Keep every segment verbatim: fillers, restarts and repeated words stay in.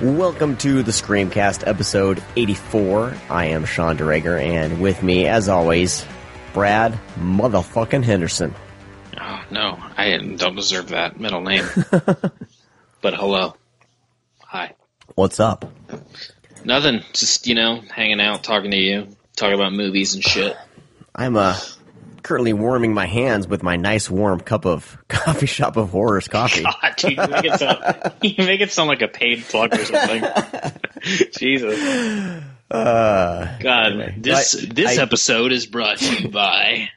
Welcome to the Screamcast, episode eighty-four. I am Sean DeRager, and with me, as always, Brad motherfucking Henderson. Oh, no, I don't deserve that middle name. But hello. Hi. What's up? Nothing. Just, you know, hanging out, talking to you, talking about movies and shit. I'm uh, currently warming my hands with my nice warm cup of Coffee Shop of Horrors coffee. God, dude, you make it sound, you make it sound like a paid plug or something. Jesus. Uh, God, anyway. this I, this I, episode is brought to you by...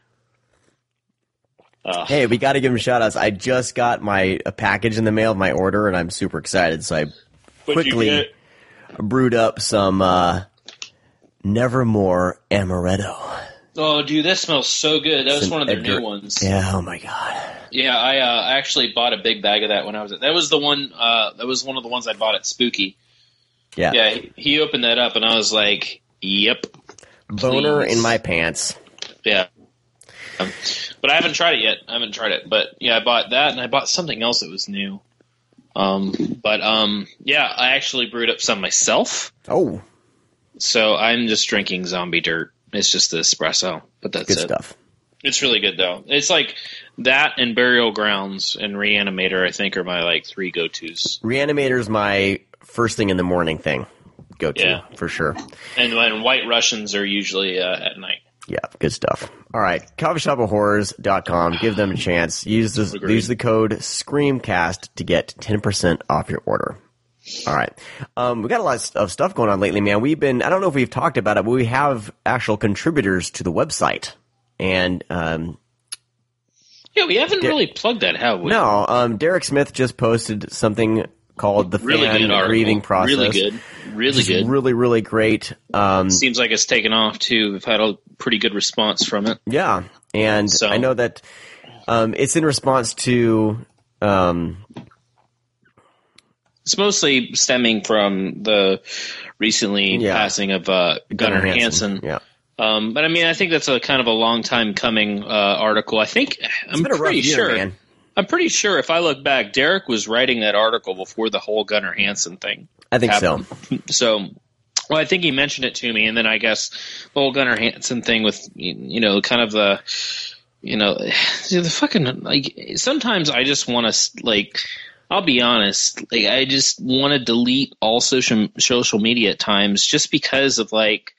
Uh, hey, we got to give them shout-outs. I just got my a package in the mail of my order, and I'm super excited, so I quickly brewed up some uh, Nevermore Amaretto. Oh, dude, that smells so good. That was one of their Edgar, new ones. Yeah, oh my god. Yeah, I uh, I actually bought a big bag of that when I was at... That was the one, uh, that was one of the ones I bought at Spooky. Yeah. Yeah, he opened that up, and I was like, yep. Boner please. in my pants. Yeah. Um, but I haven't tried it yet. I haven't tried it. But, yeah, I bought that, and I bought something else that was new. Um, but, um, yeah, I actually brewed up some myself. Oh. So I'm just drinking zombie dirt. It's just the espresso, but that's good it. stuff. It's really good, though. It's like that and Burial Grounds and Reanimator, I think, are my, like, three go-tos. Reanimator's my first thing in the morning thing. Go-to, Yeah. for sure. And then White Russians are usually uh, at night. Yeah, good stuff. All right, coffee shop of horrors dot com. Give them a chance. Use the, use the code SCREAMCAST to get ten percent off your order. All right. Um, we got a lot of stuff going on lately, man. We've been, I don't know if we've talked about it, but we have actual contributors to the website. And, um, yeah, we haven't De- really plugged that, have we? No, um, Derek Smith just posted something called The really Fan good Grieving Process. Really good. Really good. Really, really great. Um, Seems like it's taken off, too. We've had a pretty good response from it. Yeah. And so. I know that, um, it's in response to, um, it's mostly stemming from the recently yeah. passing of uh, Gunnar, Gunnar Hansen. Yeah. Um, but I mean, I think that's a kind of a long time coming uh, article. I think it's I'm been a pretty rough year, sure. Man. I'm pretty sure if I look back, Derek was writing that article before the whole Gunnar Hansen thing. I think happened. so. So, well, I think he mentioned it to me, and then I guess the whole Gunnar Hansen thing with you know, kind of the, you know, the fucking like. Sometimes I just want to like. I'll be honest, like I just want to delete all social social media at times just because of like,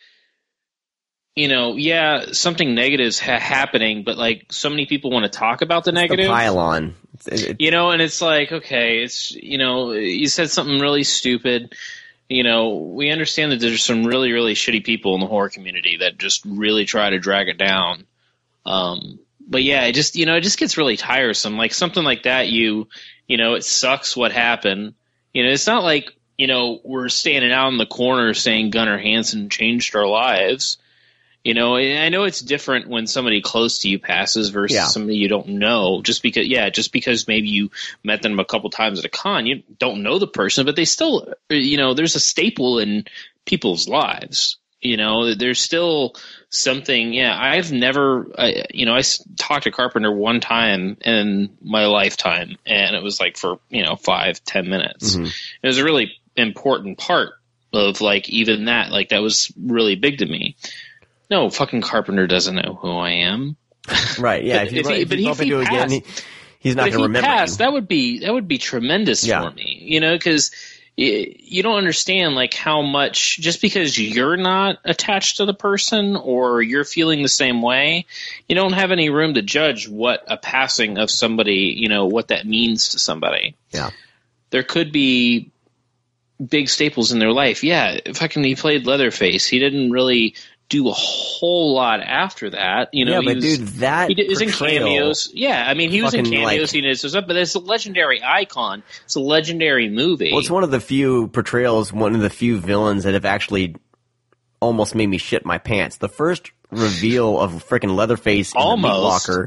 you know, yeah, something negative's ha- happening, but like so many people want to talk about the it's negative. The pile on, it, you know, and it's like, okay, it's you know, you said something really stupid. You know, we understand that there's some really really shitty people in the horror community that just really try to drag it down. Um, but yeah, it just you know, it just gets really tiresome. Like something like that, you. You know, it sucks what happened. You know, it's not like, you know, we're standing out in the corner saying Gunnar Hansen changed our lives. You know, I know it's different when somebody close to you passes versus yeah. somebody you don't know. Just because, yeah, just because maybe you met them a couple times at a con, you don't know the person, but they still, you know, there's a staple in people's lives. You know, there's still something. Yeah, I've never, I, you know, I talked to Carpenter one time in my lifetime, and it was like for, you know, five, ten minutes. Mm-hmm. It was a really important part of like even that. Like that was really big to me. No, fucking Carpenter doesn't know who I am. Right. Yeah. but if, if he, but if he passed, again, he, he's not going to remember. Passed, that would be that would be tremendous yeah. for me. You know, because. You don't understand like how much just because you're not attached to the person or you're feeling the same way, you don't have any room to judge what a passing of somebody, you know, what that means to somebody. Yeah. There could be big staples in their life. Yeah. Fucking he played Leatherface. He didn't really do a whole lot after that. You know, yeah, he but was, dude, that he was in cameos. Yeah, I mean, he was in cameos. Like, he did stuff, but it's a legendary icon. It's a legendary movie. Well, it's one of the few portrayals, one of the few villains that have actually almost made me shit my pants. The first reveal of freaking Leatherface in the Meat Locker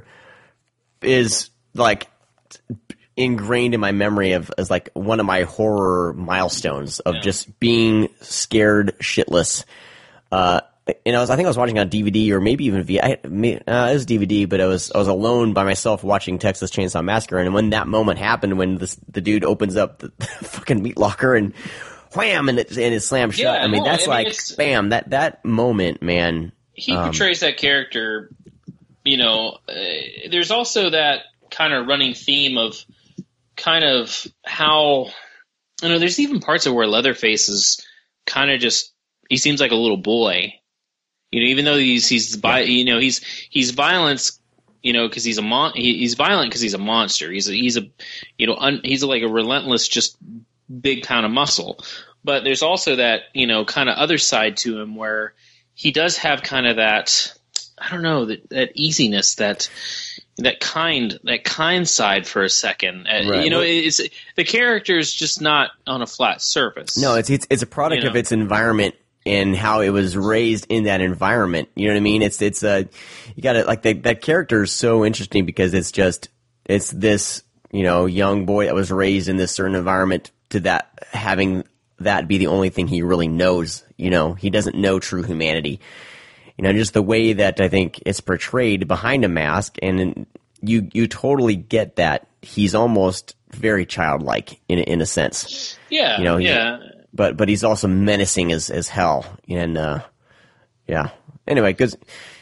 is like ingrained in my memory of as like one of my horror milestones of yeah. just being scared shitless. Uh, And I was, I think I was watching on D V D or maybe even V. I, uh, it was D V D, but I was, I was alone by myself watching Texas Chainsaw Massacre. And when that moment happened, when this, the dude opens up the, the fucking meat locker and wham, and it, and it slams shut. Yeah, I mean, no, that's I mean, like, bam, that, that moment, man. He um, portrays that character, you know, uh, there's also that kind of running theme of kind of how, you know, there's even parts of where Leatherface is kind of just, he seems like a little boy, you know, even though he's, he's, yeah. you know, he's, he's violence, you know, cause he's a mon, he, he's violent cause he's a monster. He's a, he's a, you know, un, he's like a relentless, just big pound of muscle. But there's also that, you know, kind of other side to him where he does have kind of that, I don't know, that, that easiness, that that kind that kind side for a second. Right. You know, it's the character is just not on a flat surface. No, it's it's, it's a product you know? of its environment and how it was raised in that environment. You know what I mean? It's it's a you got to like the, that character is so interesting because it's just it's this, you know, young boy that was raised in this certain environment to that having that be the only thing he really knows. You know, he doesn't know true humanity. You know, just the way that I think it's portrayed behind a mask, and you you totally get that he's almost very childlike in in a sense. Yeah, you know, yeah. But but he's also menacing as as hell, and uh, yeah. Anyway, because.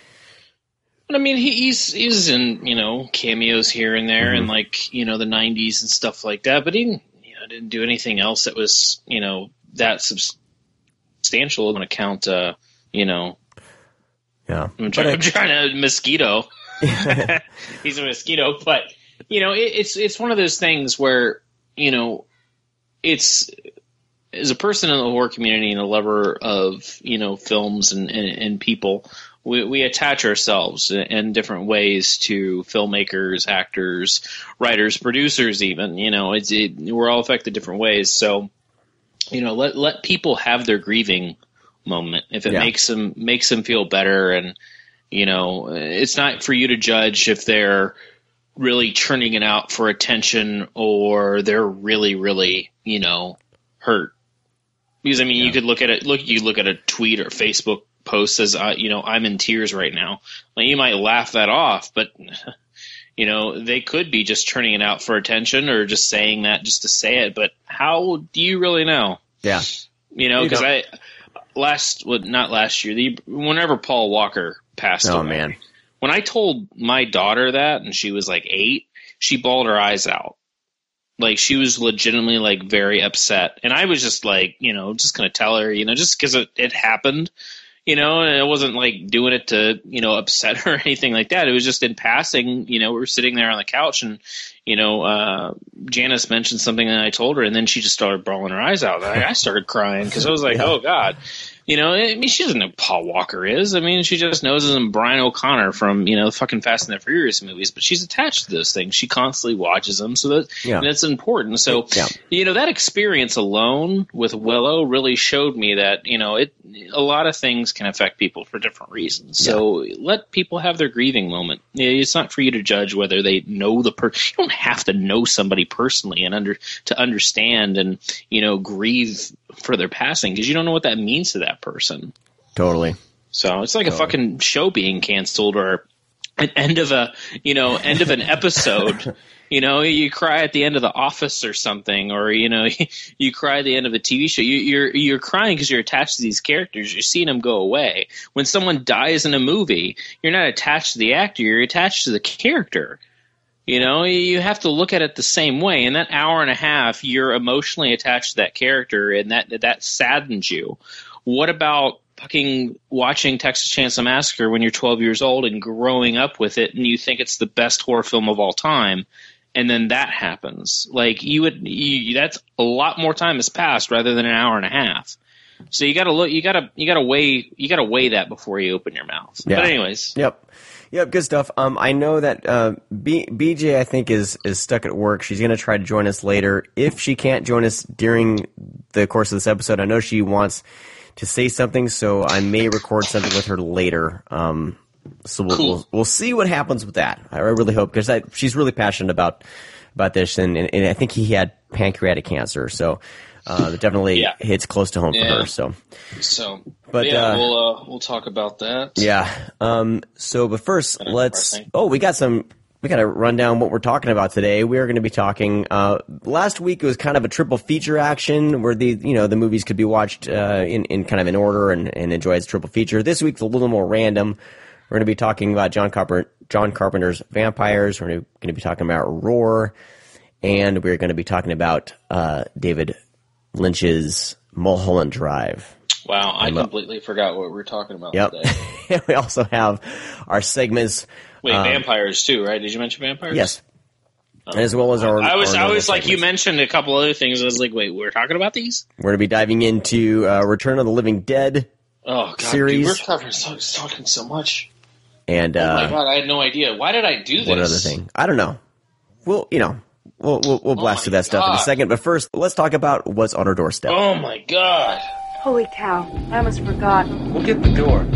I mean, he, he's he's in, you know, cameos here and there, mm-hmm. in like, you know, the nineties and stuff like that. But he didn't, you know, didn't do anything else that was, you know, that substantial. I'm going to count, uh, you know. Yeah, I'm trying. I, I'm trying to mosquito. He's a mosquito, but you know, it, it's it's one of those things where, you know, it's as a person in the horror community and a lover of, you know, films and and, and people. We, we attach ourselves in different ways to filmmakers, actors, writers, producers. Even, you know, it's it, we're all affected different ways. So, you know, let let people have their grieving moment if it yeah. makes them makes them feel better. And you know, it's not for you to judge if they're really churning it out for attention or they're really, really, you know, hurt. Because I mean, yeah. you could look at it. Look, you look at a tweet or Facebook post says, uh, you know, I'm in tears right now. Like, you might laugh that off, but you know, they could be just turning it out for attention or just saying that just to say it. But how do you really know? Yeah, you know, because I last, well, not last year, the whenever Paul Walker passed oh, away, man. when I told my daughter that, and she was like eight, she bawled her eyes out. Like, she was legitimately like very upset, and I was just like, you know, just gonna tell her, you know, just because it, it happened. You know, and it wasn't like doing it to, you know, upset her or anything like that. It was just in passing, you know, we were sitting there on the couch and, you know, uh, Janice mentioned something and I told her, and then she just started bawling her eyes out. I, I started crying because I was like, yeah. oh, God. You know, I mean, she doesn't know who Paul Walker is. I mean, she just knows him Brian O'Connor from, you know, fucking Fast and the Furious movies, but she's attached to those things. She constantly watches them, so that, yeah. that's important. So, yeah. you know, that experience alone with Willow really showed me that, you know, it a lot of things can affect people for different reasons. So yeah. let people have their grieving moment. It's not for you to judge whether they know the person. You don't have to know somebody personally and under to understand and, you know, grieve for their passing, because you don't know what that means to that person. Totally. So it's like totally. a fucking show being canceled or an end of a, you know, end of an episode. You know, you cry at the end of The Office or something, or, you know, you cry at the end of a T V show. You, you're you're crying because you're attached to these characters. You're seeing them go away. When someone dies in a movie, you're not attached to the actor. You're attached to the character. You know, you have to look at it the same way. In that hour and a half, you're emotionally attached to that character, and that that saddens you. What about fucking watching Texas Chainsaw Massacre when you're twelve years old and growing up with it, and you think it's the best horror film of all time, and then that happens? Like, you would, you, that's a lot more time has passed rather than an hour and a half. So you got to look, you got to, you got to weigh, you got to weigh that before you open your mouth. Yeah. But anyways, yep. Yep, good stuff. Um, I know that uh, B- BJ, I think, is is stuck at work. She's going to try to join us later. If she can't join us during the course of this episode, I know she wants to say something, so I may record something with her later. Um, so we'll, cool. we'll we'll see what happens with that. I really hope, because she's really passionate about about this, and, and, and I think he had pancreatic cancer, so uh, it definitely yeah. hits close to home yeah. for her. So, so but yeah, uh, we'll uh, we'll talk about that. Yeah. Um. So, but first, let's. Oh, we got some we got to run down what we're talking about today. We are going to be talking. Uh, last week it was kind of a triple feature action where the you know the movies could be watched uh, in in kind of in order and, and enjoyed as a triple feature. This week's a little more random. We're going to be talking about John Carpenter, John Carpenter's Vampires. We're going to be talking about Roar, and we're going to be talking about uh, David Lynch's Mulholland Drive. Wow, I completely forgot what we were talking about yep. today. We also have our segments. Wait, um, vampires too, right? Did you mention vampires? Yes. Um, as well as our I was, our I was like, segments. You mentioned a couple other things. I was like, wait, we're talking about these? We're going to be diving into uh, Return of the Living Dead oh, God, series. Dude, we're covering so, talking so much. And, uh, oh my God, I had no idea. Why did I do this? One other thing. I don't know. We'll, you know, we'll, we'll, we'll blast oh through that stuff God. in a second. But first, let's talk about what's on our doorstep. Oh my God. Holy cow, I almost forgot. We'll get the door.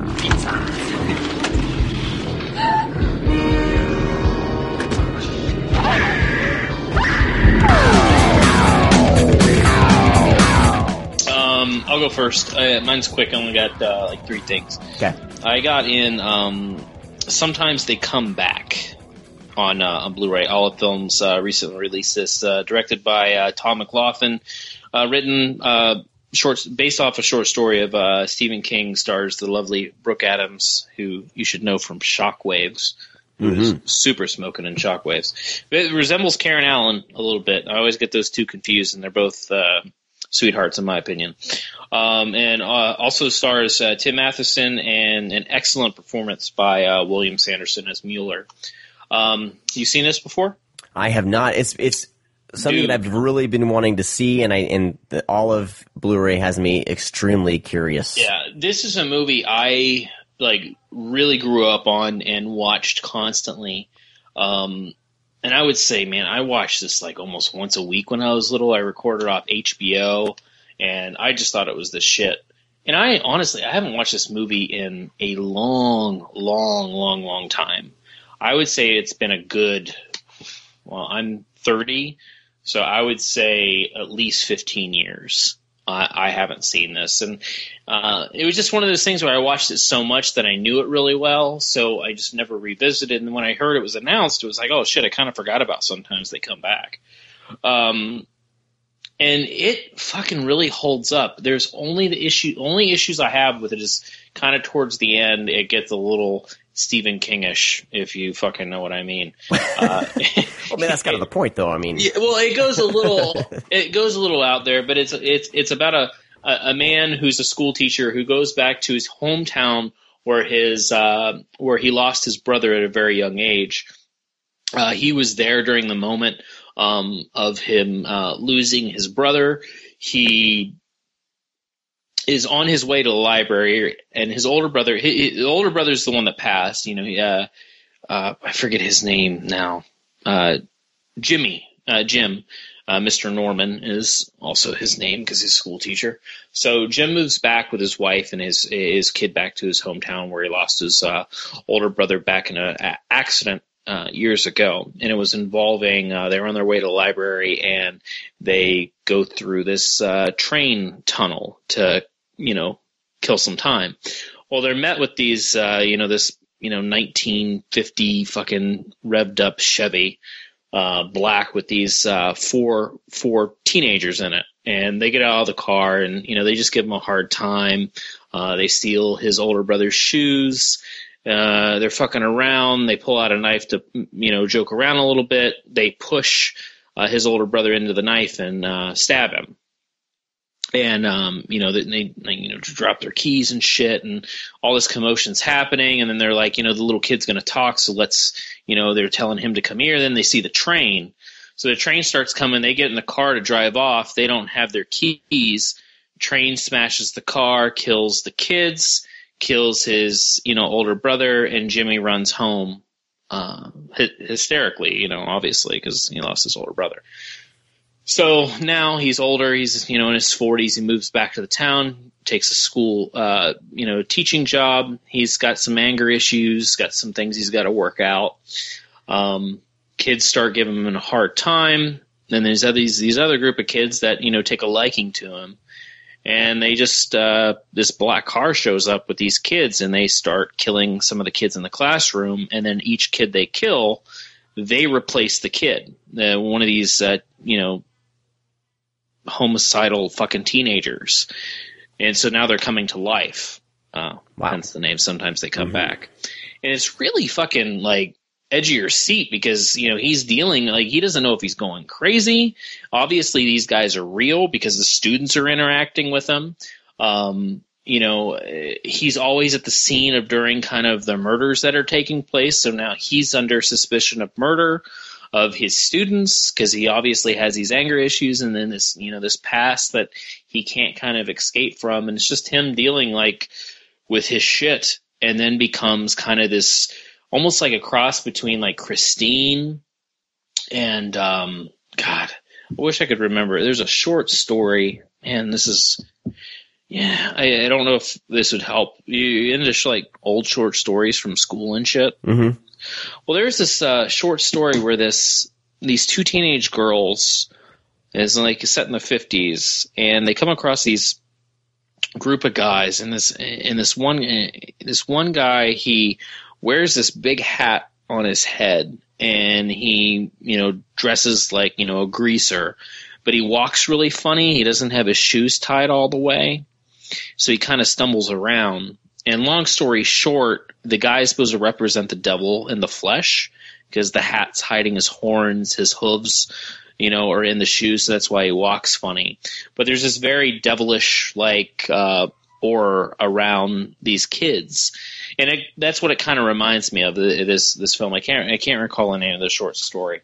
Um, I'll go first. Uh, mine's quick. I only got uh, like three things. Okay. I got in. Um, sometimes they come back on uh, on Blu-ray. Olive Films uh, recently released this, uh, directed by uh, Tom McLaughlin, uh, written uh, short based off a short story of uh, Stephen King. Stars the lovely Brooke Adams, who you should know from Shockwaves. Who's mm-hmm. super smoking in Shockwaves. It resembles Karen Allen a little bit. I always get those two confused, and they're both uh, sweethearts in my opinion. Um, and uh, also stars uh, Tim Matheson and an excellent performance by uh, William Sanderson as Mueller. Um, you seen this before? I have not. It's it's something Dude. that I've really been wanting to see, and I and the Olive Blu-ray has me extremely curious. Yeah, this is a movie I like really grew up on and watched constantly. Um, and I would say, man, I watched this like almost once a week when I was little. I recorded off H B O, and I just thought it was the shit. And I honestly, I haven't watched this movie in a long, long, long, long time. I would say it's been a good, well, I'm thirty, so I would say at least fifteen years. I, I haven't seen this. And uh, it was just one of those things where I watched it so much that I knew it really well, so I just never revisited. And when I heard it was announced, it was like, oh, shit, I kind of forgot about sometimes they come back. Um, and it fucking really holds up. There's only the issue, only issues I have with it is kind of towards the end, it gets a little Stephen King-ish, if you fucking know what I mean. Uh, well, I mean, that's kind of the point, though. I mean, yeah, well, it goes a little, it goes a little out there, but it's it's it's about a a man who's a school teacher who goes back to his hometown where his uh, where he lost his brother at a very young age. Uh, he was there during the moment um, of him uh, losing his brother. He is on his way to the library, and his older brother, his, his older brother is the one that passed. You know, he, uh, uh, I forget his name now. Uh, Jimmy, uh, Jim, uh, Mister Norman is also his name because he's a school teacher. So Jim moves back with his wife and his his kid back to his hometown where he lost his uh, older brother back in an accident uh, years ago, and it was involving uh, they were on their way to the library and they go through this uh, train tunnel to, you know, kill some time. Well, they're met with these, uh, you know, this, you know, nineteen fifty fucking revved up Chevy, uh, black with these, uh, four, four teenagers in it. And they get out of the car and, you know, they just give him a hard time. Uh, they steal his older brother's shoes. Uh, they're fucking around. They pull out a knife to, you know, joke around a little bit. They push, uh, his older brother into the knife and, uh, stab him. And, um, you know, they, they, you know, drop their keys and shit and all this commotion's happening. And then they're like, you know, the little kid's going to talk. So let's, you know, they're telling him to come here. Then they see the train. So the train starts coming. They get in the car to drive off. They don't have their keys. Train smashes the car, kills the kids, kills his, you know, older brother, and Jimmy runs home, uh, hysterically, you know, obviously, because he lost his older brother. So now he's older, he's, you know, in his forties, he moves back to the town, takes a school, uh, you know, teaching job. He's got some anger issues, got some things he's got to work out. Um, kids start giving him a hard time. Then there's these, these other group of kids that, you know, take a liking to him. And they just, uh, this black car shows up with these kids, and they start killing some of the kids in the classroom. And then each kid they kill, they replace the kid. Uh, one of these, uh, you know, homicidal fucking teenagers. And so now they're coming to life. Uh, wow. Hence the name, Sometimes They Come mm-hmm. Back. And it's really fucking, like, edge of your seat because, you know, he's dealing, like, he doesn't know if he's going crazy. Obviously, these guys are real because the students are interacting with them. Um, you know, he's always at the scene of during kind of the murders that are taking place. So now he's under suspicion of murder of his students because he obviously has these anger issues and then this, you know, this past that he can't kind of escape from. And it's just him dealing, like, with his shit, and then becomes kind of this almost like a cross between like Christine and um, God, I wish I could remember. There's a short story, man. This is, yeah, I, I don't know if this would help. You into like old short stories from school and shit. Mm-hmm. Well, there's this uh, short story where this these two teenage girls is like set in the fifties, and they come across these group of guys, and this and this one this one guy, he wears this big hat on his head, and he, you know, dresses like, you know, a greaser, but he walks really funny. He doesn't have his shoes tied all the way, so he kind of stumbles around. And long story short, the guy is supposed to represent the devil in the flesh because the hat's hiding his horns, his hooves, you know, are in the shoes, so that's why he walks funny. But there's this very devilish, like, uh, aura around these kids. And it, that's what it kind of reminds me of, this this film. I can't I can't recall the name of the short story,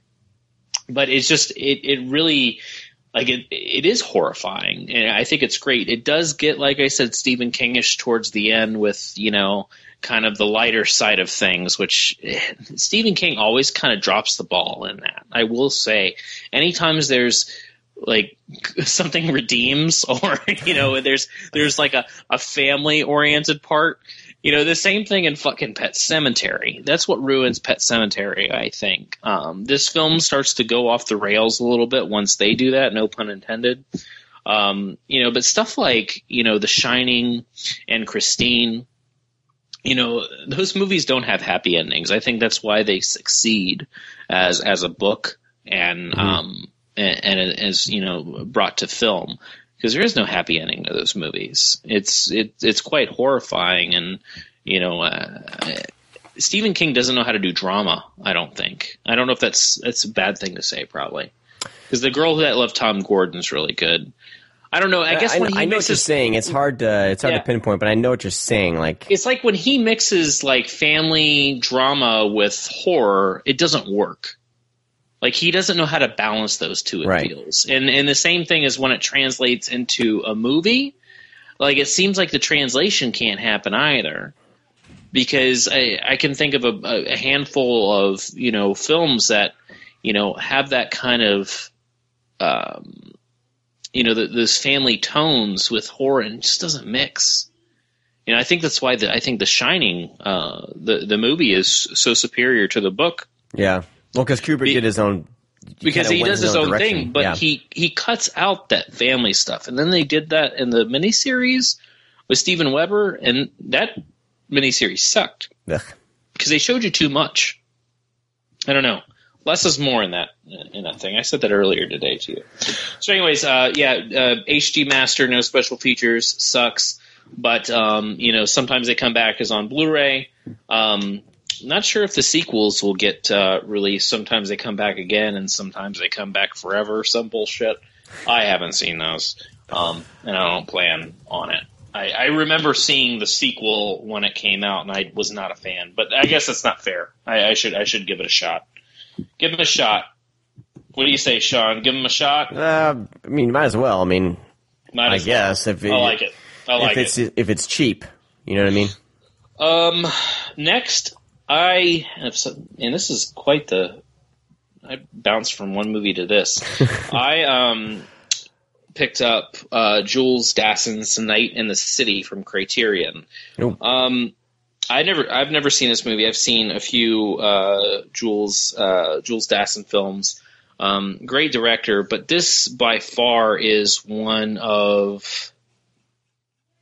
but it's just it it really, like, it it is horrifying, and I think it's great. It does get, like I said, Stephen Kingish towards the end with, you know, kind of the lighter side of things, which Stephen King always kind of drops the ball in that. I will say, anytime there's like something redeems, or, you know, there's there's like a, a family oriented part. You know, the same thing in fucking Pet Sematary. That's what ruins Pet Sematary, I think. Um, this film starts to go off the rails a little bit once they do that, no pun intended. Um, you know, but stuff like, you know, The Shining and Christine, you know, those movies don't have happy endings. I think that's why they succeed as as a book and mm-hmm. um and, and as, you know, brought to film. Because there is no happy ending to those movies. It's it, it's quite horrifying, and, you know, uh, Stephen King doesn't know how to do drama. I don't think. I don't know if that's that's a bad thing to say, probably. Because The Girl That Loved Tom Gordon's really good. I don't know. I guess I, when he I know mixes, what you're saying. It's hard to it's hard yeah. to pinpoint, but I know what you're saying. Like, it's like when he mixes like family drama with horror, it doesn't work. Like, he doesn't know how to balance those two, it right. feels. And and the same thing is when it translates into a movie. Like, it seems like the translation can't happen either. Because I, I can think of a, a handful of, you know, films that, you know, have that kind of, um, you know, the, those family tones with horror, and it just doesn't mix. You know, I think that's why the, I think The Shining, uh, the, the movie is so superior to the book. Yeah. Well, because Kubrick Be- did his own, because he does his, his own, own thing, but yeah. he he cuts out that family stuff, and then they did that in the miniseries with Steven Weber, and that miniseries sucked because they showed you too much. I don't know. Less is more in that in that thing. I said that earlier today to you. So, anyways, uh, yeah, uh, H D Master, no special features, sucks, but um, you know, Sometimes They Come Back is on Blu-ray. Um, Not sure if the sequels will get uh, released. Sometimes They Come Back Again, and Sometimes They Come Back Forever. Some bullshit. I haven't seen those, um, and I don't plan on it. I, I remember seeing the sequel when it came out, and I was not a fan. But I guess that's not fair. I, I should I should give it a shot. Give him a shot. What do you say, Sean? Give him a shot? Uh, I mean, might as well. I mean, might I as guess well. if it, I like it. I like if it's it. if it's cheap, you know what I mean. Um. Next. I have, and this is quite the, I bounced from one movie to this. I um picked up uh, Jules Dassin's Night in the City from Criterion. Oh. Um, I never, I've never seen this movie. I've seen a few uh, Jules uh, Jules Dassin films. Um, great director, but this by far is one of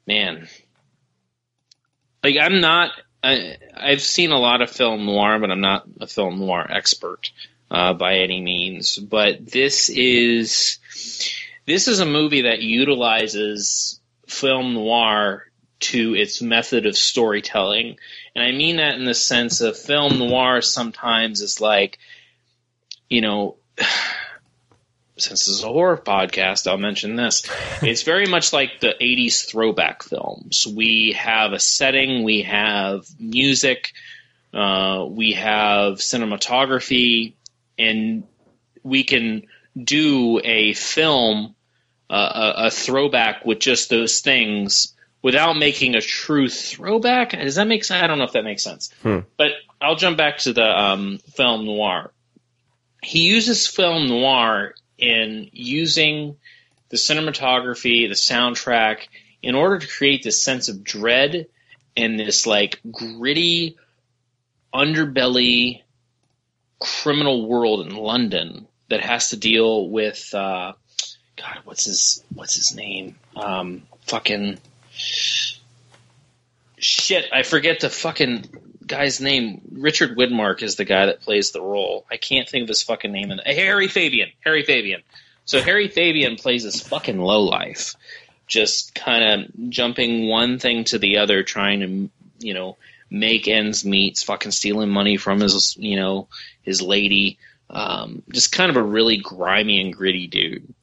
man, like I'm not. I, I've seen a lot of film noir, but I'm not a film noir expert uh, by any means. But this is this is a movie that utilizes film noir to its method of storytelling, and I mean that in the sense of film noir sometimes is like, you know. Since this is a horror podcast, I'll mention this. It's very much like the eighties throwback films. We have a setting, we have music, uh, we have cinematography, and we can do a film, uh, a, a throwback with just those things without making a true throwback. Does that make sense? I don't know if that makes sense. Hmm. But I'll jump back to the um, film noir. He uses film noir in using the cinematography, the soundtrack, in order to create this sense of dread and this like gritty underbelly criminal world in London that has to deal with uh, God, what's his what's his name? Um, fucking shit, I forget the fucking guy's name. Richard Widmark is the guy that plays the role. I can't think of his fucking name. In the, Harry Fabian. Harry Fabian. So Harry Fabian plays this fucking lowlife, just kind of jumping one thing to the other, trying to, you know, make ends meet, fucking stealing money from his, you know, his lady. Um, just kind of a really grimy and gritty dude.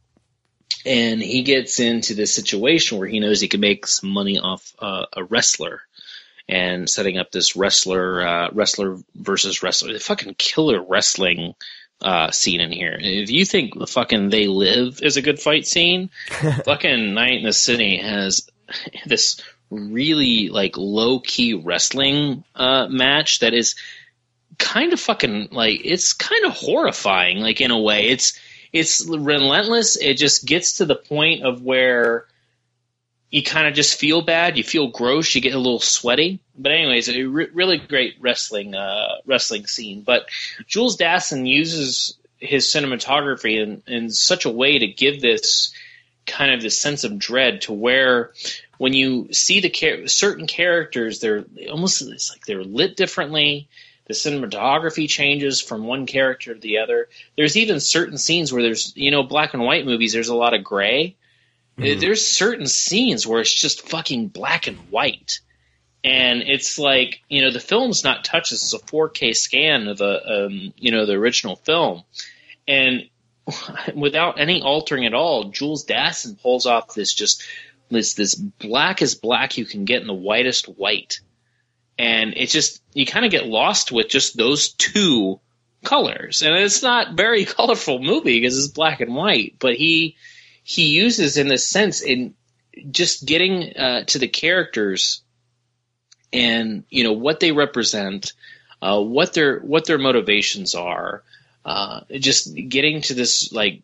And he gets into this situation where he knows he can make some money off uh, a wrestler. And setting up this wrestler, uh, wrestler versus wrestler, the fucking killer wrestling uh, scene in here. If you think the fucking They Live is a good fight scene, fucking Night in the City has this really like low key wrestling uh, match that is kind of fucking like it's kind of horrifying. Like in a way, it's it's relentless. It just gets to the point of where you kind of just feel bad. You feel gross. You get a little sweaty. But anyways, a re- really great wrestling uh, wrestling scene. But Jules Dassin uses his cinematography in, in such a way to give this kind of this sense of dread to where when you see the char- certain characters, they're almost it's like they're lit differently. The cinematography changes from one character to the other. There's even certain scenes where there's, you know, black and white movies, there's a lot of gray. Mm-hmm. There's certain scenes where it's just fucking black and white. And it's like, you know, the film's not touched. This is a four K scan of the, um, you know, the original film. And without any altering at all, Jules Dassin pulls off this just, this, this black as black you can get in the whitest white. And it's just, you kind of get lost with just those two colors. And it's not a very colorful movie because it's black and white, but he, he uses in this sense in just getting uh, to the characters and, you know, what they represent, uh, what their, what their motivations are, uh, just getting to this like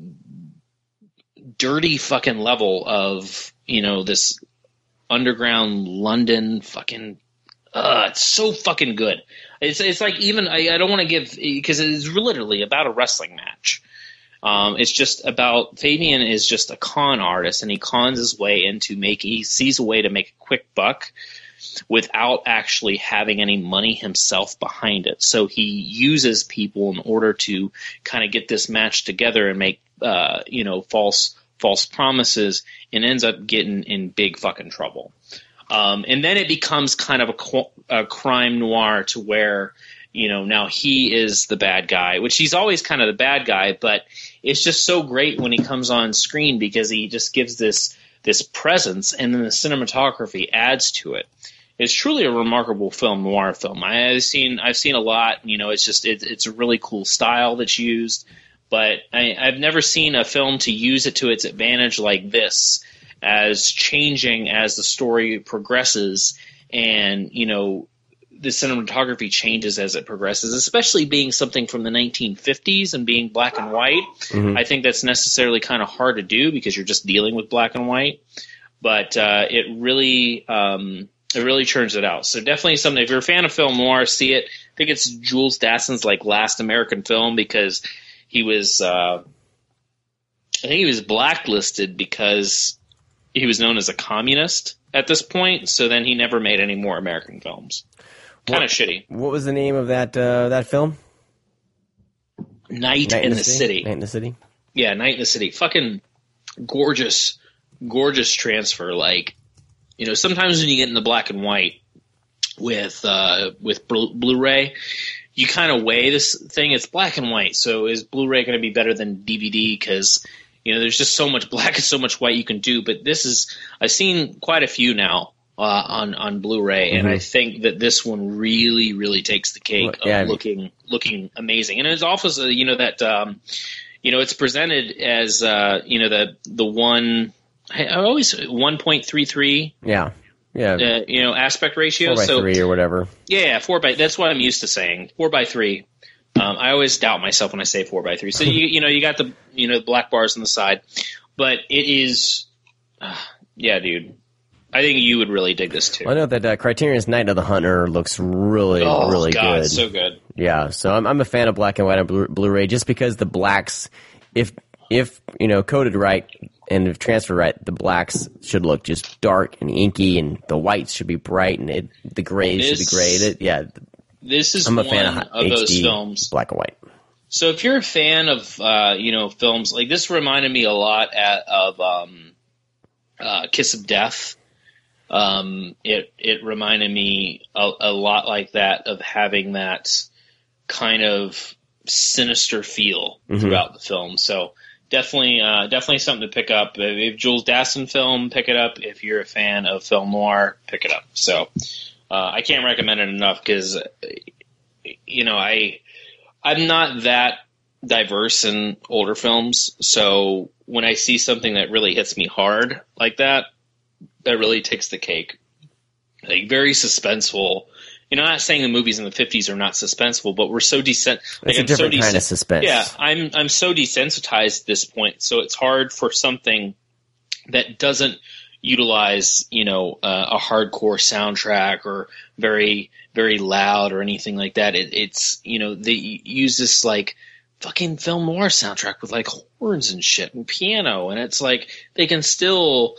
dirty fucking level of, you know, this underground London fucking, uh, it's so fucking good. It's, it's like even, I, I don't want to give, because it's literally about a wrestling match. Um, it's just about Fabian is just a con artist, and he cons his way into making. He sees a way to make a quick buck without actually having any money himself behind it. So he uses people in order to kind of get this match together and make uh, you know false false promises, and ends up getting in big fucking trouble. Um, and then it becomes kind of a, a crime noir to where, you know, now he is the bad guy, which he's always kind of the bad guy, but it's just so great when he comes on screen because he just gives this this presence, and then the cinematography adds to it. It's truly a remarkable film noir film. I've seen I've seen a lot. You know, it's just it, it's a really cool style that's used, but I, I've never seen a film to use it to its advantage like this, as changing as the story progresses, and you know, the cinematography changes as it progresses, especially being something from the nineteen fifties and being black and white. Mm-hmm. I think that's necessarily kind of hard to do because you're just dealing with black and white. But uh, it really um, it really churns it out. So definitely something, if you're a fan of film noir, see it. I think it's Jules Dassin's like last American film because he was uh, I think he was blacklisted because he was known as a communist at this point. So then he never made any more American films. Kind of shitty. What was the name of that uh, that film? Night, Night in, in the, the city. city. Night in the City. Yeah, Night in the City. Fucking gorgeous, gorgeous transfer. Like, you know, sometimes when you get in the black and white with uh, with Blu- Blu-ray, you kind of weigh this thing. It's black and white, so is Blu-ray going to be better than D V D? Because, you know, there's just so much black and so much white you can do. But this is, I've seen quite a few now uh, on on Blu-ray, mm-hmm. and I think that this one really, really takes the cake well, yeah, of looking I mean, looking amazing. And it's also, you know, that um, you know, it's presented as uh, you know, the the one I always one point three three. Yeah. Yeah, uh, you know, aspect ratio. Four by so, three or whatever. Yeah, four by. That's what I'm used to saying. Four by three. Um, I always doubt myself when I say four by three. So you you know you got the you know the black bars on the side, but it is, uh, yeah, dude. I think you would really dig this too. Well, I know that uh, Criterion's Night of the Hunter looks really oh, really God, good. So good. Yeah, so I'm I'm a fan of black and white on Blu- Blu-ray just because the blacks, if if you know coded right. And if transferred right, the blacks should look just dark and inky, and the whites should be bright, and it, the grays this, should be gray. It, yeah, this is I'm a one fan of, of H D, those films, black and white. So if you're a fan of uh, you know films like this, reminded me a lot at, of um, uh, Kiss of Death. Um, it it reminded me a, a lot like that, of having that kind of sinister feel mm-hmm. throughout the film. So. Definitely, uh, definitely something to pick up. If Jules Dassin film, pick it up. If you're a fan of film noir, pick it up. So, uh, I can't recommend it enough because, you know, I, I'm not that diverse in older films. So when I see something that really hits me hard like that, that really takes the cake. Like very suspenseful. You know, I'm not saying the movies in the fifties are not suspenseful, but we're so desensitized. Like, it's a I'm different so kind of suspense. Yeah, I'm I'm so desensitized at this point, so it's hard for something that doesn't utilize, you know, uh, a hardcore soundtrack or very very loud or anything like that. It, it's you know they use this like fucking film noir soundtrack with like horns and shit and piano, and it's like they can still.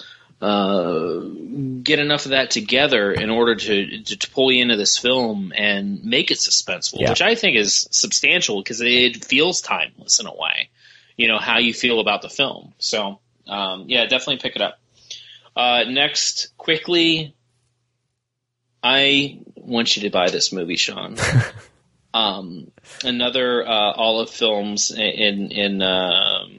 Uh, get enough of that together in order to, to to pull you into this film and make it suspenseful, yeah. which I think is substantial because it feels timeless in a way. You know how you feel about the film. So um, yeah, definitely pick it up. Uh, next, quickly, I want you to buy this movie, Sean. um, another uh, Olive Films in in um,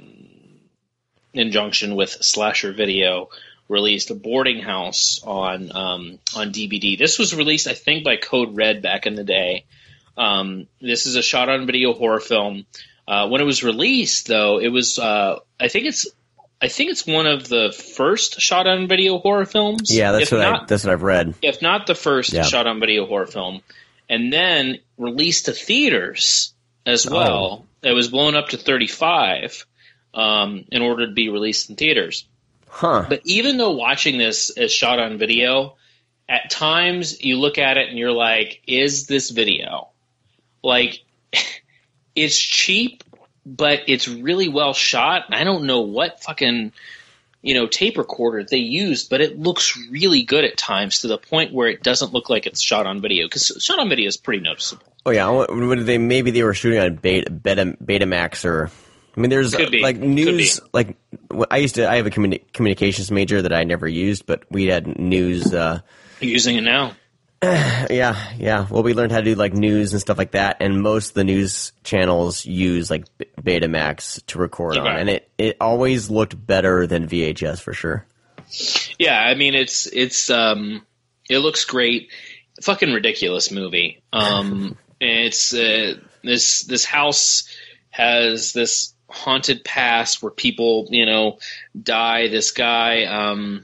injunction with Slasher Video. Released a Boarding House on um, on D V D. This was released, I think, by Code Red back in the day. Um, this is a shot-on-video horror film. Uh, when it was released, though, it was uh, I think it's I think it's one of the first shot-on-video horror films. Yeah, that's if what not, I, that's what I've read. If not the first yeah. shot-on-video horror film, and then released to theaters as well. Oh. It was blown up to thirty-five um, in order to be released in theaters. Huh. But even though watching this as shot on video, at times you look at it and you're like, is this video? Like, it's cheap, but it's really well shot. I don't know what fucking, you know, tape recorder they used, but it looks really good at times to the point where it doesn't look like it's shot on video, because shot on video is pretty noticeable. Oh, yeah. What, they, maybe they were shooting on Beta, Beta, Betamax or... I mean, there's uh, like news, like I used to, I have a communi- communications major that I never used, but we had news. Uh, You're using it now? yeah, yeah. Well, we learned how to do like news and stuff like that, and most of the news channels use like Betamax to record okay. on, and it, it always looked better than V H S for sure. Yeah, I mean, it's, it's, um, it looks great. Fucking ridiculous movie. Um, it's, uh, this, this house has this haunted past where people, you know, die. This guy, um,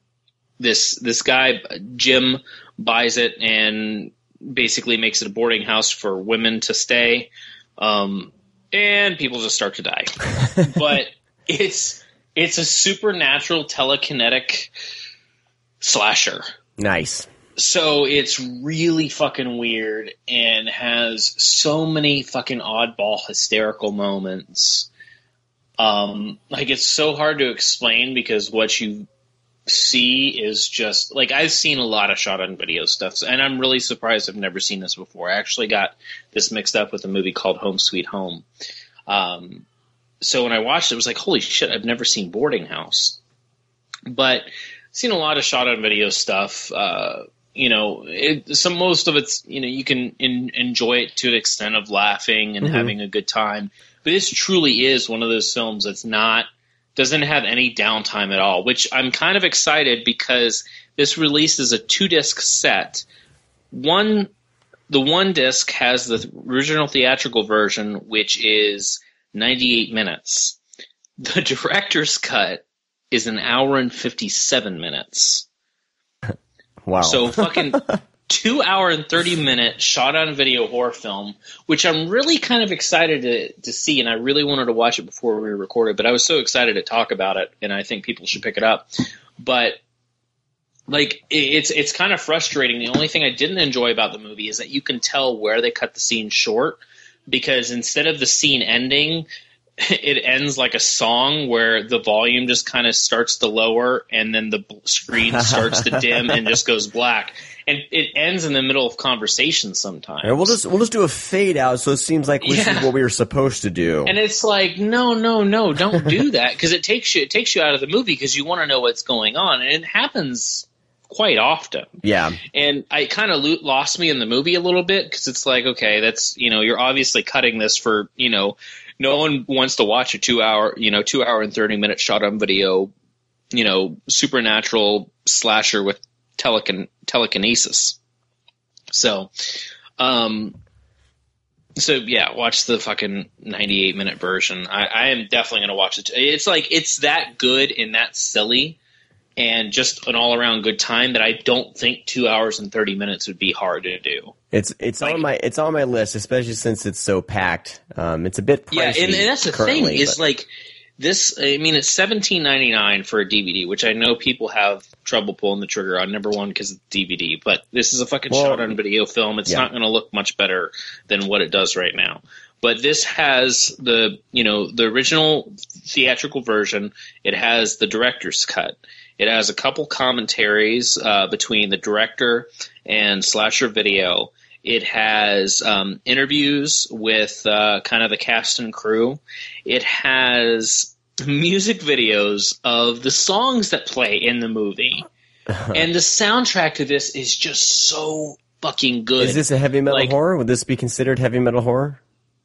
this this guy, Jim, buys it and basically makes it a boarding house for women to stay, um, and people just start to die. But it's it's a supernatural telekinetic slasher. Nice. So it's really fucking weird and has so many fucking oddball hysterical moments. Um, like it's so hard to explain because what you see is just like I've seen a lot of shot on video stuff, and I'm really surprised I've never seen this before. I actually got this mixed up with a movie called Home Sweet Home. Um, so when I watched it, it was like, holy shit, I've never seen Boarding House. But I've seen a lot of shot on video stuff. Uh, you know, it, some most of it's, you know, you can in, enjoy it to an extent of laughing and mm-hmm. having a good time. But this truly is one of those films that's not, doesn't have any downtime at all, which I'm kind of excited because this release is a two-disc set. One, the one disc has the original theatrical version, which is ninety-eight minutes. The director's cut is an hour and fifty-seven minutes. Wow. So fucking two hour and thirty minute shot on video horror film, which I'm really kind of excited to, to see. And I really wanted to watch it before we recorded, but I was so excited to talk about it. And I think people should pick it up. But like, it's, it's kind of frustrating. The only thing I didn't enjoy about the movie is that you can tell where they cut the scene short, because instead of the scene ending, it ends like a song where the volume just kind of starts to lower and then the screen starts to dim and just goes black. And it ends in the middle of conversation sometimes. Yeah, we'll just we'll just do a fade out so it seems like this yeah. is what we were supposed to do. And it's like, no, no, no, don't do that, because it takes you it takes you out of the movie because you want to know what's going on, and it happens quite often. Yeah. And I kind of lo- lost me in the movie a little bit, because it's like, okay, that's, you know, you're obviously cutting this for, you know, no one wants to watch a two hour, you know, two hour and thirty minute shot on video, you know, supernatural slasher with telekin- telekinesis. So, um, so yeah, watch the fucking ninety-eight minute version. I, I am definitely going to watch it. It's like, it's that good and that silly and just an all around good time that I don't think two hours and thirty minutes would be hard to do. It's it's like, on my it's on my list, especially since it's so packed. Um, it's a bit pricey. Yeah, and, and that's the thing is but. like this. I mean, it's seventeen ninety-nine for a D V D, which I know people have trouble pulling the trigger on. Number one, because it's D V D, but this is a fucking well, shot on video film. It's yeah. not going to look much better than what it does right now. But this has the you know the original theatrical version. It has the director's cut. It has a couple commentaries uh, between the director and Slasher Video. It has um, interviews with uh, kind of the cast and crew. It has music videos of the songs that play in the movie. And the soundtrack to this is just so fucking good. Is this a heavy metal like, horror? Would this be considered heavy metal horror?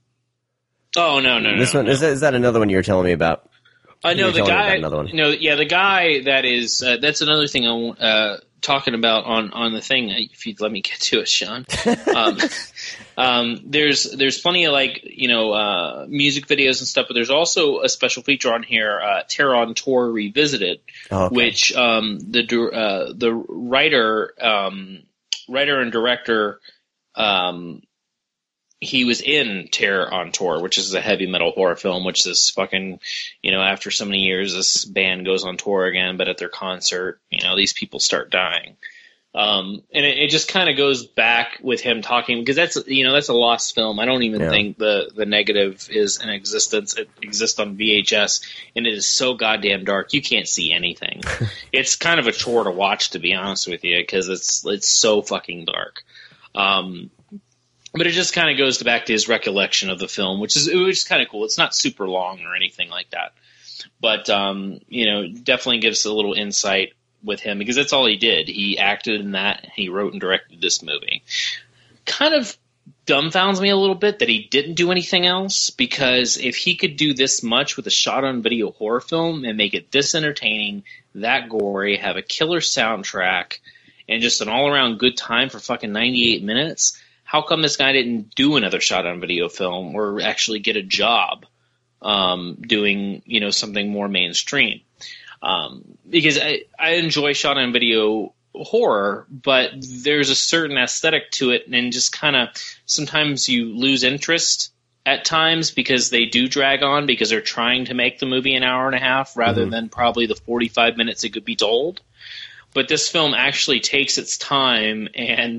Oh, no, no, no. This no, one no. Is, that, is that another one you were telling me about? I know the guy. No, yeah, the guy that is. Uh, that's another thing I'm uh, talking about on, on the thing. If you'd let me get to it, Sean. um, um, there's there's plenty of like you know uh, music videos and stuff, but there's also a special feature on here, uh, Terror on Tour Revisited, oh, okay. which um, the uh, the writer um, writer and director. Um, He was in Terror on Tour, which is a heavy metal horror film, which is fucking, you know, after so many years, this band goes on tour again, but at their concert, you know, these people start dying. Um, and it, it just kind of goes back with him talking, because that's, you know, that's a lost film. I don't even yeah. think the, the negative is in existence. It exists on V H S, and it is so goddamn dark. You can't see anything. It's kind of a chore to watch, to be honest with you, because it's, it's so fucking dark. Um, But it just kind of goes back to his recollection of the film, which is which is kind of cool. It's not super long or anything like that, but um, you know, definitely gives a little insight with him, because that's all he did. He acted in that. He wrote and directed this movie. Kind of dumbfounds me a little bit that he didn't do anything else, because if he could do this much with a shot-on-video horror film and make it this entertaining, that gory, have a killer soundtrack, and just an all-around good time for fucking ninety-eight minutes. How come this guy didn't do another shot-on-video film or actually get a job um, doing, you know, something more mainstream? Um, because I, I enjoy shot-on-video horror, but there's a certain aesthetic to it, and just kind of sometimes you lose interest at times because they do drag on, because they're trying to make the movie an hour and a half rather mm-hmm. than probably the forty-five minutes it could be told. But this film actually takes its time and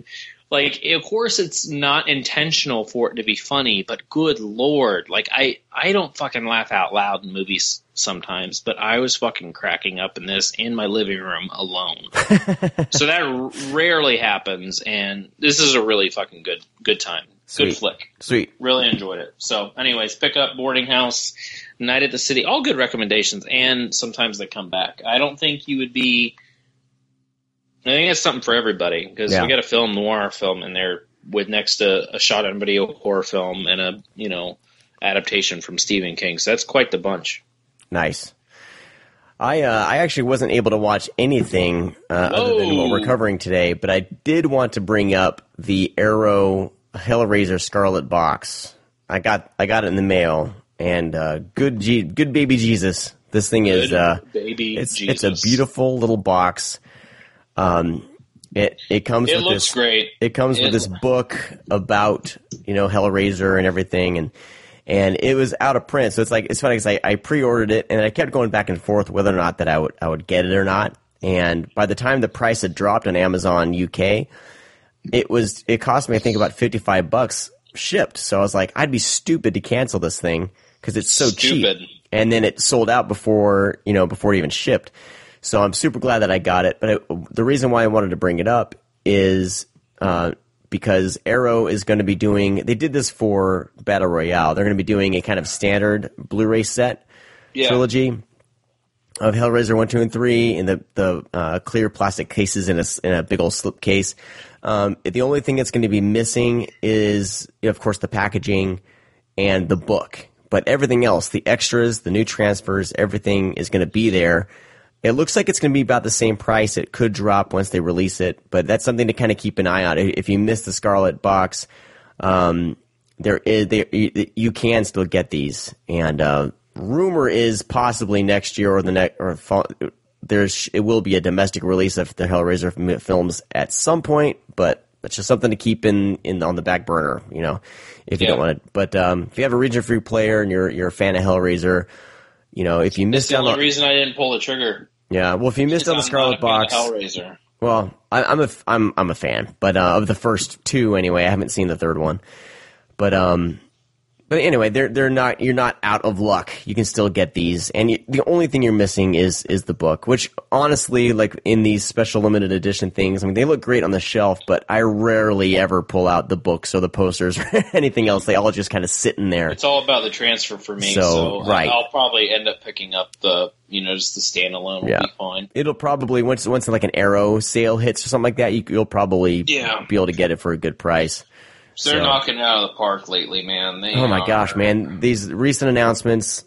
Like, of course, it's not intentional for it to be funny, but good lord, like I, I don't fucking laugh out loud in movies sometimes, but I was fucking cracking up in this in my living room alone. So that r- rarely happens, and this is a really fucking good, good time, Sweet. good flick. Sweet, really enjoyed it. So, anyways, pick up Boarding House, Night at the City, all good recommendations, and sometimes they come back. I don't think you would be. I think it's something for everybody because yeah. we got a film noir film in there with next to a shot on video horror film and a you know adaptation from Stephen King. So that's quite the bunch. Nice. I uh, I actually wasn't able to watch anything uh, other than what we're covering today, but I did want to bring up the Arrow Hellraiser Scarlet box. I got I got it in the mail, and uh, good G- good baby Jesus. This thing good is uh, baby it's Jesus. it's a beautiful little box. Um, it it comes it with looks this great. It comes it with this book about you know Hellraiser and everything, and and it was out of print. So it's like it's funny because I, I pre-ordered it and I kept going back and forth whether or not that I would I would get it or not. And by the time the price had dropped on Amazon U K, it was it cost me I think about fifty-five bucks shipped. So I was like, I'd be stupid to cancel this thing because it's so stupid. cheap. And then it sold out before you know before it even shipped. So I'm super glad that I got it. But it, the reason why I wanted to bring it up is uh, because Arrow is going to be doing – they did this for Battle Royale. They're going to be doing a kind of standard Blu-ray set yeah. trilogy of Hellraiser one, two, and three in the, the uh, clear plastic cases in a, in a big old slip case. Um, the only thing that's going to be missing is, of course, the packaging and the book. But everything else, the extras, the new transfers, everything is going to be there. It looks like it's going to be about the same price. It could drop once they release it, but that's something to kind of keep an eye on. If you miss the Scarlet box, um, there is there, you can still get these. And uh, rumor is possibly next year or the next or fall, there's it will be a domestic release of the Hellraiser films at some point, but it's just something to keep in, in on the back burner, you know, if you yeah. don't want to. But um, if you have a region free player and you're you're a fan of Hellraiser, you know, if you missed That's the only on the, reason I didn't pull the trigger. Yeah, well, if you missed on the Scarlet box, Hellraiser. well, I, I'm a I'm I'm a fan, but uh, of the first two anyway. I haven't seen the third one, but um, but anyway, they're they're not you're not out of luck. You can still get these, and you, the only thing you're missing is is the book. Which honestly, like in these special limited edition things, I mean, they look great on the shelf, but I rarely ever pull out the books or the posters or anything else. They all just kind of sit in there. It's all about the transfer for me, So, so, right. I'll probably end up picking up the you know just the standalone. Will Yeah. be fine. It'll probably once once like an Arrow sale hits or something like that, you, you'll probably Yeah. be able to get it for a good price. So they're So- knocking it out of the park lately, man. They Oh my are. gosh, man! These recent announcements.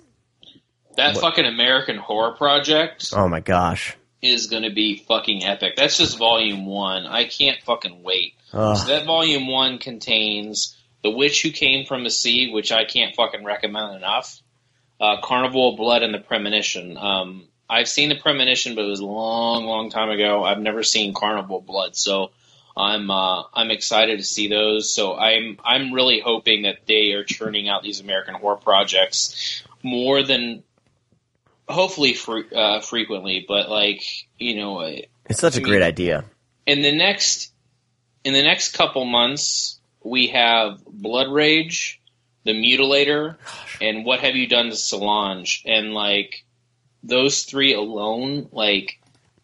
That fucking American Horror Project Oh my gosh. is going to be fucking epic. That's just volume one. I can't fucking wait. Ugh. So that volume one contains The Witch Who Came from the Sea, which I can't fucking recommend enough. Uh, Carnival of Blood and The Premonition. Um, I've seen The Premonition, but it was a long, long time ago. I've never seen Carnival of Blood, so I'm uh, I'm excited to see those. So I'm I'm really hoping that they are churning out these American Horror Projects more than hopefully fre- uh, frequently, but like you know, It's such a I great mean, idea. in the next in the next couple months we have Blood Rage, The Mutilator, and What Have You Done to Solange, and like those three alone, like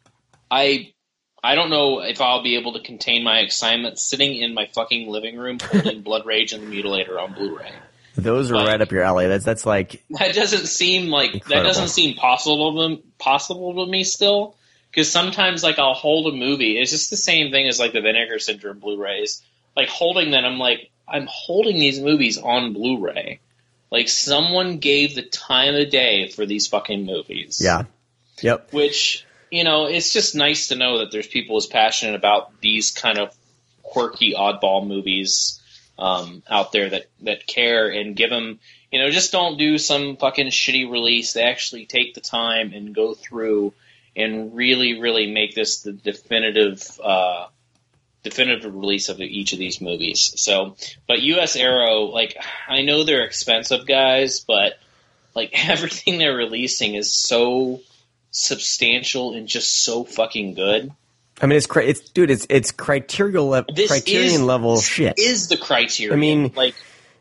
I. I don't know if I'll be able to contain my excitement sitting in my fucking living room holding Blood Rage and the Mutilator on Blu-ray. Those are Like- right up your alley. That's that's like That doesn't seem like Incredible. that doesn't seem possible to, possible to me still. Because sometimes like I'll hold a movie. It's just the same thing as like the Vinegar Syndrome Blu-rays. Like holding them, I'm like I'm holding these movies on Blu-ray. Like someone gave the time of day for these fucking movies. yeah, yep. Which, you know, it's just nice to know that there's people as passionate about these kind of quirky, oddball movies um, out there that, that care and give them, you know, just don't do some fucking shitty release. They actually take the time and go through and really, really make this the definitive, uh, definitive release of each of these movies. So, but U S Arrow, like, I know they're expensive guys, but like everything they're releasing is so substantial and just so fucking good. I mean, it's it's dude, it's it's criterion level, criterion is, level shit. Is the criterion? I mean, like,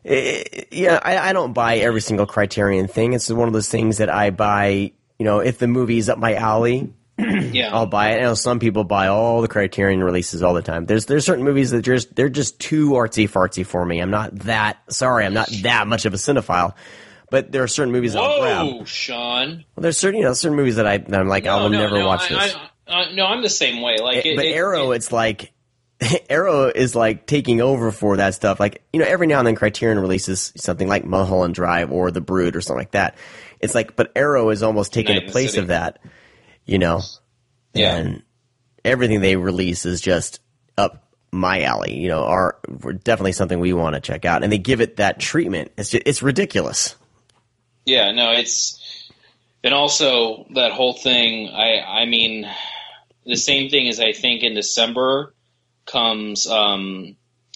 it, yeah, I, I don't buy every single Criterion thing. It's one of those things that I buy. You know, if the movie's up my alley, yeah, I'll buy it. I know some people buy all the Criterion releases all the time. There's there's certain movies that just they're just too artsy fartsy for me. I'm not that sorry. I'm not that much of a cinephile. But there are certain movies that I'll grab. Whoa, Sean. Well, there's certain you know certain movies that I that I'm like no, I will no, never no, watch I, this. I, I, no, I'm the same way. Like, it, it, but it, Arrow, it, it's like Arrow is like taking over for that stuff. Like, you know, every now and then Criterion releases something like Mulholland Drive or The Brood or something like that. It's like, but Arrow is almost taking the place of that, you know? Yeah. And everything they release is just up my alley, you know, are definitely something we want to check out. And they give it that treatment. It's just, it's ridiculous. Yeah, no, it's, and also that whole thing, I, I mean, the same thing as I think in December comes um,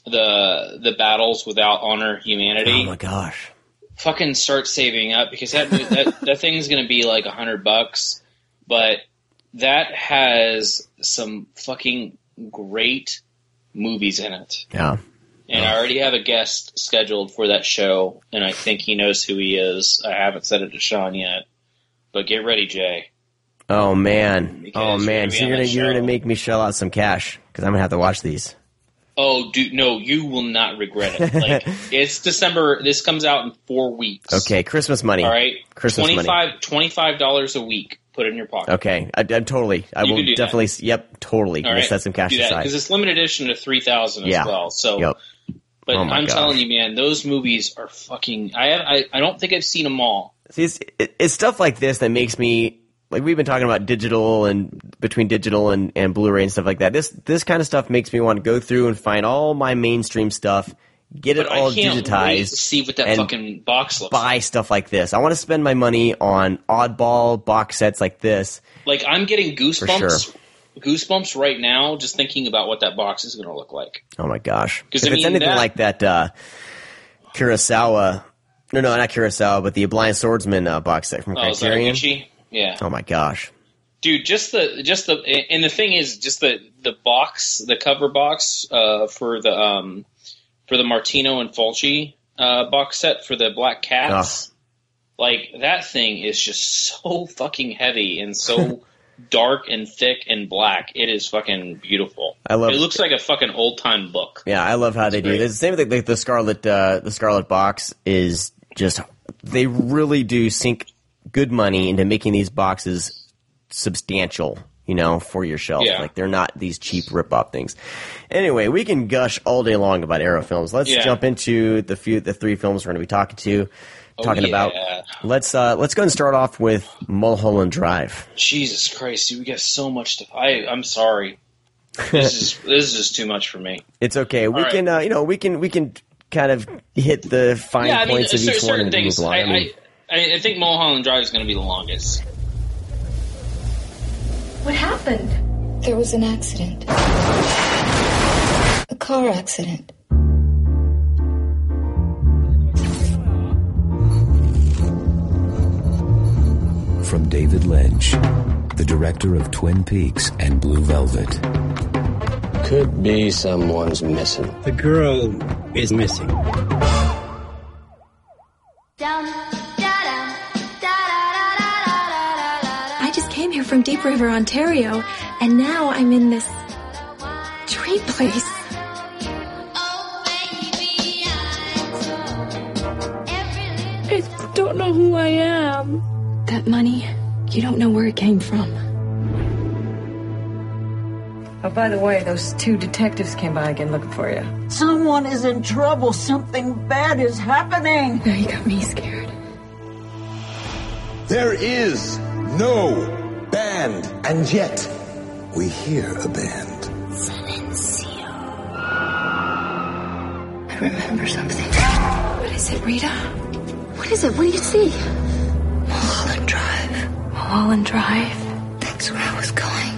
the the Battles Without Honor Humanity. Oh my gosh! Fucking start saving up because that that, that thing's gonna be like a hundred bucks, but that has some fucking great movies in it. Yeah. And I already have a guest scheduled for that show, and I think he knows who he is. I haven't said it to Sean yet, but get ready, Jay. Oh man! Because oh man! you're So gonna you're gonna show. you're gonna make me shell out some cash because I'm gonna have to watch these. Oh, dude, no, you will not regret it. Like, it's December. This comes out in four weeks. Okay, Christmas money. All right, Christmas twenty-five money. twenty-five dollars a week. Put it in your pocket. Okay, I, I'm totally. I You will can do definitely. that. Yep, totally. All Gonna right, set some cash do that aside because it's limited edition to three thousand as Yeah. well. So, Yep. but Oh my I'm gosh. telling you, man, those movies are fucking. I have, I I don't think I've seen them all. See, it's, it, it's stuff like this that makes me like we've been talking about digital and between digital and, and Blu-ray and stuff like that. This this kind of stuff makes me want to go through and find all my mainstream stuff, get it But all I can't digitized, wait to see what that and fucking box looks buy like. stuff like this. I want to spend my money on oddball box sets like this. Like, I'm getting goosebumps. sure. Goosebumps right now just thinking about what that box is going to look like. Oh my gosh! 'Cause, If I it's mean, anything that- like that uh, Kurosawa, no, no, not Kurosawa, but the Blind Swordsman uh, box set from Oh, is that Criterion. Avicii? Yeah. Oh my gosh! Dude, just the just the and the thing is just the the box, the cover box uh, for the um for the Martino and Fulci uh, box set for the Black Cats. Like, that thing is just so fucking heavy and so dark and thick and black. It is fucking beautiful. I love it. Looks like a fucking old time book. Yeah, I love how they do. great. It's the same thing. Like the Scarlet, uh, the Scarlet Box is just. They really do sink good money into making these boxes substantial, you know, for your shelf. Yeah. Like they're not these cheap rip-off things. Anyway, we can gush all day long about Arrow films. Let's Yeah. jump into the few, the three films we're going to be talking to, Oh, talking yeah. about. Let's uh, let's go and start off with Mulholland Drive. Jesus Christ, dude, we got so much to. I I'm sorry. This is this is just too much for me. It's okay. We All right. can, uh, you know, we can we can kind of hit the fine Yeah, I mean, points of cer- each one certain and things. move along. I, I mean, I, I think Mulholland Drive is going to be the longest. What happened? There was an accident. A car accident. From David Lynch, the director of Twin Peaks and Blue Velvet. Could be someone's missing. The girl is missing. I just came here from Deep River, Ontario, and now I'm in this dream place. I don't know who I am. That money, you don't know where it came from. Oh, by the way, those two detectives came by again looking for you. Someone is in trouble. Something bad is happening. Now you got me scared. There is no band, and yet we hear a band. I remember something. What is it, Rita? What is it? What do you see? Mulholland Drive. Mulholland Drive. That's where I was going.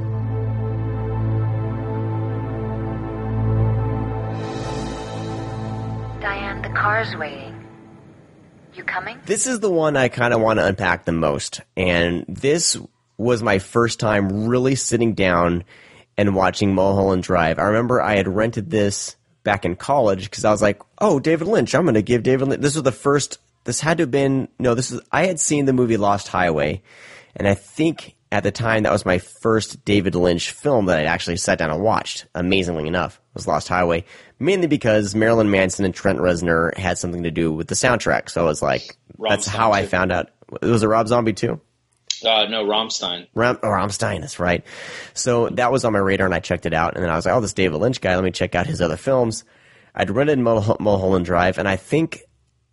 Diane, the car's waiting. You coming? This is the one I kind of want to unpack the most. And this was my first time really sitting down and watching Mulholland Drive. I remember I had rented this back in college because I was like, oh, David Lynch, I'm going to give David Lynch. This was the first, this had to have been, no, this is, I had seen the movie Lost Highway, and I think at the time that was my first David Lynch film that I actually sat down and watched, amazingly enough, was Lost Highway, mainly because Marilyn Manson and Trent Reznor had something to do with the soundtrack. So I was like, Rob that's Stein how I too. found out. Was it Rob Zombie too? Uh, no, Rammstein. Ram- oh, Rammstein, that's right. So that was on my radar, and I checked it out. And then I was like, oh, this David Lynch guy, let me check out his other films. I'd rented Mul- Mulholland Drive, and I think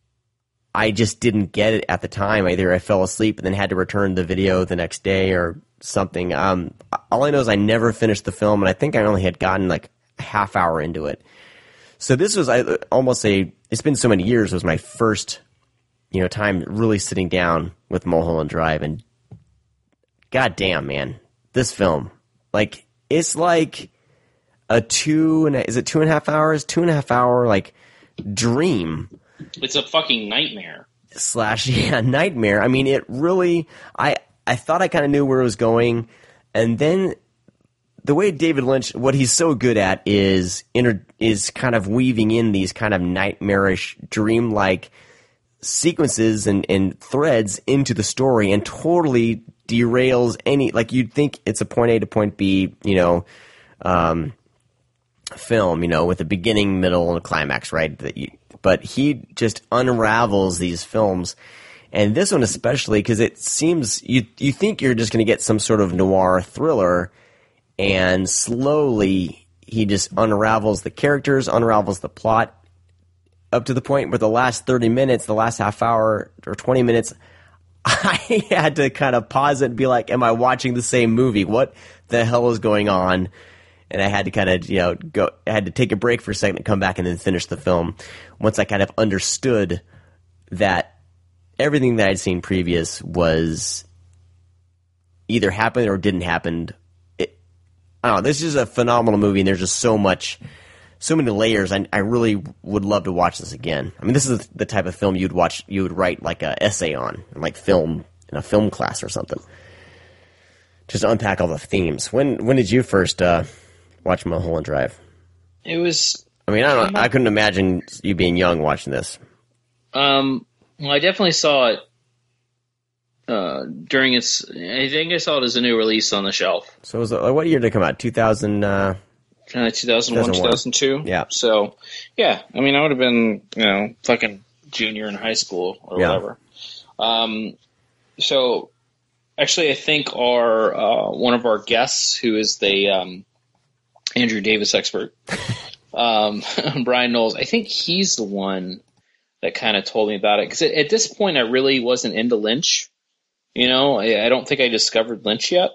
I just didn't get it at the time. Either I fell asleep and then had to return the video the next day or something. Um, all I know is I never finished the film, and I think I only had gotten like a half hour into it. So this was I, almost a, it's been so many years, it was my first, you know, time really sitting down with Mulholland Drive, and God damn, man, this film, like, it's like a two and a, is it two and a half hours? Two and a half hour, like, dream. It's a fucking nightmare. Slash, yeah, nightmare. I mean, it really, I, I thought I kind of knew where it was going, and then the way David Lynch, what he's so good at is, inter, is kind of weaving in these kind of nightmarish, dreamlike sequences and, and threads into the story, and totally derails any, like, you'd think it's a point A to point B, you know, um, film, you know, with a beginning, middle, and a climax, right? That you, but he just unravels these films, and this one especially, because it seems, you you think you're just going to get some sort of noir thriller, and slowly he just unravels the characters, unravels the plot, up to the point where the last thirty minutes, the last half hour or twenty minutes, I had to kind of pause it and be like, am I watching the same movie? What the hell is going on? And I had to kind of, you know, go, I had to take a break for a second and come back and then finish the film. Once I kind of understood that everything that I'd seen previous was either happened or didn't happen. It, I don't know, this is a phenomenal movie, and there's just so much, so many layers. I, I really would love to watch this again. I mean, this is the type of film you'd watch, you would write like an essay on, like film, in a film class or something. Just to unpack all the themes. When when did you first uh, watch Mulholland Drive? It was. I mean, I don't. I couldn't imagine you being young watching this. Um. Well, I definitely saw it uh, during its. I think I saw it as a new release on the shelf. So, was it, what year did it come out? Two thousand. Uh, uh, two thousand one, two thousand two. Yeah. So, yeah. I mean, I would have been, you know, fucking junior in high school or yeah. whatever. Um. So. Actually, I think our uh, one of our guests, who is the um, Andrew Davis expert, um, Brian Knowles, I think he's the one that kind of told me about it. Because at this point, I really wasn't into Lynch. You know, I, I don't think I discovered Lynch yet.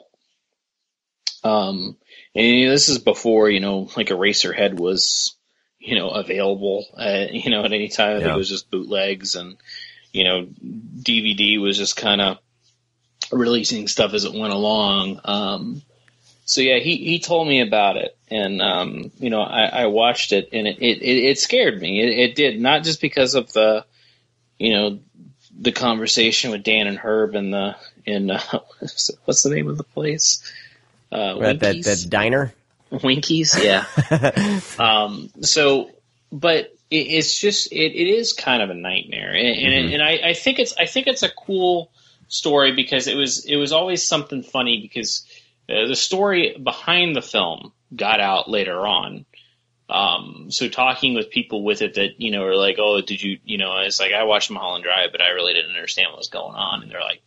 Um, and you know, this is before, you know, like Eraserhead was, you know, available, uh, you know, at any time. I yeah. think it was just bootlegs, and, you know, D V D was just kind of releasing stuff as it went along. Um, so yeah, he, he told me about it, and, um, you know, I, I watched it, and it, it, it scared me. It, it did, not just because of the, you know, the conversation with Dan and Herb in the, in, uh, what's the name of the place? Uh, that, that, that diner? Winkies. Yeah. um, so, but it, it's just, it, it is kind of a nightmare. And, and, mm-hmm. and I, I think it's, I think it's a cool story, because it was it was always something funny, because uh, the story behind the film got out later on. Um, so talking with people with it that, you know, are like, oh, did you, you know, it's like, I watched Mulholland Drive, but I really didn't understand what was going on. And they're like,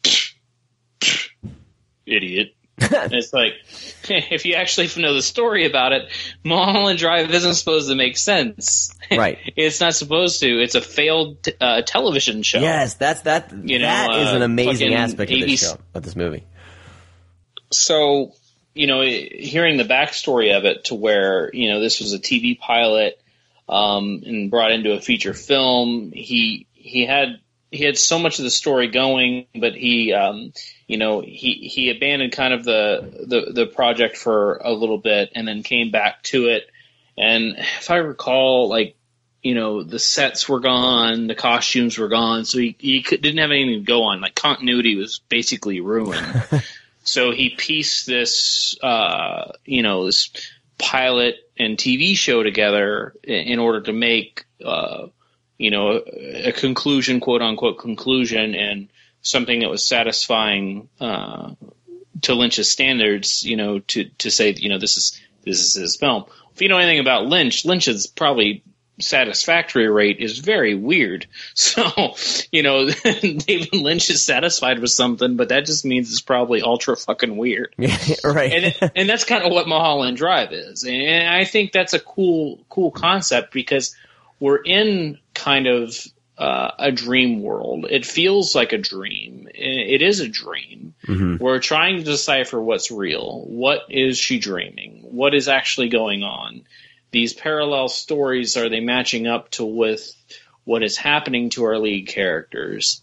idiot. And it's like, if you actually know the story about it, Mulholland Drive isn't supposed to make sense. Right. It's not supposed to. It's a failed uh, television show. Yes, that's that. You know, that is an amazing uh, aspect of this show, of this movie. So, you know, hearing the backstory of it, to where, you know, this was a T V pilot um, and brought into a feature film. He he had he had so much of the story going, but he. Um, You know, he, he abandoned kind of the, the, the project for a little bit, and then came back to it. And if I recall, like, you know, the sets were gone, the costumes were gone, so he, he could, didn't have anything to go on. Like, continuity was basically ruined. So he pieced this, uh, you know, this pilot and T V show together in order to make, uh, you know, a, a conclusion, quote unquote conclusion, and something that was satisfying uh, to Lynch's standards, you know, to, to say, you know, this is this is his film. If you know anything about Lynch, Lynch's probably satisfactory rate is very weird. So, you know, David Lynch is satisfied with something, but that just means it's probably ultra fucking weird. Yeah, right. And, and that's kind of what Mulholland Drive is. And I think that's a cool, cool concept because we're in kind of uh, a dream world. It feels like a dream. It is a dream. Mm-hmm. We're trying to decipher what's real. What is she dreaming? What is actually going on? These parallel stories, are they matching up to with what is happening to our lead characters?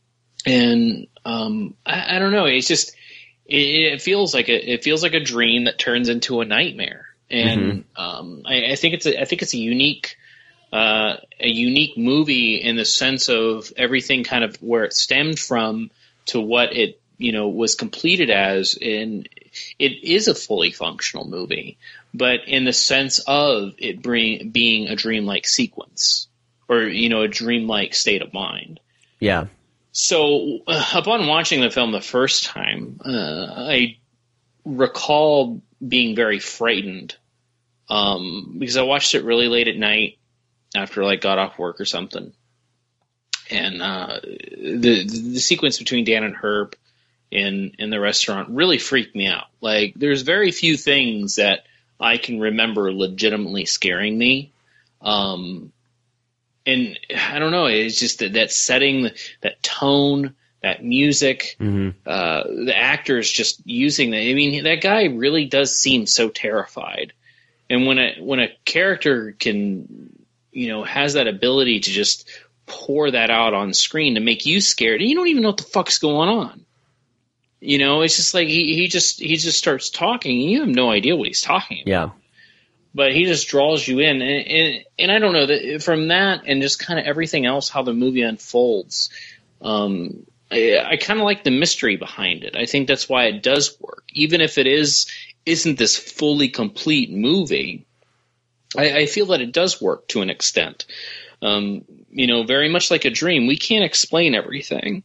And um, I, I don't know. It's just it, it feels like a it feels like a dream that turns into a nightmare. And mm-hmm. um, I, I think it's a I think it's a unique uh, a unique movie in the sense of everything kind of where it stemmed from to what it you know was completed as. And it is a fully functional movie, but in the sense of it bring, being a dreamlike sequence or, you know, a dreamlike state of mind. Yeah. So uh, upon watching the film the first time, uh, I recall being very frightened um, because I watched it really late at night after like got off work or something. And uh, the, the sequence between Dan and Herb in, in the restaurant really freaked me out. Like there's very few things that I can remember legitimately scaring me. Um, and I don't know, it's just that, that setting, that tone, that music, mm-hmm. uh, the actors just using that. I mean, that guy really does seem so terrified. And when a, when a character can, you know, has that ability to just pour that out on screen to make you scared, and you don't even know what the fuck's going on. You know, it's just like he, he just he just starts talking, and you have no idea what he's talking about. Yeah. But he just draws you in, and and, and I don't know that from that, and just kind of everything else, how the movie unfolds. Um, I, I kind of like the mystery behind it. I think that's why it does work, even if it is isn't this fully complete movie. I, I feel that it does work to an extent. Um, you know, very much like a dream, we can't explain everything.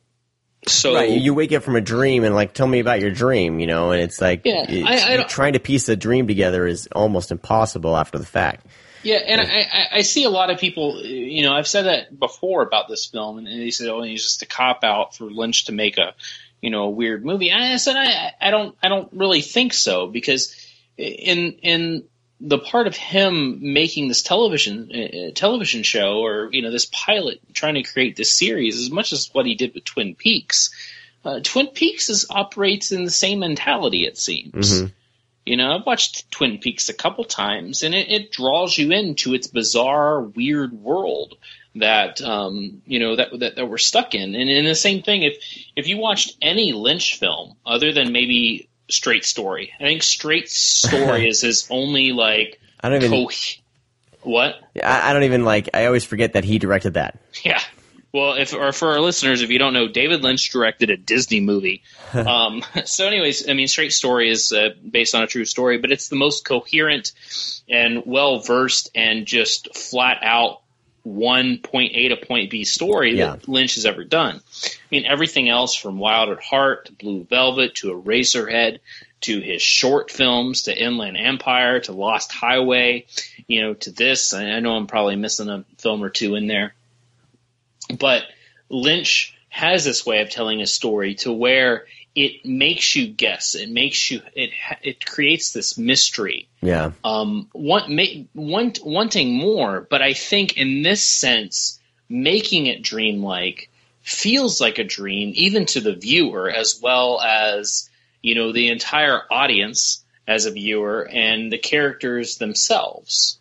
So right, you wake up from a dream and like, tell me about your dream, you know, and it's like yeah, it's, I, I trying to piece a dream together is almost impossible after the fact. Yeah, and I, I, I see a lot of people, you know, I've said that before about this film, and they said, oh, it's just a cop out for Lynch to make a, you know, a weird movie. And I said, I, I don't, I don't really think so, because in in the part of him making this television uh, television show, or you know, this pilot trying to create this series, as much as what he did with Twin Peaks, uh, Twin Peaks is operates in the same mentality. It seems, mm-hmm. you know, I've watched Twin Peaks a couple times, and it, it draws you into its bizarre, weird world that um, you know that, that that we're stuck in. And in the same thing, if if you watched any Lynch film other than maybe Straight Story. I think Straight Story is his only like. I don't even. Co- what? I, I don't even like. I always forget that he directed that. Yeah. Well, if or for our listeners, if you don't know, David Lynch directed a Disney movie. um, so, anyways, I mean, Straight Story is uh, based on a true story, but it's the most coherent and well versed and just flat out one point A to point B story yeah. that Lynch has ever done. I mean, everything else from Wild at Heart to Blue Velvet to Eraserhead to his short films to Inland Empire to Lost Highway, you know, to this. I know I'm probably missing a film or two in there. But Lynch has this way of telling a story to where it makes you guess. It makes you it it creates this mystery. Yeah. Um. Want, ma- want wanting more, but I think in this sense, making it dreamlike feels like a dream, even to the viewer, as well as you know the entire audience as a viewer and the characters themselves.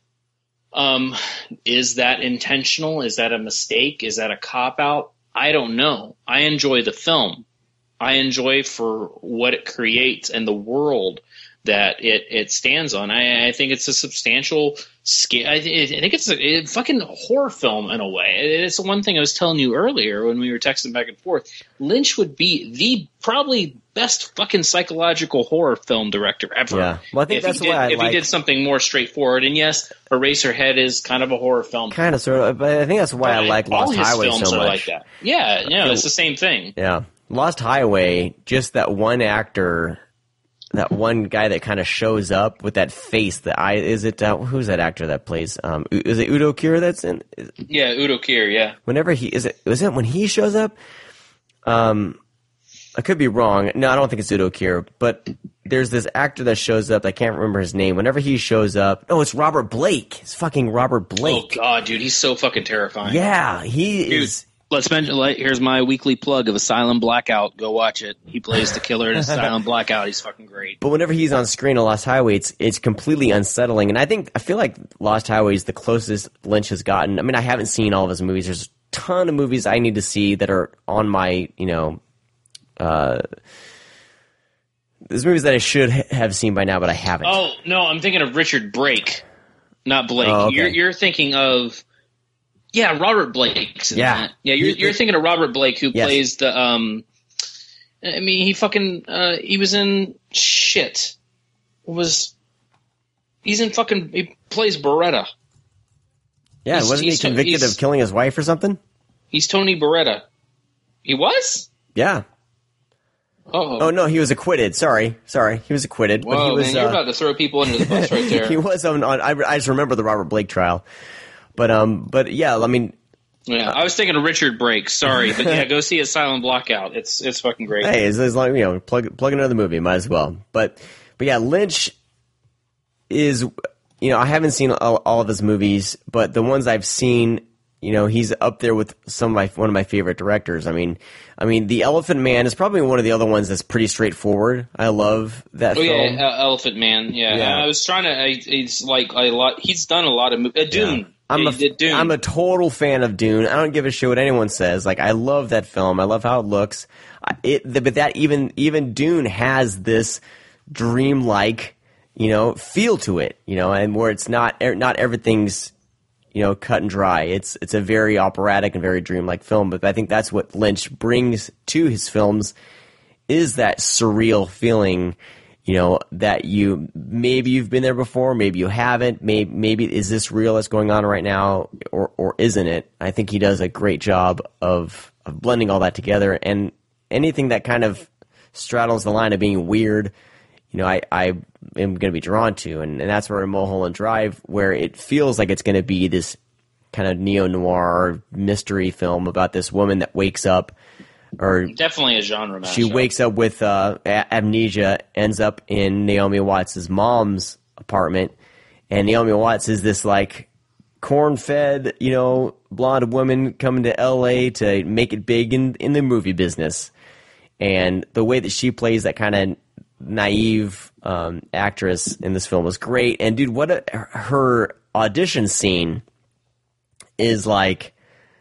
Um. Is that intentional? Is that a mistake? Is that a cop-out? I don't know. I enjoy the film. I enjoy for what it creates and the world that it, it stands on. I, I think it's a substantial scale. I, I think it's a, a fucking horror film in a way. It's the one thing I was telling you earlier when we were texting back and forth. Lynch would be the probably best fucking psychological horror film director ever. Yeah. Well, I think if that's he did, why I if like... he did something more straightforward. And yes, Eraserhead is kind of a horror film. Kind of, sort of, but I think that's why but I like all Lost his Highway films so are much. like that. Yeah, yeah, it's the same thing. Yeah. Lost Highway, just that one actor, that one guy that kind of shows up with that face, the eye, is it, uh, who's that actor that plays, um, is it Udo Kier that's in? Is, yeah, Udo Kier, yeah. Whenever he, is it, was it when he shows up? Um, I could be wrong. No, I don't think it's Udo Kier, but there's this actor that shows up, I can't remember his name. Whenever he shows up, oh, it's Robert Blake. It's fucking Robert Blake. Oh, God, dude, he's so fucking terrifying. Yeah, he dude. is... Let's mention. Like, here's my weekly plug of Asylum Blackout. Go watch it. He plays the killer in Asylum Blackout. He's fucking great. But whenever he's on screen in Lost Highway, it's it's completely unsettling. And I think I feel like Lost Highway is the closest Lynch has gotten. I mean, I haven't seen all of his movies. There's a ton of movies I need to see that are on my, you know, uh, there's movies that I should ha- have seen by now, but I haven't. Oh no, I'm thinking of Richard Brake, not Blake. Oh, okay. You're you're thinking of. Yeah, Robert Blake's in yeah. that. Yeah, you're, you're thinking of Robert Blake, who yes. plays the, um, I mean, he fucking, uh, he was in, shit. What was, he's in fucking, he plays Beretta. Yeah, he's, wasn't he's, he convicted of killing his wife or something? He's Tony Beretta. He was? Yeah. Uh-oh. Oh, no, he was acquitted. Sorry. Sorry. He was acquitted. Whoa, but he was, man, you're uh, about to throw people under the bus right there. He was on, on I, I just remember the Robert Blake trial. But um, but yeah, I mean, yeah, I was thinking of Richard Brake. Sorry, but yeah, go see Asylum Blackout. It's it's fucking great. Hey, as, as long you know, plug plug another movie, might as well. But but yeah, Lynch is, you know, I haven't seen all, all of his movies, but the ones I've seen, you know, he's up there with some of my one of my favorite directors. I mean, I mean, The Elephant Man is probably one of the other ones that's pretty straightforward. I love that. Oh film. yeah, uh, Elephant Man. Yeah. Yeah. I was trying to. I, he's like a lot. He's done a lot of movies. Uh, Dune. Yeah. I'm a, Dune. I'm a total fan of Dune. I don't give a shit what anyone says. Like, I love that film. I love how it looks. It, but that even even Dune has this dreamlike, you know, feel to it. You know, and where it's not not everything's, you know, cut and dry. It's it's a very operatic and very dreamlike film. But I think that's what Lynch brings to his films, is that surreal feeling. You know, that you, maybe you've been there before, maybe you haven't, maybe, maybe is this real that's going on right now, or, or isn't it? I think he does a great job of, of blending all that together, and anything that kind of straddles the line of being weird, you know, I, I am going to be drawn to, and, and that's where Mulholland Drive, where it feels like it's going to be this kind of neo-noir mystery film about this woman that wakes up, or definitely a genre mashup. She wakes up with uh, a- amnesia, ends up in Naomi Watts' mom's apartment, and Naomi Watts is this like corn-fed, you know, blonde woman coming to L A to make it big in in the movie business, and the way that she plays that kind of naive um, actress in this film was great. And dude, what a, her audition scene is like.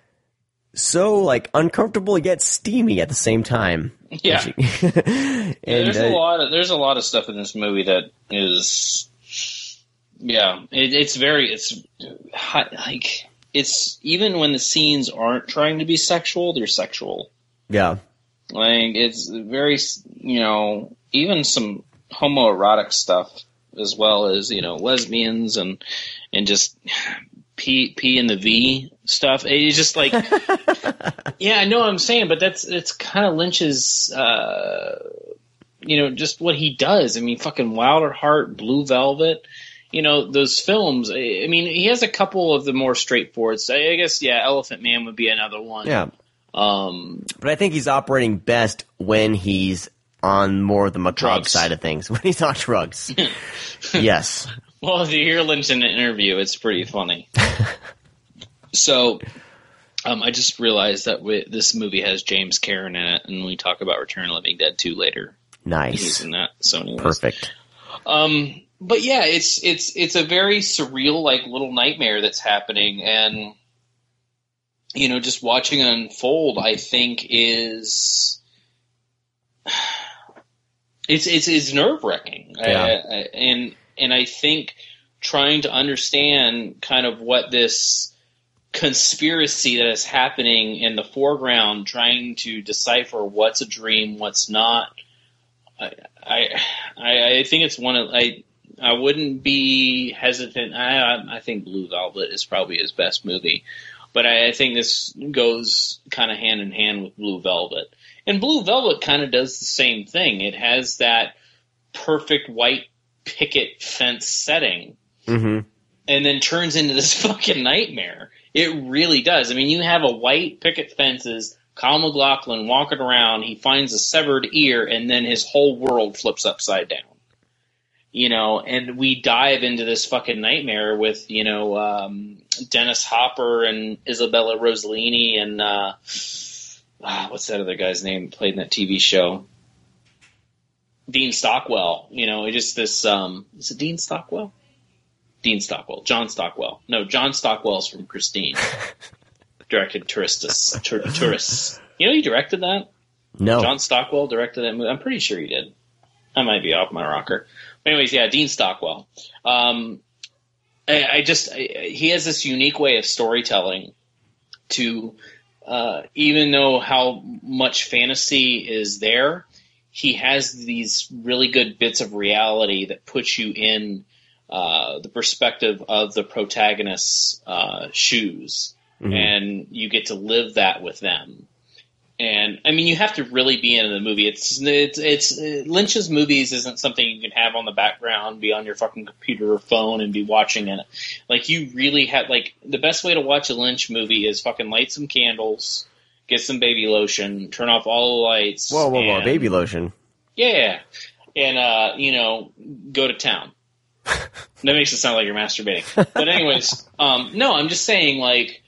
So like uncomfortable yet steamy at the same time. Yeah, she, and, yeah there's uh, a lot of there's a lot of stuff in this movie that is, yeah, it, it's very it's like it's even when the scenes aren't trying to be sexual, they're sexual. Yeah, like it's very, you know, even some homoerotic stuff as well as, you know, lesbians and and just P P and the V stuff. It's just like, yeah, I know what I'm saying, but that's it's kind of Lynch's, uh, you know, just what he does. I mean, fucking Wilder Heart, Blue Velvet, you know, those films. I mean, he has a couple of the more straightforward. So I guess, yeah, Elephant Man would be another one. Yeah, um, but I think he's operating best when he's on more of the macabre drugs. side of things. When he's on drugs, yes. Well, if you hear Lynch in an interview, it's pretty funny. So, um, I just realized that we, this movie has James Cairn in it, and we talk about Return of the Living Dead two later. Nice. He's in that. So anyways. Perfect. Um, but yeah, it's it's it's a very surreal, like, little nightmare that's happening, and you know, just watching it unfold, I think is. It's it's it's nerve wracking. Yeah. I, I, and and I think trying to understand kind of what this conspiracy that is happening in the foreground, trying to decipher what's a dream, what's not. I I, I think it's one of I I wouldn't be hesitant. I I think Blue Velvet is probably his best movie, but I, I think this goes kind of hand in hand with Blue Velvet. And Blue Velvet kind of does the same thing. It has that perfect white picket fence setting, mm-hmm. and then turns into this fucking nightmare. It really does. I mean, you have a white picket fences, Kyle MacLachlan walking around, he finds a severed ear, and then his whole world flips upside down. You know, and we dive into this fucking nightmare with, you know, um, Dennis Hopper and Isabella Rossellini and, uh, ah, what's that other guy's name played in that T V show? Dean Stockwell. You know, it just this, um, is it Dean Stockwell? Dean Stockwell. John Stockwell. No, John Stockwell's from Christine. Directed Touristus. Tur- Tourists. You know he directed that? No. John Stockwell directed that movie. I'm pretty sure he did. I might be off my rocker. But anyways, yeah, Dean Stockwell. Um, I, I just, I, he has this unique way of storytelling to, uh, even though how much fantasy is there, he has these really good bits of reality that puts you in uh, the perspective of the protagonist's uh, shoes. Mm-hmm. And you get to live that with them. And I mean, you have to really be in the movie. It's it's it's uh, Lynch's movies isn't something you can have on the background, be on your fucking computer or phone and be watching it. Like you really have like the best way to watch a Lynch movie is fucking light some candles, get some baby lotion, turn off all the lights. Whoa, whoa, and, whoa! Baby lotion. Yeah, and uh, you know, go to town. That makes it sound like you're masturbating. But anyways, um, no, I'm just saying like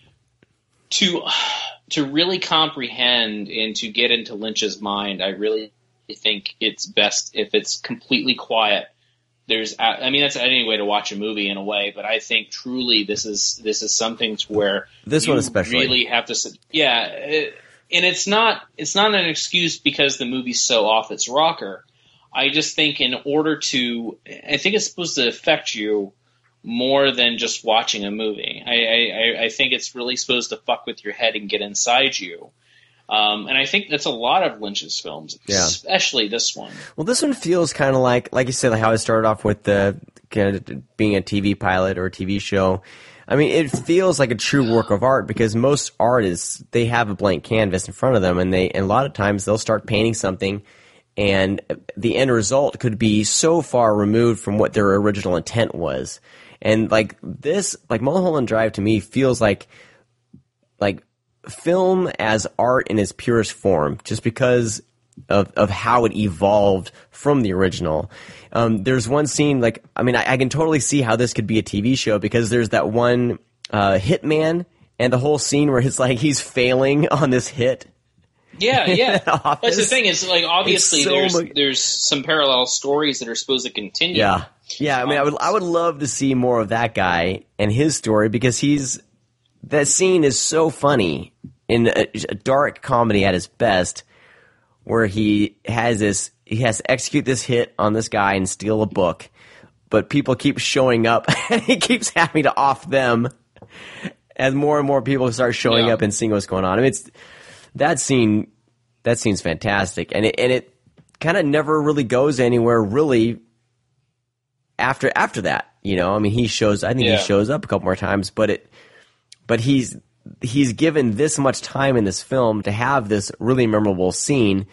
to. To really comprehend and to get into Lynch's mind, I really think it's best if it's completely quiet. There's, I mean, that's any way to watch a movie in a way, but I think truly this is this is something to where this you one especially really have to sit. Yeah, it, and it's not it's not an excuse because the movie's so off its rocker. I just think in order to, I think it's supposed to affect you more than just watching a movie. I, I, I think it's really supposed to fuck with your head and get inside you. Um, and I think that's a lot of Lynch's films, yeah. Especially this one. Well, this one feels kind of like, like you said, like how it started off with the kind of being a T V pilot or a T V show. I mean, it feels like a true work of art because most artists, they have a blank canvas in front of them, and they, and a lot of times they'll start painting something, and the end result could be so far removed from what their original intent was. And like this, like Mulholland Drive to me feels like, like film as art in its purest form, just because of, of how it evolved from the original. Um, there's one scene, like, I mean, I, I can totally see how this could be a T V show because there's that one, uh, hitman and the whole scene where it's like he's failing on this hit. Yeah, yeah. That's the thing. Is like obviously so there's much- there's some parallel stories that are supposed to continue. Yeah. Yeah, I mean, I would I would love to see more of that guy and his story because he's that scene is so funny in a, a dark comedy at its best, where he has this he has to execute this hit on this guy and steal a book, but people keep showing up and he keeps having to off them as more and more people start showing yeah. up and seeing what's going on. I mean, it's that scene that scene's fantastic, and it and it kind of never really goes anywhere really. After after that, you know, I mean, he shows. I think yeah. he shows up a couple more times, but it, but he's he's given this much time in this film to have this really memorable scene,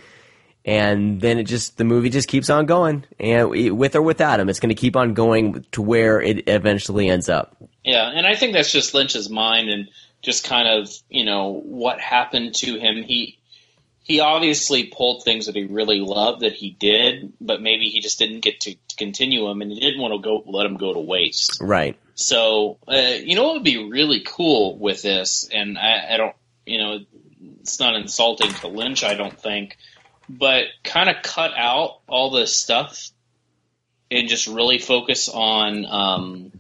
and then it just the movie just keeps on going, and with or without him, it's going to keep on going to where it eventually ends up. Yeah, and I think that's just Lynch's mind and just kind of you know what happened to him. He. He obviously pulled things that he really loved that he did, but maybe he just didn't get to, to continue them, and he didn't want to go let them go to waste. Right. So, uh, you know what would be really cool with this, and I, I don't, you know, it's not insulting to Lynch, I don't think, but kind of cut out all this stuff and just really focus on, um,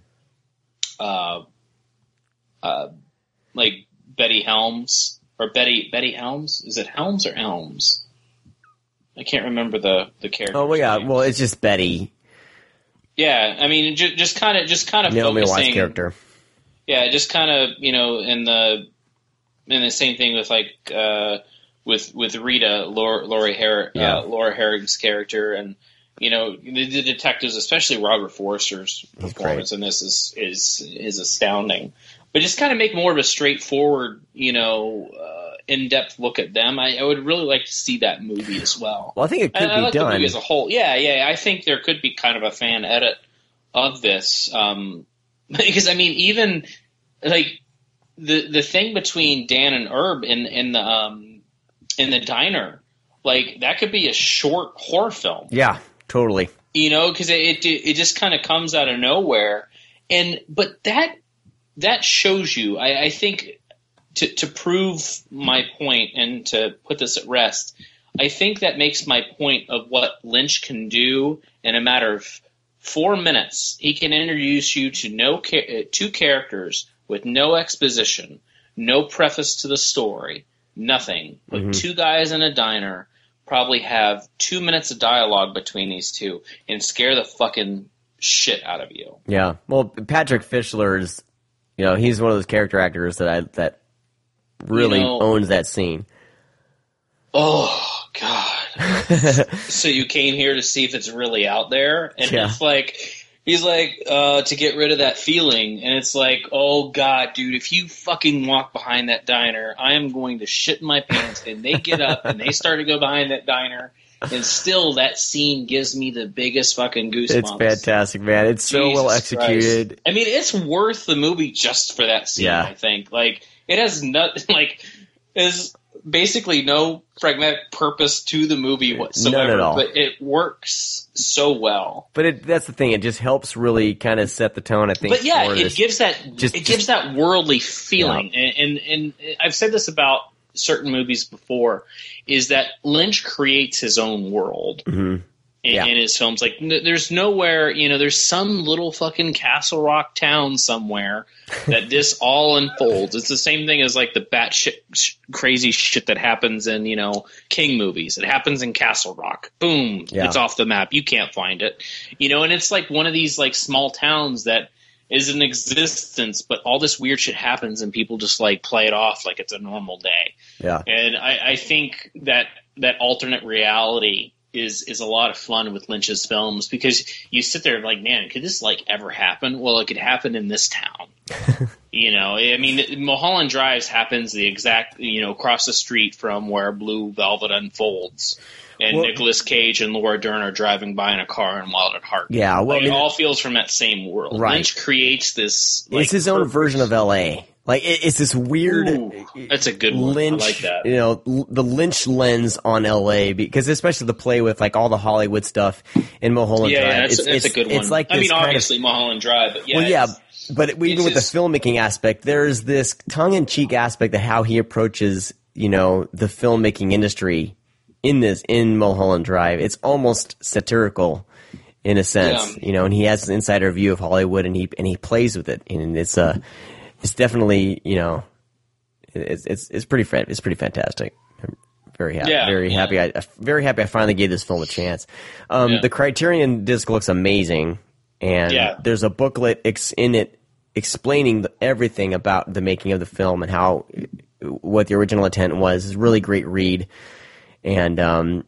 uh, uh, like Betty Helms. Or Betty Betty Helms? Is it Helms or Elms? I can't remember the, the character. Oh, well, yeah. Name. Well, it's just Betty. Yeah, I mean, just, just kind of, just kind of Naomi focusing. Watts' character. Yeah, just kind of, you know, in the, in the same thing with like, uh, with with Rita, Laura, Laura, Her- Yeah. uh, Laura Herring's character, and you know, the, the detectives, especially Robert Forster's performance in this is is is astounding. But just kind of make more of a straightforward, you know, uh, in-depth look at them. I, I would really like to see that movie as well. Well, I think it could I, be I like done the movie as a whole. Yeah, yeah. I think there could be kind of a fan edit of this, um, because I mean, even like the the thing between Dan and Herb in in the um, in the diner, like that could be a short horror film. Yeah, totally. You know, because it, it it just kind of comes out of nowhere, and but that. That shows you, I, I think, to, to prove my point and to put this at rest, I think that makes my point of what Lynch can do in a matter of four minutes. He can introduce you to no two characters with no exposition, no preface to the story, nothing. With Mm-hmm. two guys in a diner, probably have two minutes of dialogue between these two and scare the fucking shit out of you. Yeah. Well, Patrick Fischler's, you know, he's one of those character actors that I that really You know- owns that scene. Oh, God. So you came here to see if it's really out there? And Yeah. it's like, he's like, uh, to get rid of that feeling. And it's like, oh, God, dude, if you fucking walk behind that diner, I am going to shit in my pants. And they get up and they start to go behind that diner. And still, that scene gives me the biggest fucking goosebumps. It's fantastic, man. It's so Jesus well executed. Christ. I mean, it's worth the movie just for that scene, Yeah. I think. Like, it has no, like, there's basically no pragmatic purpose to the movie whatsoever. None at all. But it works so well. But it, that's the thing; it just helps really kind of set the tone. I think. But yeah, for it this. gives that just- it just- gives that worldly feeling, and, and and I've said this about certain movies before, is that Lynch creates his own world Mhm. in, Yeah. in his films. Like, n- there's nowhere, you know, there's some little fucking Castle Rock town somewhere that this all unfolds. It's the same thing as like the batshit sh- crazy shit that happens in, you know, King movies. It happens in Castle Rock. Boom, Yeah. it's off the map. You can't find it, you know. And it's like one of these like small towns that is in existence, but all this weird shit happens and people just like play it off like it's a normal day. Yeah. And I, I think that that alternate reality is is a lot of fun with Lynch's films, because you sit there like, man, could this like ever happen? Well, it could happen in this town. You know, I mean, Mulholland Drive happens the exact, you know, across the street from where Blue Velvet unfolds. And Well- Nicolas Cage and Laura Dern are driving by in a car in Wild at Heart. Yeah, well, Like, I mean- it all feels from that same world. Right. Lynch creates this. Like, it's his own perfect- version of L A. Like it, it's this weird. Ooh, that's a good one. Lynch, I like that. you know, l- the Lynch lens on L A, because especially the play with like all the Hollywood stuff in Mulholland Yeah, Drive. yeah, that's, it's, that's it's, a good one. It's like I this mean, kind obviously Mulholland Drive, but yeah. of, well, yeah, it's- but even it's with his- the filmmaking aspect, there's this tongue-in-cheek aspect of how he approaches, you know, the filmmaking industry in this in Mulholland Drive. It's almost satirical in a sense, Yeah. you know, and he has an insider view of Hollywood, and he and he plays with it, and it's uh, it's definitely, you know. It's it's it's pretty fan- it's pretty fantastic. I'm very happy, Yeah, very yeah. happy. I, very happy. I finally gave this film a chance. Um, Yeah. The Criterion disc looks amazing, and Yeah. there's a booklet ex- in it explaining the, everything about the making of the film and how what the original intent was. It's a really great read, and um,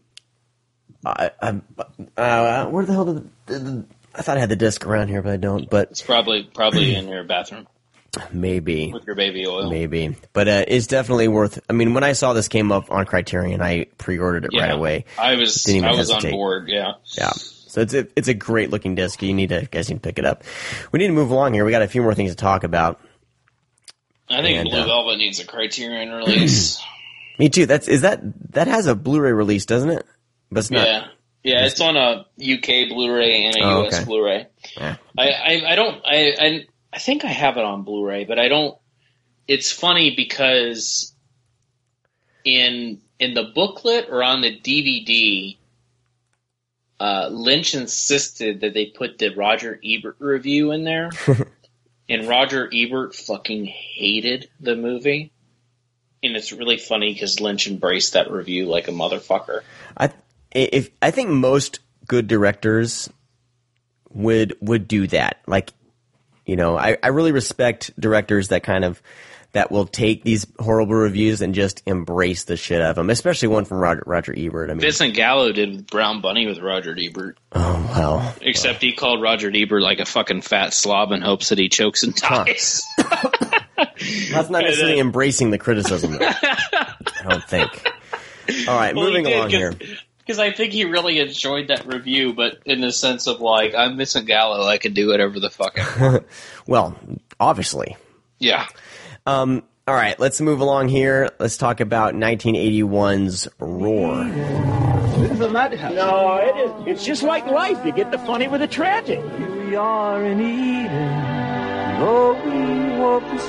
I, I uh, where the hell did the, the, I thought I had the disc around here, but I don't. But It's probably probably in your bathroom maybe. with your baby oil. Maybe, but uh, it's definitely worth. I mean, when I saw this came up on Criterion, I pre-ordered it Yeah. right away. I was Didn't even I was hesitate. on board. Yeah. Yeah, so it's a, it's a great looking disc. You need to guys need to pick it up. We need to move along here. We got a few more things to talk about. I think And, Blue uh, Velvet needs a Criterion release. Me too. That's is that that has a Blu-ray release, doesn't it? But it's not. Yeah. Yeah, it's on a U K Blu-ray and a Oh, U S okay. Blu-ray. Yeah. I, I, I don't I, I I think I have it on Blu-ray, but I don't. It's funny because in in the booklet or on the D V D, uh, Lynch insisted that they put the Roger Ebert review in there, and Roger Ebert fucking hated the movie. And it's really funny because Lynch embraced that review like a motherfucker. I if I think most good directors would would do that. Like, you know, I, I really respect directors that kind of that will take these horrible reviews and just embrace the shit out of them, especially one from Roger, Roger Ebert. I mean, Vincent Gallo did Brown Bunny with Roger Ebert. Oh, well. Except well. he called Roger Ebert like a fucking fat slob in hopes that he chokes and dies. Huh. That's not necessarily embracing the criticism, though. I don't think. All right, well, moving along here. Because I think he really enjoyed that review, but in the sense of, like, I'm Vincent Gallo, I can do whatever the fuck I want. Well, obviously. Yeah. Um, all right, let's move along here. Let's talk about nineteen eighty-one's Roar. This is a madhouse. No, it is. It's just like life. You get the funny with the tragic. Here we are in Eden, though we walk the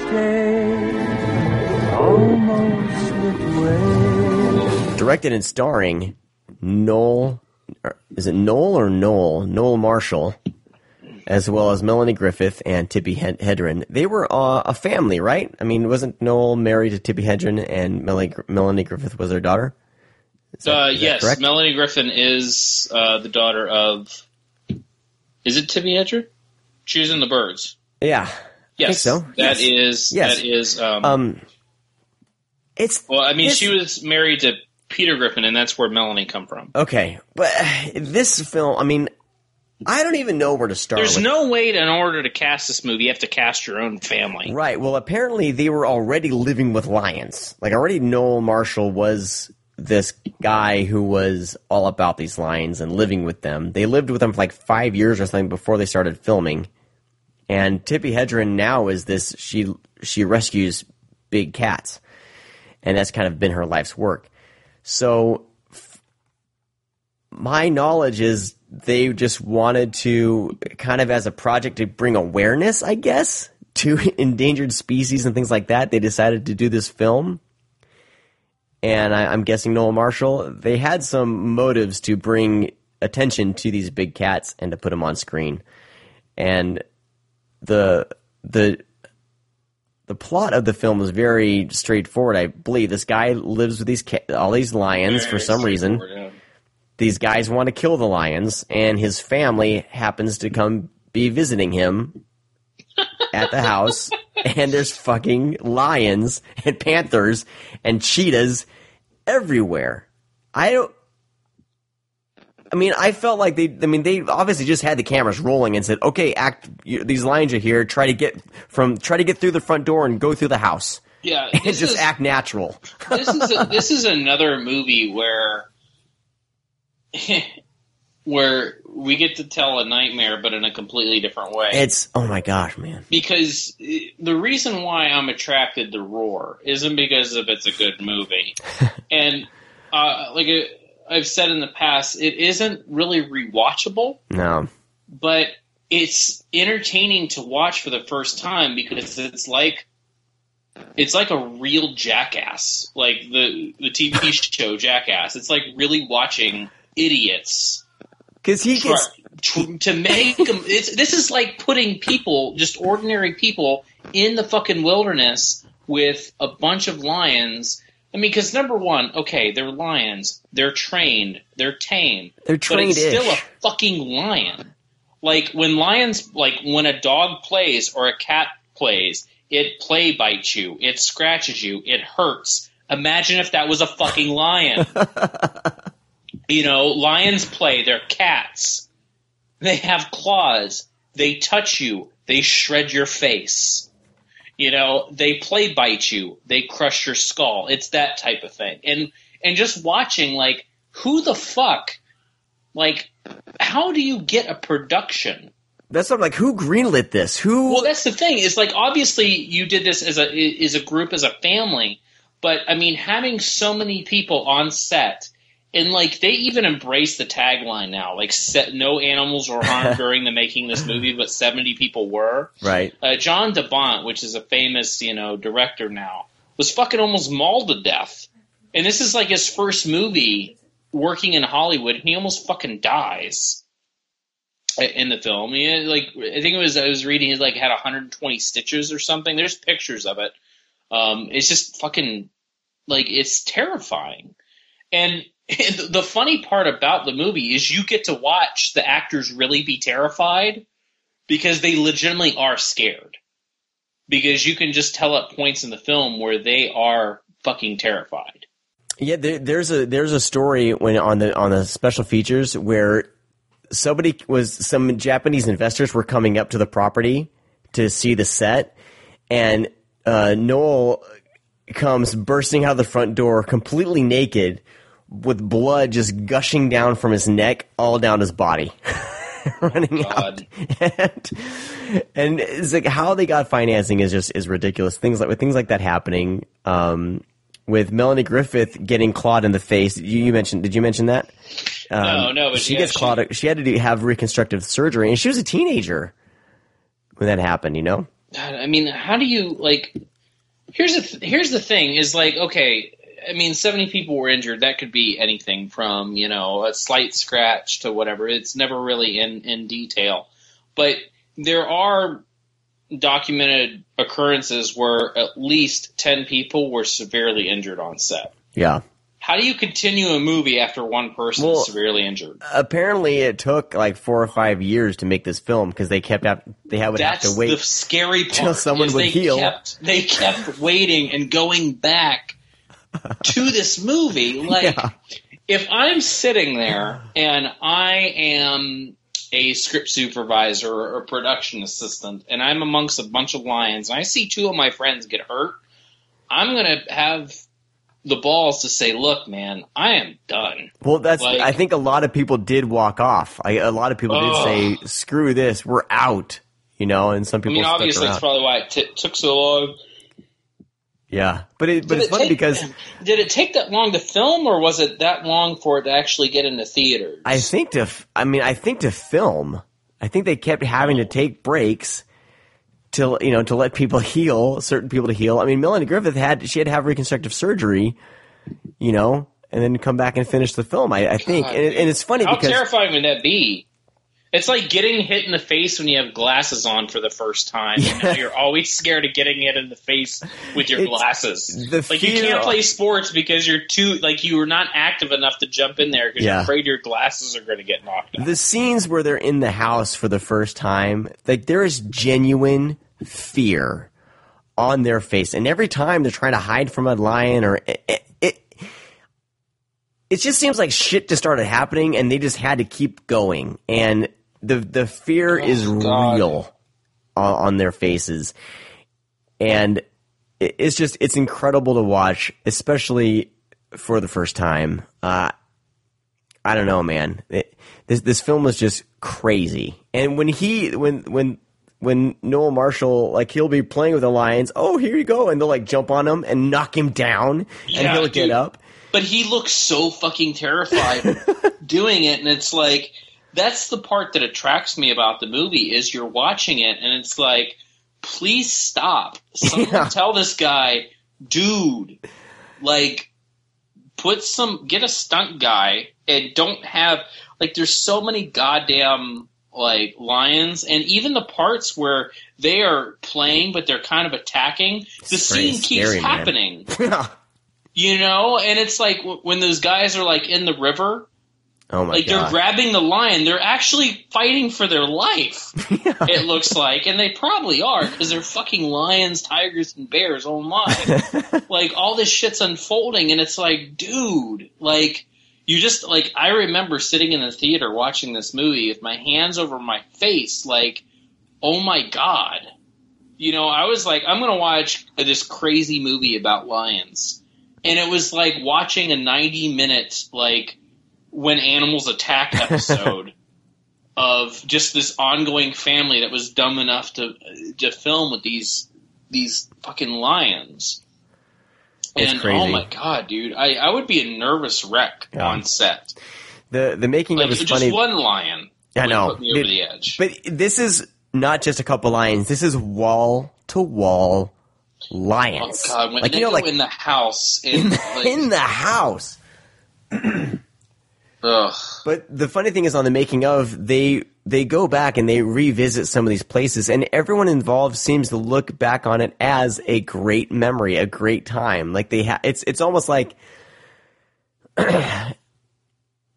stairs, almost slipped away. Directed and starring Noel, is it Noel or Noel? Noel Marshall, as well as Melanie Griffith and Tippi Hedren. They were uh, a family, right? I mean, wasn't Noel married to Tippi Hedren and Melanie, Melanie Griffith was their daughter? Is that, uh, is yes, correct? Melanie Griffin is uh, the daughter of, is it Tippi Hedren? She was in The Birds. Yeah. Yes. I think so. That yes. is, yes. that is, um, um, it's, well, I mean, it's, she was married to Peter Griffin, and that's where Melanie come from. Okay. But uh, this film, I mean, I don't even know where to start. There's with. no way to, in order to cast this movie, you have to cast your own family. Right. Well, apparently they were already living with lions. Like, already Noel Marshall was this guy who was all about these lions and living with them. They lived with them for like five years or something before they started filming. And Tippi Hedren now is this, she she rescues big cats. And that's kind of been her life's work. So f- my knowledge is they just wanted to kind of as a project to bring awareness, I guess, to endangered species and things like that. They decided to do this film. And I, I'm guessing Noel Marshall, they had some motives to bring attention to these big cats and to put them on screen. And the the the plot of the film is very straightforward. I believe this guy lives with these ca- all these lions for some reason. Yeah. These guys want to kill the lions, and his family happens to come be visiting him at the house, and there's fucking lions and panthers and cheetahs everywhere. I don't. I mean, I felt like they. I mean, they obviously just had the cameras rolling and said, "Okay, act. You, these lions are here. Try to get from. Try to get through the front door and go through the house. Yeah, and just is, act natural." this is a, this is another movie where. where we get to tell a nightmare, but in a completely different way. It's, oh my gosh, man. Because the reason why I'm attracted to Roar isn't because of it's a good movie. and, uh, like I've said in the past, it isn't really rewatchable. No. But it's entertaining to watch for the first time because it's like, it's like a real Jackass. Like the, the T V show Jackass. It's like really watching idiots. Because he gets to, to make them. It's, this is like putting people, just ordinary people, in the fucking wilderness with a bunch of lions. I mean, because number one, okay, they're lions. They're trained. They're tame. They're trained. But it's still a fucking lion. Like when lions, like when a dog plays or a cat plays, it play bites you. It scratches you. It hurts. Imagine if that was a fucking lion. You know, lions play. They're cats. They have claws. They touch you. They shred your face. You know, they play bite you. They crush your skull. It's that type of thing. And and just watching, like, who the fuck, like, how do you get a production? That's what I'm like, who greenlit this? Who? Well, that's the thing. Is like, obviously, you did this as a as a group, as a family. But, I mean, having so many people on set. And, like, they even embrace the tagline now. Like, set, no animals were harmed during the making of this movie, but seventy people were. Right. Uh, John DeBont, which is a famous, you know, director now, was fucking almost mauled to death. And this is, like, his first movie working in Hollywood, and he almost fucking dies in the film. He had, like, I think it was, I was reading, he, like, had one hundred twenty stitches or something. There's pictures of it. Um, it's just fucking, like, it's terrifying. And And the funny part about the movie is you get to watch the actors really be terrified because they legitimately are scared. Because you can just tell at points in the film where they are fucking terrified. Yeah, there, there's a there's a story when on the on the special features where somebody was some Japanese investors were coming up to the property to see the set, and uh, Noel comes bursting out of the front door completely naked with blood just gushing down from his neck all down his body. running oh, out. And, and it's like how they got financing is just is ridiculous. Things like with things like that happening, um, with Melanie Griffith getting clawed in the face. You, you mentioned did you mention that? Um, no, no, but she yeah, gets clawed. She, she had to do, have reconstructive surgery, and she was a teenager when that happened. You know. God, I mean, how do you like? Here's the th- here's the thing: is like okay. I mean, seventy people were injured. That could be anything from, you know, a slight scratch to whatever. It's never really in, in detail. But there are documented occurrences where at least ten people were severely injured on set. Yeah. How do you continue a movie after one person well, is severely injured? Apparently it took like four or five years to make this film because they kept out, they would That's have to wait the scary part until someone would they heal. Kept, they kept waiting and going back to this movie. Like, yeah. If I'm sitting there and I am a script supervisor or a production assistant and I'm amongst a bunch of lions and I see two of my friends get hurt, I'm going to have the balls to say, look, man, I am done. Well, that's, like, I think a lot of people did walk off. I, a lot of people ugh. did say, screw this, we're out, you know, and some people I mean, stuck obviously around. That's probably why it t- took so long. Yeah, but it, but did it's it funny take, because did it take that long to film, or was it that long for it to actually get into theaters? I think to, I mean, I think to film, I think they kept having to take breaks to, you know, to let people heal, certain people to heal. I mean, Melanie Griffith had she had to have reconstructive surgery, you know, and then come back and finish the film. I, I think, God, and, it, and it's funny how because terrifying would that be? It's like getting hit in the face when you have glasses on for the first time. Yeah. You know, you're always scared of getting hit in the face with your it's glasses. Like you can't play sports because you're too like you were not active enough to jump in there because yeah. you're afraid your glasses are going to get knocked out. The scenes where they're in the house for the first time, like there is genuine fear on their face, and every time they're trying to hide from a lion or it, it, it it just seems like shit just started happening, and they just had to keep going. And the the fear oh, is God. real on, on their faces, and it, it's just it's incredible to watch, especially for the first time. Uh, I don't know, man. It, this this film was just crazy, and when he when when. When Noel Marshall, like, he'll be playing with the lions. Oh, here you go. And they'll, like, jump on him and knock him down. And yeah, he'll dude, get up. But he looks so fucking terrified doing it. And it's like, that's the part that attracts me about the movie is you're watching it. And it's like, please stop. Someone yeah. tell this guy, dude, like, put some, get a stunt guy and don't have, like, there's so many goddamn like lions, and even the parts where they are playing but they're kind of attacking, the scene keeps scary, happening. You know, and it's like when those guys are like in the river, oh my like God. They're grabbing the lion, they're actually fighting for their life. Yeah. It looks like, and they probably are because they're fucking lions, tigers, and bears. Oh my! Like all this shit's unfolding, and it's like, dude, like. You just, like, I remember sitting in the theater watching this movie with my hands over my face, like, oh my God. You know, I was like, I'm going to watch this crazy movie about lions. And it was like watching a ninety minute, like, When Animals Attack episode of just this ongoing family that was dumb enough to to film with these these fucking lions. It's and crazy. Oh my God, dude, I, I would be a nervous wreck yeah. on set. The the making like, of is just funny. One lion. I know. Put me over it, the edge. But this is not just a couple lions. This is wall to wall lions. Oh God, when like, they you know, go like, in the house, in, in, like, in the house. Ugh. But the funny thing is, on the making of, they they go back and they revisit some of these places, and everyone involved seems to look back on it as a great memory, a great time. Like they ha- it's it's almost like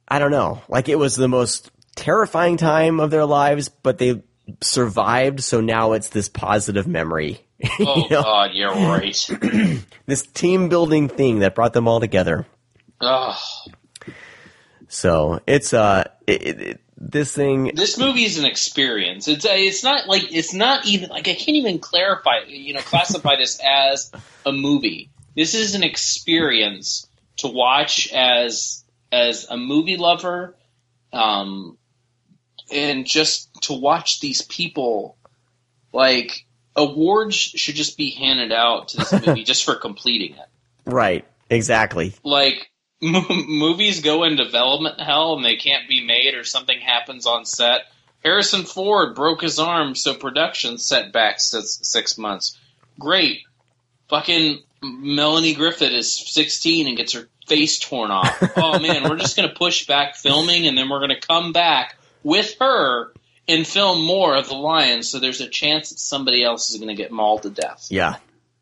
I don't know, like it was the most terrifying time of their lives, but they survived, so now it's this positive memory. Oh, you know? God, you're right. This team-building thing that brought them all together. Oh. So, it's, uh, it, it, this thing... This movie is an experience. It's it's not like, it's not even, like, I can't even clarify, you know, classify this as a movie. This is an experience to watch as, as a movie lover, um, and just to watch these people, like... Awards should just be handed out to this movie just for completing it. Right, exactly. Like, m- movies go in development hell and they can't be made or something happens on set. Harrison Ford broke his arm, so production set back six, six months. Great. Fucking Melanie Griffith is sixteen and gets her face torn off. Oh, man, we're just going to push back filming and then we're going to come back with her and film more of the Lions, so there's a chance that somebody else is going to get mauled to death. Yeah.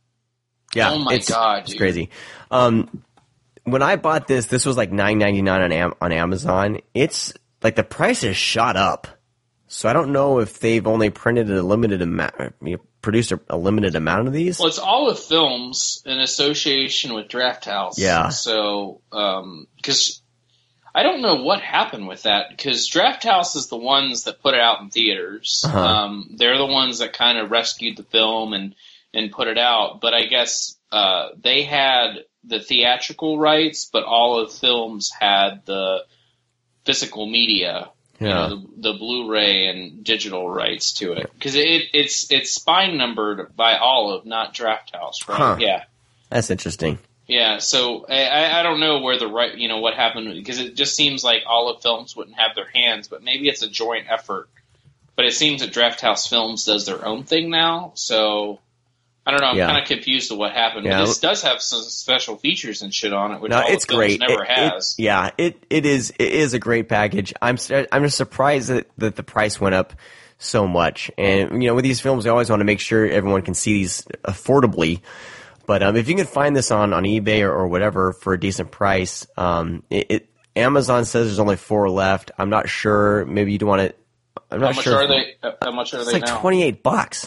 Yeah. Oh, my it's, God, It's dude. crazy. Um, when I bought this, this was like nine ninety-nine on Am- on Amazon. It's, like, the price has shot up. So I don't know if they've only printed a limited amount, you know, produced a, a limited amount of these. Well, it's all with films in association with Draft House. Yeah. So, um, because... I don't know what happened with that, because Draft House is the ones that put it out in theaters. Uh-huh. Um, they're the ones that kind of rescued the film and, and put it out. But I guess uh, they had the theatrical rights, but all of the films had the physical media, yeah. you know, the, the Blu-ray and digital rights to it. Because it, it's it's spine numbered by Olive, not Draft House, right? Huh. Yeah. That's interesting. Yeah, so I, I don't know where the right, you know, what happened, because it just seems like Olive Films wouldn't have their hands, but maybe it's a joint effort. But it seems that Draft House Films does their own thing now, so I don't know. I'm Yeah. kind of confused to what happened. Yeah. But this does have some special features and shit on it, which No, Olive it's Films great. never It- has. It, yeah, it it is it is a great package. I'm st- I'm just surprised that, that the price went up so much. And you know, with these films, I always want to make sure everyone can see these affordably. But um, if you can find this on, on eBay or, or whatever for a decent price, um, it, it Amazon says there's only four left. I'm not sure. Maybe you don't want to. I'm How not much sure. are they? How much are It's they like now? twenty-eight bucks.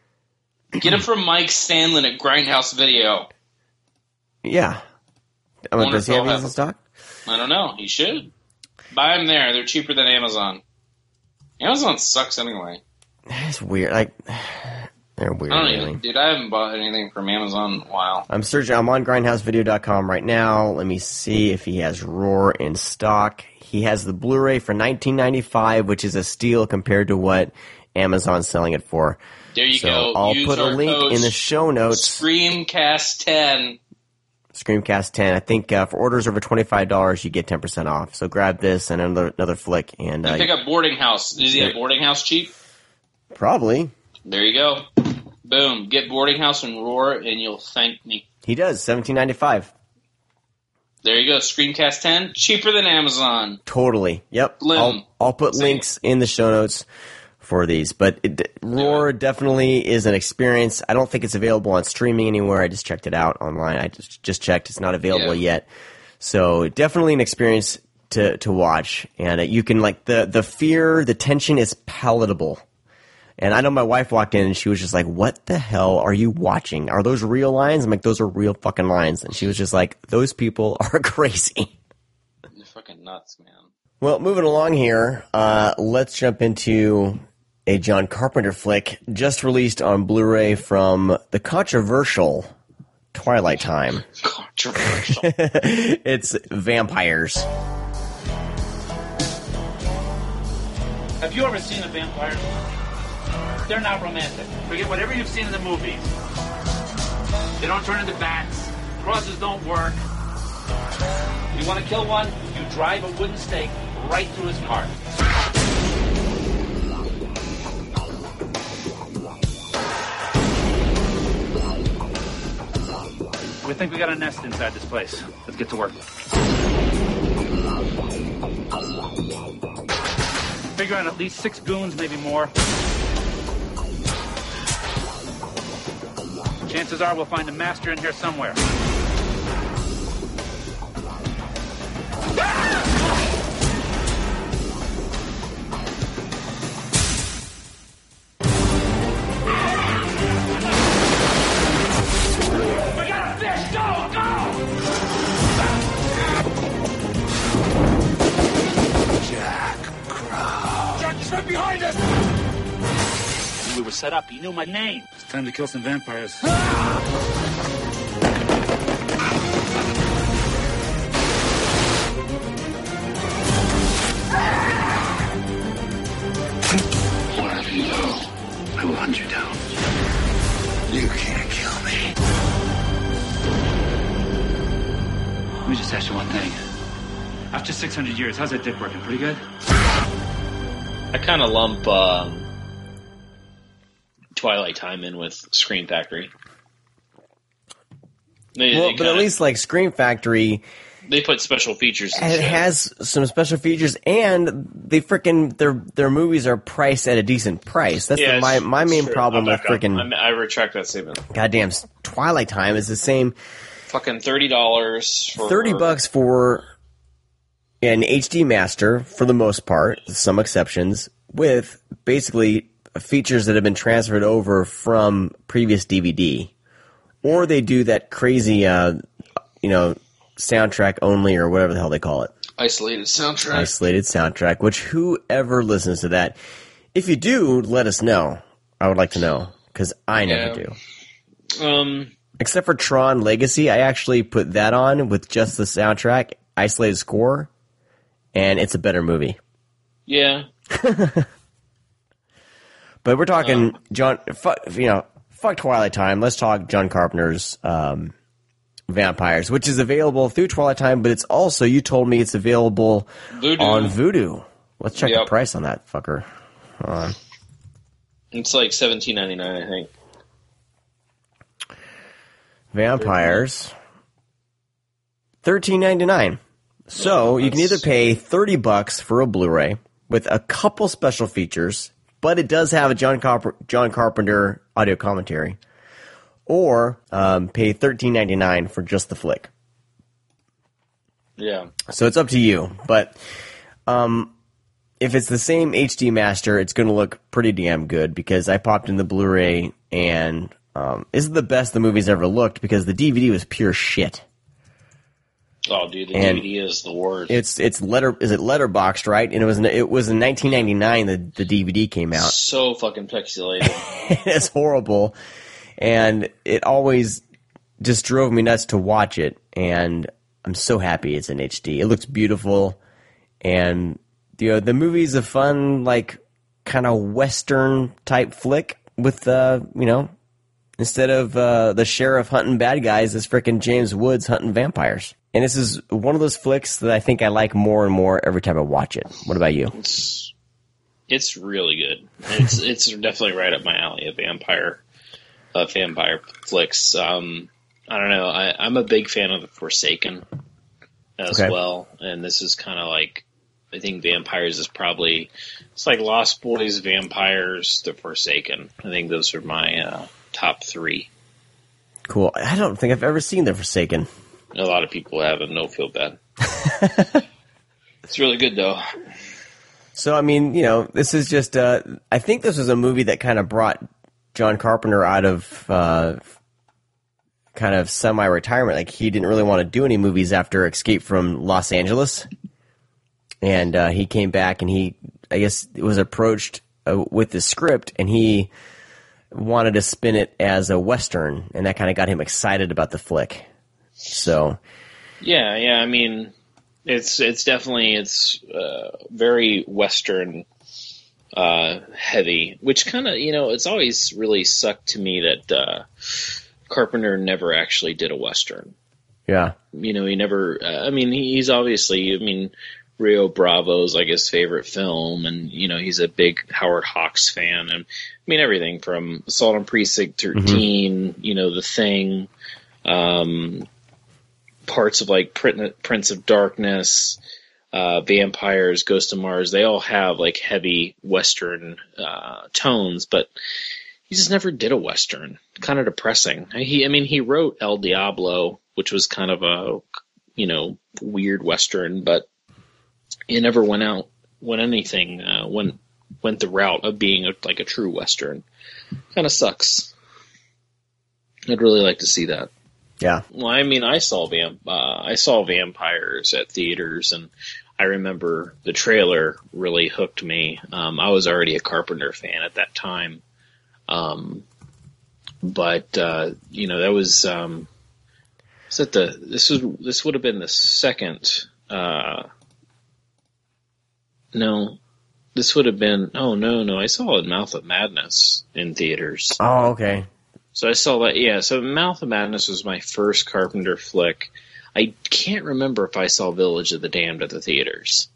Get them from Mike Stanlin at Grindhouse Video. Yeah. I mean, Wonder does he if have they'll these in have- stock? I don't know. He should. Buy them there. They're cheaper than Amazon. Amazon sucks anyway. It's weird. Like they're weird. I don't really. even, dude, I haven't bought anything from Amazon in a while. I'm searching. I'm on grindhouse video dot com right now. Let me see if he has Roar in stock. He has the Blu-ray for nineteen ninety-five, which is a steal compared to what Amazon's selling it for. There you so go. I'll Use put a our link code in the show notes. Screamcast ten. Screamcast ten. I think uh, for orders over twenty-five dollars, you get ten percent off. So grab this and another another flick. And, uh, And pick up Boarding House. Does he have there- Boarding House cheap? Probably. There you go. Boom. Get Boarding House and Roar, and you'll thank me. He does. seventeen ninety-five. There you go. Screamcast ten. Cheaper than Amazon. Totally. Yep. Lim. I'll, I'll put Same. links in the show notes for these. But it, Roar definitely is an experience. I don't think it's available on streaming anywhere. I just checked it out online. I just just checked. It's not available Yeah. yet. So definitely an experience to to watch. And uh, you can, like, the, the fear, the tension is palatable. And I know my wife walked in and she was just like, what the hell are you watching? Are those real lions? I'm like, those are real fucking lions. And she was just like, those people are crazy. You're fucking nuts, man. Well, moving along here, uh, let's jump into a John Carpenter flick just released on Blu-ray from the controversial Twilight Time. Controversial. It's vampires. Have you ever seen a vampire? They're not romantic. Forget whatever you've seen in the movies. They don't turn into bats. Crosses don't work. You want to kill one? You drive a wooden stake right through his heart. We think we got a nest inside this place. Let's get to work. Figure on at least six goons, maybe more. Chances are we'll find a master in here somewhere. set up. He knew my name. It's time to kill some vampires. Wherever you go, I will hunt you down. You can't kill me. Let me just ask you one thing. After six hundred years, how's that dick working? Pretty good? I kind of lump um, Twilight Time in with Scream Factory. They, well, they but kinda, at least like Scream Factory, they put special features. And it has some special features, and they freaking their their movies are priced at a decent price. That's yeah, the, my my main true. problem with freaking. I retract that statement. Goddamn, Twilight Time is the same. Fucking thirty dollars. For, Thirty bucks for an H D master for the most part, some exceptions, with basically features that have been transferred over from previous D V D, or they do that crazy, uh, you know, soundtrack only or whatever the hell they call it. Isolated soundtrack. Isolated soundtrack, which whoever listens to that, if you do, let us know. I would like to know, because I never yeah. do. Um, Except for Tron Legacy, I actually put that on with just the soundtrack, isolated score, and it's a better movie. Yeah. But we're talking um, John, fuck, you know, fuck Twilight Time. Let's talk John Carpenter's um, Vampires, which is available through Twilight Time, but it's also, you told me it's available Voodoo. on Voodoo. Let's check yep. the price on that fucker. Hold on. It's like seventeen ninety-nine, I think. Vampires, thirteen ninety-nine. So you can either pay thirty bucks for a Blu-ray with a couple special features, but it does have a John Carp- John Carpenter audio commentary, or um, pay thirteen ninety-nine for just the flick. Yeah. So it's up to you, but um, if it's the same H D master, it's going to look pretty damn good, because I popped in the Blu-ray and um, this is the best the movie's ever looked, because the D V D was pure shit. Oh, dude, the and D V D is the worst. It's it's letter is it letterboxed, right? And it was it was in nineteen ninety-nine the the D V D came out. So fucking pixelated. It's horrible, and it always just drove me nuts to watch it. And I'm so happy it's in H D. It looks beautiful, and you know the movie's a fun, like, kind of Western type flick with uh you know instead of uh, the sheriff hunting bad guys, it's frickin' James Woods hunting vampires. And this is one of those flicks that I think I like more and more every time I watch it. What about you? It's, it's really good. It's it's definitely right up my alley of vampire, uh, vampire flicks. Um, I don't know. I, I'm a big fan of The Forsaken as okay. well, and this is kind of like, I think Vampires is probably, it's like Lost Boys, Vampires, The Forsaken. I think those are my uh, top three. Cool. I don't think I've ever seen The Forsaken. A lot of people have, and don't feel bad. It's really good, though. So, I mean, you know, this is just, uh, I think this was a movie that kind of brought John Carpenter out of uh, kind of semi-retirement. Like, he didn't really want to do any movies after Escape from Los Angeles. And uh, he came back, and he, I guess, was approached uh, with the script, and he wanted to spin it as a Western, and that kind of got him excited about the flick. So, yeah, yeah. I mean, it's it's definitely it's uh, very Western uh, heavy, which kind of, you know, it's always really sucked to me that uh, Carpenter never actually did a Western. Yeah, you know, he never. Uh, I mean, he's obviously. I mean, Rio Bravo's like his favorite film, and you know, he's a big Howard Hawks fan, and I mean everything from Assault on Precinct thirteen, mm-hmm. you know, The Thing. Um, parts of like Prince of Darkness, uh, Vampires, Ghost of Mars, they all have like heavy Western uh, tones, but he just never did a Western. Kind of depressing. He, I mean, he wrote El Diablo, which was kind of a, you know, weird Western, but he never went out, went anything, uh, went, went the route of being a, like a true Western. Kind of sucks. I'd really like to see that. Yeah. Well, I mean, I saw vamp, uh, I saw Vampires at theaters, and I remember the trailer really hooked me. Um, I was already a Carpenter fan at that time, Um, but uh, you know, that was um, was that the this was this would have been the second. Uh, no, this would have been. Oh no, no, I saw it Mouth of Madness in theaters. Oh, okay. So I saw that. Yeah, so Mouth of Madness was my first Carpenter flick. I can't remember if I saw Village of the Damned at the theaters.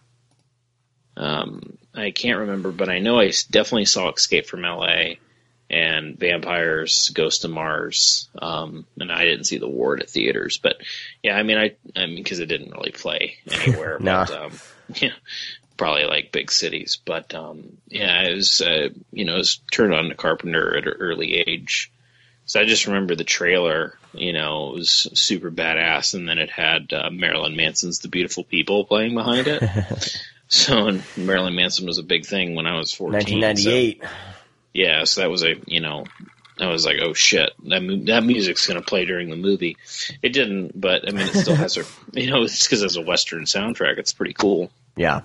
Um, I can't remember, but I know I definitely saw Escape from L A and Vampires, Ghost of Mars, um, and I didn't see The Ward at theaters. But yeah, I mean, I, I mean, because it didn't really play anywhere. Nah. But um, yeah, probably like big cities. But um, yeah, it was, uh, you know, it was turned on to Carpenter at an early age. So I just remember the trailer, you know, it was super badass, and then it had uh, Marilyn Manson's The Beautiful People playing behind it. So and Marilyn Manson was a big thing when I was fourteen. nineteen ninety-eight. So, yeah, so that was a, you know, I was like, oh shit, that mu- that music's going to play during the movie. It didn't, but I mean, it still has a, you know, it's because it's a Western soundtrack. It's pretty cool. Yeah.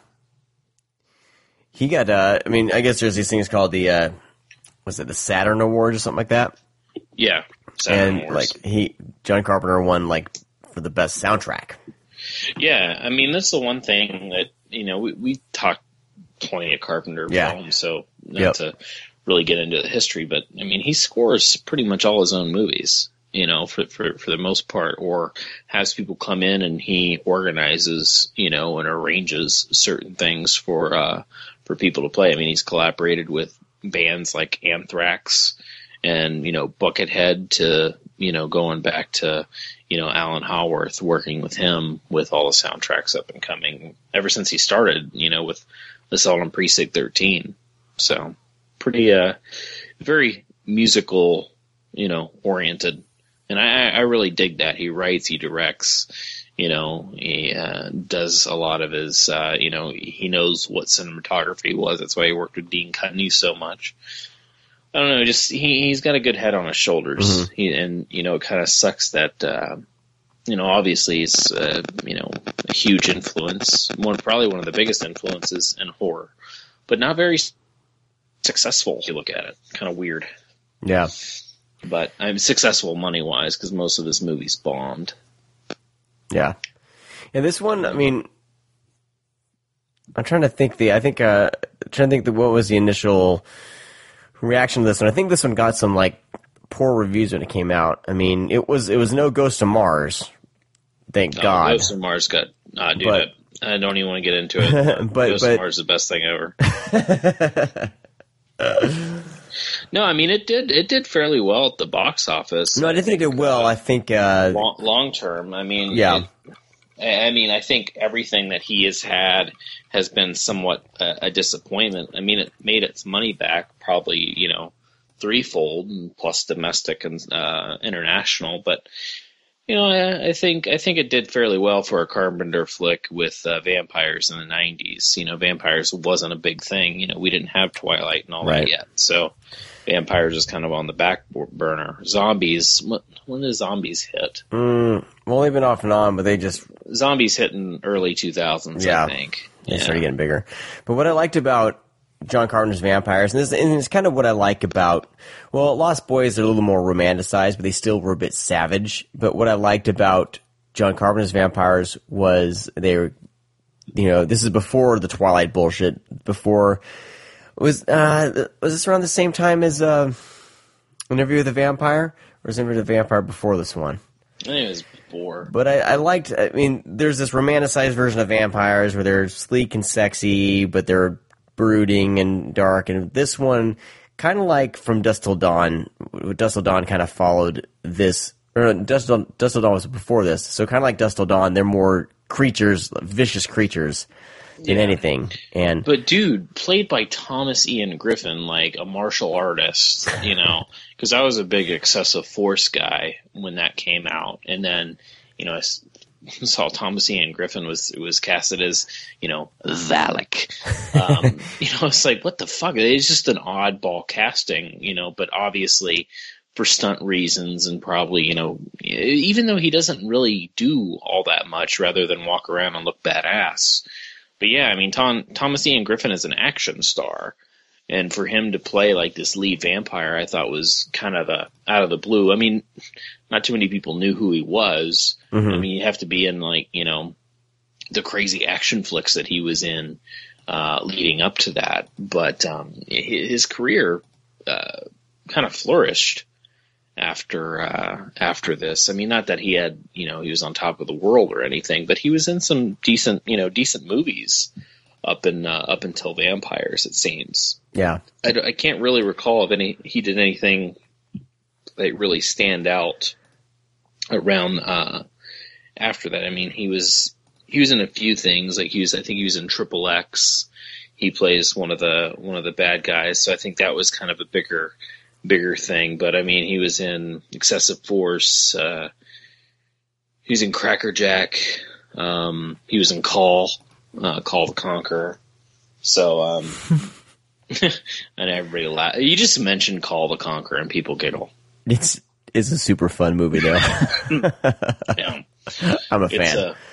He got, uh, I mean, I guess there's these things called the, uh, was it the Saturn Awards or something like that? Yeah, Saturn and Awards. like he, John Carpenter won like for the best soundtrack. Yeah, I mean that's the one thing that you know we, we talked plenty of Carpenter Yeah. films, so not Yep. to really get into the history, but I mean he scores pretty much all his own movies, you know, for for for the most part, or has people come in and he organizes, you know, and arranges certain things for uh for people to play. I mean he's collaborated with bands like Anthrax. And, you know, Buckethead to, you know, going back to, you know, Alan Howarth, working with him with all the soundtracks up and coming ever since he started, you know, with Assault on Precinct thirteen. So pretty, uh, very musical, you know, oriented. And I, I really dig that. He writes, he directs, you know, he uh, does a lot of his, uh, you know, he knows what cinematography was. That's why he worked with Dean Cundey so much. I don't know, just he, he's got a good head on his shoulders. Mm-hmm. He, and, you know, it kind of sucks that, uh, you know, obviously he's, uh, you know, a huge influence, one probably one of the biggest influences in horror, but not very successful if you look at it. Kind of weird. Yeah. But I'm successful money-wise because most of his movies bombed. Yeah. And this one, I mean, I'm trying to think the, I think, uh, trying to think the, what was the initial reaction to this one. I think this one got some like poor reviews when it came out. I mean, it was it was no Ghost of Mars, thank oh, God. Ghost of Mars got, uh, dude, but, I, I don't even want to get into it. but, Ghost but, of Mars is the best thing ever. No, I mean it did it did fairly well at the box office. No, I didn't think it did well. I think uh, long, long term. I mean, yeah. It, I mean, I think everything that he has had has been somewhat a, a disappointment. I mean, it made its money back probably, you know, threefold, plus domestic and uh, international. But you know, I, I think I think it did fairly well for a Carpenter flick with uh, vampires in the nineties. You know, vampires wasn't a big thing. You know, we didn't have Twilight and all right. that yet, so vampires is kind of on the back burner. Zombies, when did zombies hit? Mm, well, they've been off and on, but they just zombies hit in early two thousands. Yeah, I think they yeah. started getting bigger. But what I liked about John Carpenter's vampires, and this and it's kind of what I like about, well, Lost Boys are a little more romanticized, but they still were a bit savage. But what I liked about John Carpenter's vampires was they were, you know, this is before the Twilight bullshit, before, was uh, was this around the same time as uh, Interview with the Vampire? Or was Interview with the Vampire before this one? I think it was before. But I, I liked, I mean, there's this romanticized version of vampires where they're sleek and sexy, but they're brooding and dark, and this one kind of like From Dusk Till Dawn. Dusk Till Dawn kind of followed this, or Dusk Till, Dusk Till Dawn was before this, so kind of like Dusk Till Dawn, they're more creatures, vicious creatures than yeah. anything. And but dude, played by Thomas Ian Griffin, like a martial artist, you know, because I was a big Excessive Force guy when that came out, and then you know. I, saw Thomas Ian Griffin was was casted as, you know, Valak. Um, you know, it's like, what the fuck? It's just an oddball casting, you know, but obviously for stunt reasons and probably, you know, even though he doesn't really do all that much rather than walk around and look badass. But yeah, I mean, Tom, Thomas Ian Griffin is an action star. And for him to play like this lead vampire, I thought was kind of a, out of the blue. I mean, not too many people knew who he was. Mm-hmm. I mean, you have to be in like, you know, the crazy action flicks that he was in uh, leading up to that. But um, his career uh, kind of flourished after uh, after this. I mean, not that he had, you know, he was on top of the world or anything, but he was in some decent, you know, decent movies up in uh, up until Vampires, it seems. Yeah, I, I can't really recall if any he did anything that really stand out around uh, after that. I mean, he was he was in a few things. Like he was, I think he was in Triple X. He plays one of the one of the bad guys, so I think that was kind of a bigger bigger thing. But I mean, he was in Excessive Force. Uh, he was in Cracker Jack. Um, he was in Call. Uh, Call the Conqueror. So, um, and everybody laugh. You just mentioned Call the Conqueror and people giggle. It's it's a super fun movie, though. Yeah. I'm a fan. It's, uh,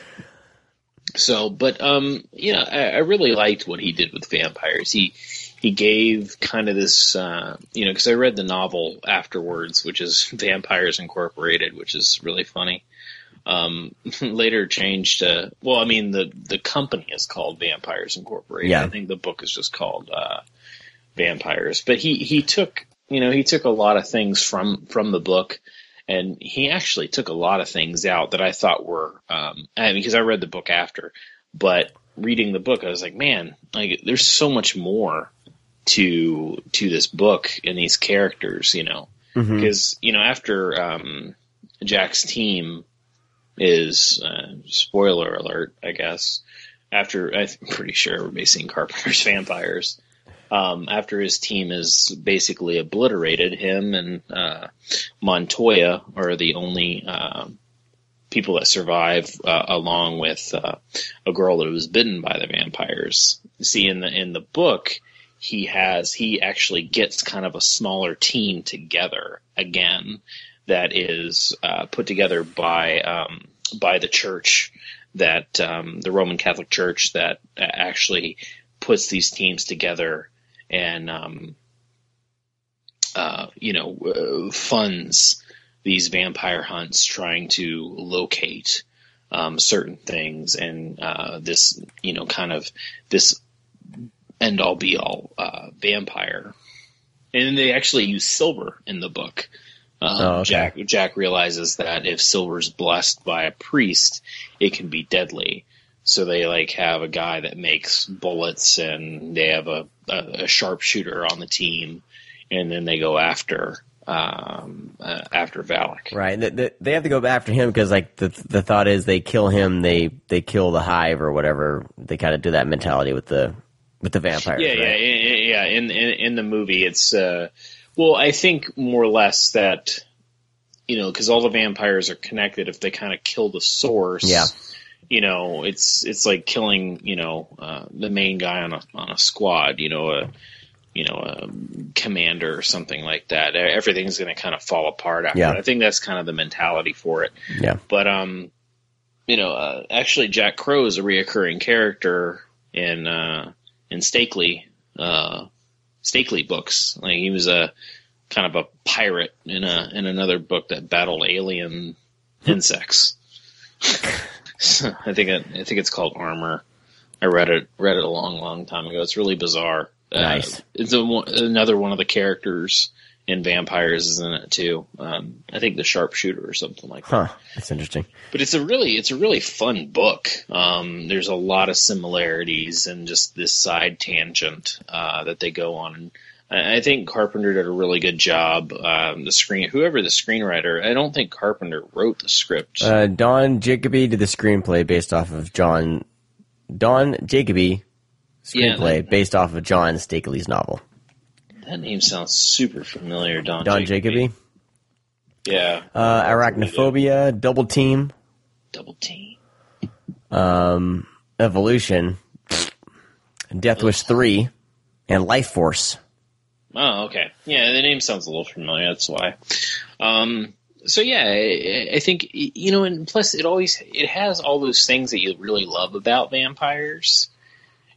so, but um, you know, I, I really liked what he did with vampires. He he gave kind of this, uh, you know, because I read the novel afterwards, which is Vampires Incorporated, which is really funny. Um, later changed to, well, I mean, the, the company is called Vampires Incorporated. Yeah. I think the book is just called, uh, Vampires, but he, he took, you know, he took a lot of things from, from the book, and he actually took a lot of things out that I thought were, um, I mean, because I read the book after, but reading the book, I was like, man, like, there's so much more to, to this book and these characters, you know, because, mm-hmm. you know, after, um, Jack's team, is uh, spoiler alert, I guess. After I'm pretty sure everybody's seen Carpenter's Vampires. Um, after his team is basically obliterated, him and uh, Montoya are the only uh, people that survive, uh, along with uh, a girl that was bitten by the vampires. See, in the in the book, he has he actually gets kind of a smaller team together again. That is uh, put together by um, by the church, that um, the Roman Catholic Church that actually puts these teams together and um, uh, you know uh, funds these vampire hunts, trying to locate um, certain things, and uh, this you know kind of this end all be all uh, vampire, and they actually use silver in the book. Um, oh, okay. Jack Jack realizes that if silver's blessed by a priest, it can be deadly. So they like have a guy that makes bullets, and they have a, a, a sharpshooter on the team, and then they go after um, uh, after Valak. Right. The, the, they have to go after him because like the the thought is they kill him, they they kill the hive or whatever. They kind of do that mentality with the with the vampires. Yeah, right? yeah, yeah. In, in in the movie, it's. Uh, Well, I think more or less that, you know, because all the vampires are connected. If they kind of kill the source, yeah. you know, it's it's like killing, you know, uh, the main guy on a on a squad, you know, a you know a commander or something like that. Everything's going to kind of fall apart after. Yeah. I think that's kind of the mentality for it. Yeah. But um, you know, uh, actually, Jack Crow is a reoccurring character in uh, in Stakely. Uh, Stakely books. Like he was a kind of a pirate in a in another book that battled alien insects. So I think it, I think it's called Armor. I read it read it a long long time ago. It's really bizarre. Nice. Uh, it's a, another one of the characters in Vampires is in it too. Um, I think the Sharpshooter or something like that. Huh. That's interesting. But it's a really it's a really fun book. Um, there's a lot of similarities and just this side tangent uh, that they go on. And I think Carpenter did a really good job. Um, the screen, whoever the screenwriter, I don't think Carpenter wrote the script. Uh, Don Jacoby did the screenplay based off of John. Don Jacoby screenplay yeah, that, based off of John Stakely's novel. That name sounds super familiar, Don. Don Jacoby. Jacoby. Yeah. Uh, Arachnophobia, Double Team. Double Team. Um, Evolution, Death Wish three, and Life Force. Oh, okay. Yeah, the name sounds a little familiar. That's why. Um, so yeah, I, I think, you know, and plus it always, it has all those things that you really love about vampires.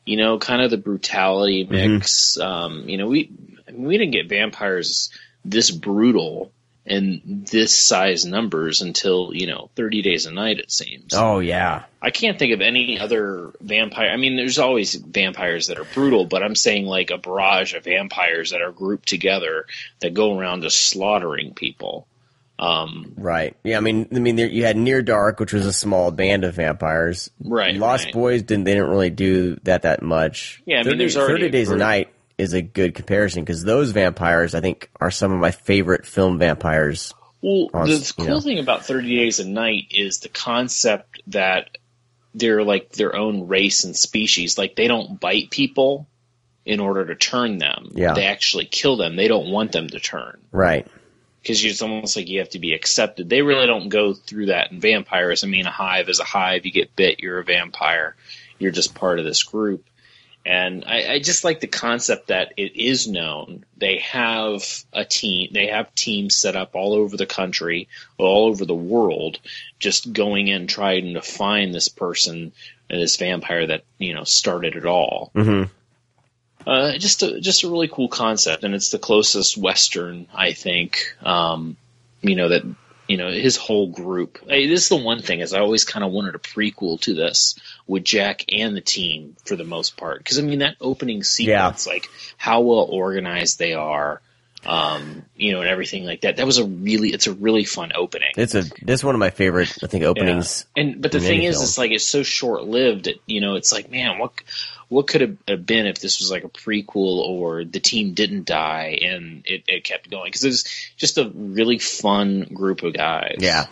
You know, kind of the brutality mix. Mm-hmm. Um, you know, we I mean, we didn't get vampires this brutal and this size numbers until, you know, thirty Days a Night, it seems. Oh, yeah. I can't think of any other vampire. I mean, there's always vampires that are brutal, but I'm saying like a barrage of vampires that are grouped together that go around just slaughtering people. Um, right. Yeah. I mean, I mean, there, you had Near Dark, which was a small band of vampires. Right. Lost right. Boys didn't. They didn't really do that that much. Yeah. I mean, thirty, there's already thirty Days a Night is a good comparison because those vampires, I think, are some of my favorite film vampires. Well, on, the cool know. thing about thirty Days a Night is the concept that they're like their own race and species. Like they don't bite people in order to turn them. Yeah. They actually kill them. They don't want them to turn. Right. Because it's almost like you have to be accepted. They really don't go through that in vampires. I mean, a hive is a hive. You get bit, you're a vampire. You're just part of this group. And I, I just like the concept that it is known. They have a team. They have teams set up all over the country, all over the world, just going in trying to find this person, this vampire that, you know, started it all. Mm-hmm. Uh, just a just a really cool concept, and it's the closest Western, I think. Um, you know that you know his whole group. Hey, this is the one thing is I always kind of wanted a prequel to this with Jack and the team for the most part, because I mean that opening sequence, yeah. like how well organized they are, um, you know, and everything like that. That was a really it's a really fun opening. It's a that's one of my favorite I think openings. Yeah. And but the thing is, film. it's like it's so short lived. It, you know, it's like man, what. What could have been if this was like a prequel or the team didn't die and it, it kept going? Because it was just a really fun group of guys. Yeah.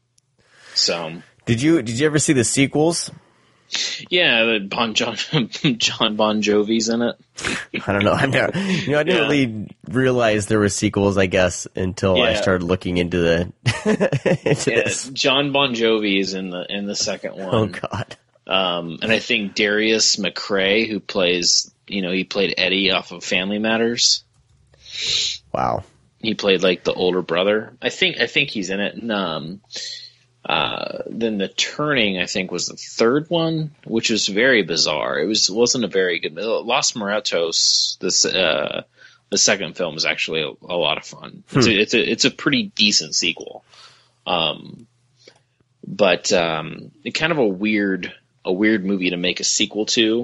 So did you did you ever see the sequels? Yeah, Bon John John Bon Jovi's in it. I don't know. I never, you know, I didn't yeah. really realize there were sequels. I guess until yeah. I started looking into the into yeah, this. John Bon Jovi is in the in the second one. Oh God. Um, and I think Darius McRae, who plays, you know, he played Eddie off of Family Matters. Wow. He played like the older brother. I think, I think he's in it. And, um, uh, then The Turning, I think, was the third one, which was very bizarre. It was, wasn't a very good, Los Muertos, this, uh, the second film is actually a, a lot of fun. Hmm. It's a, it's a, it's a pretty decent sequel. Um, but, um, it kind of a weird, a weird movie to make a sequel to.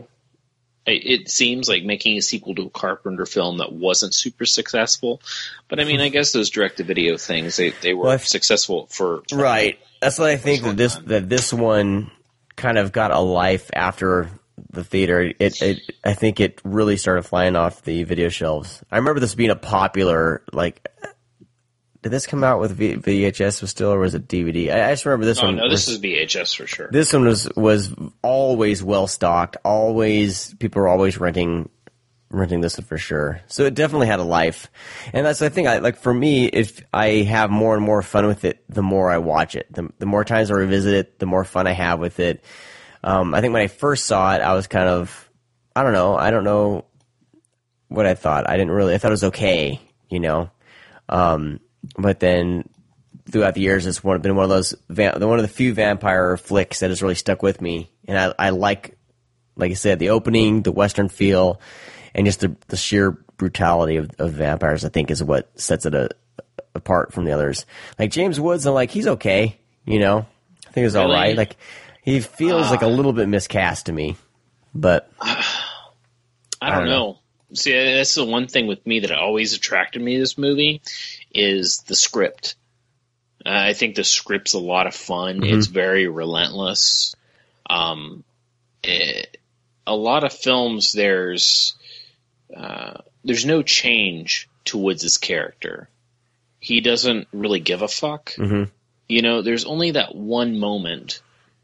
It seems like making a sequel to a Carpenter film that wasn't super successful. But I mean, I guess those direct-to-video things, they, they were well, successful for... Right. That's what I think that this, that this one kind of got a life after the theater. It, it, I think it really started flying off the video shelves. I remember this being a popular, like... Did this come out with V H S was still, or was it D V D? I, I just remember this oh, one. No, this was, is V H S for sure. This one was was always well stocked. Always, people were always renting renting this one for sure. So it definitely had a life, and that's the thing. I like for me, if I have more and more fun with it, the more I watch it. The, the more times I revisit it, the more fun I have with it. Um, I think when I first saw it, I was kind of, I don't know, I don't know what I thought. I didn't really. I thought it was okay, you know. Um, But then, throughout the years, it's one, been one of those va- one of the few vampire flicks that has really stuck with me. And I, I like, like I said, the opening, the Western feel, and just the, the sheer brutality of, of vampires. I think is what sets it a, apart from the others. Like James Woods, I'm like he's okay, you know. I think it's all really? right. Like he feels uh, like a little bit miscast to me, but I don't, I don't know. know. See, that's the one thing with me that always attracted me to this movie is the script. Uh, I think the script's a lot of fun. Mm-hmm. It's very relentless. Um, it, a lot of films, there's uh, there's no change to Woods' character. He doesn't really give a fuck. Mm-hmm. You know, there's only that one moment,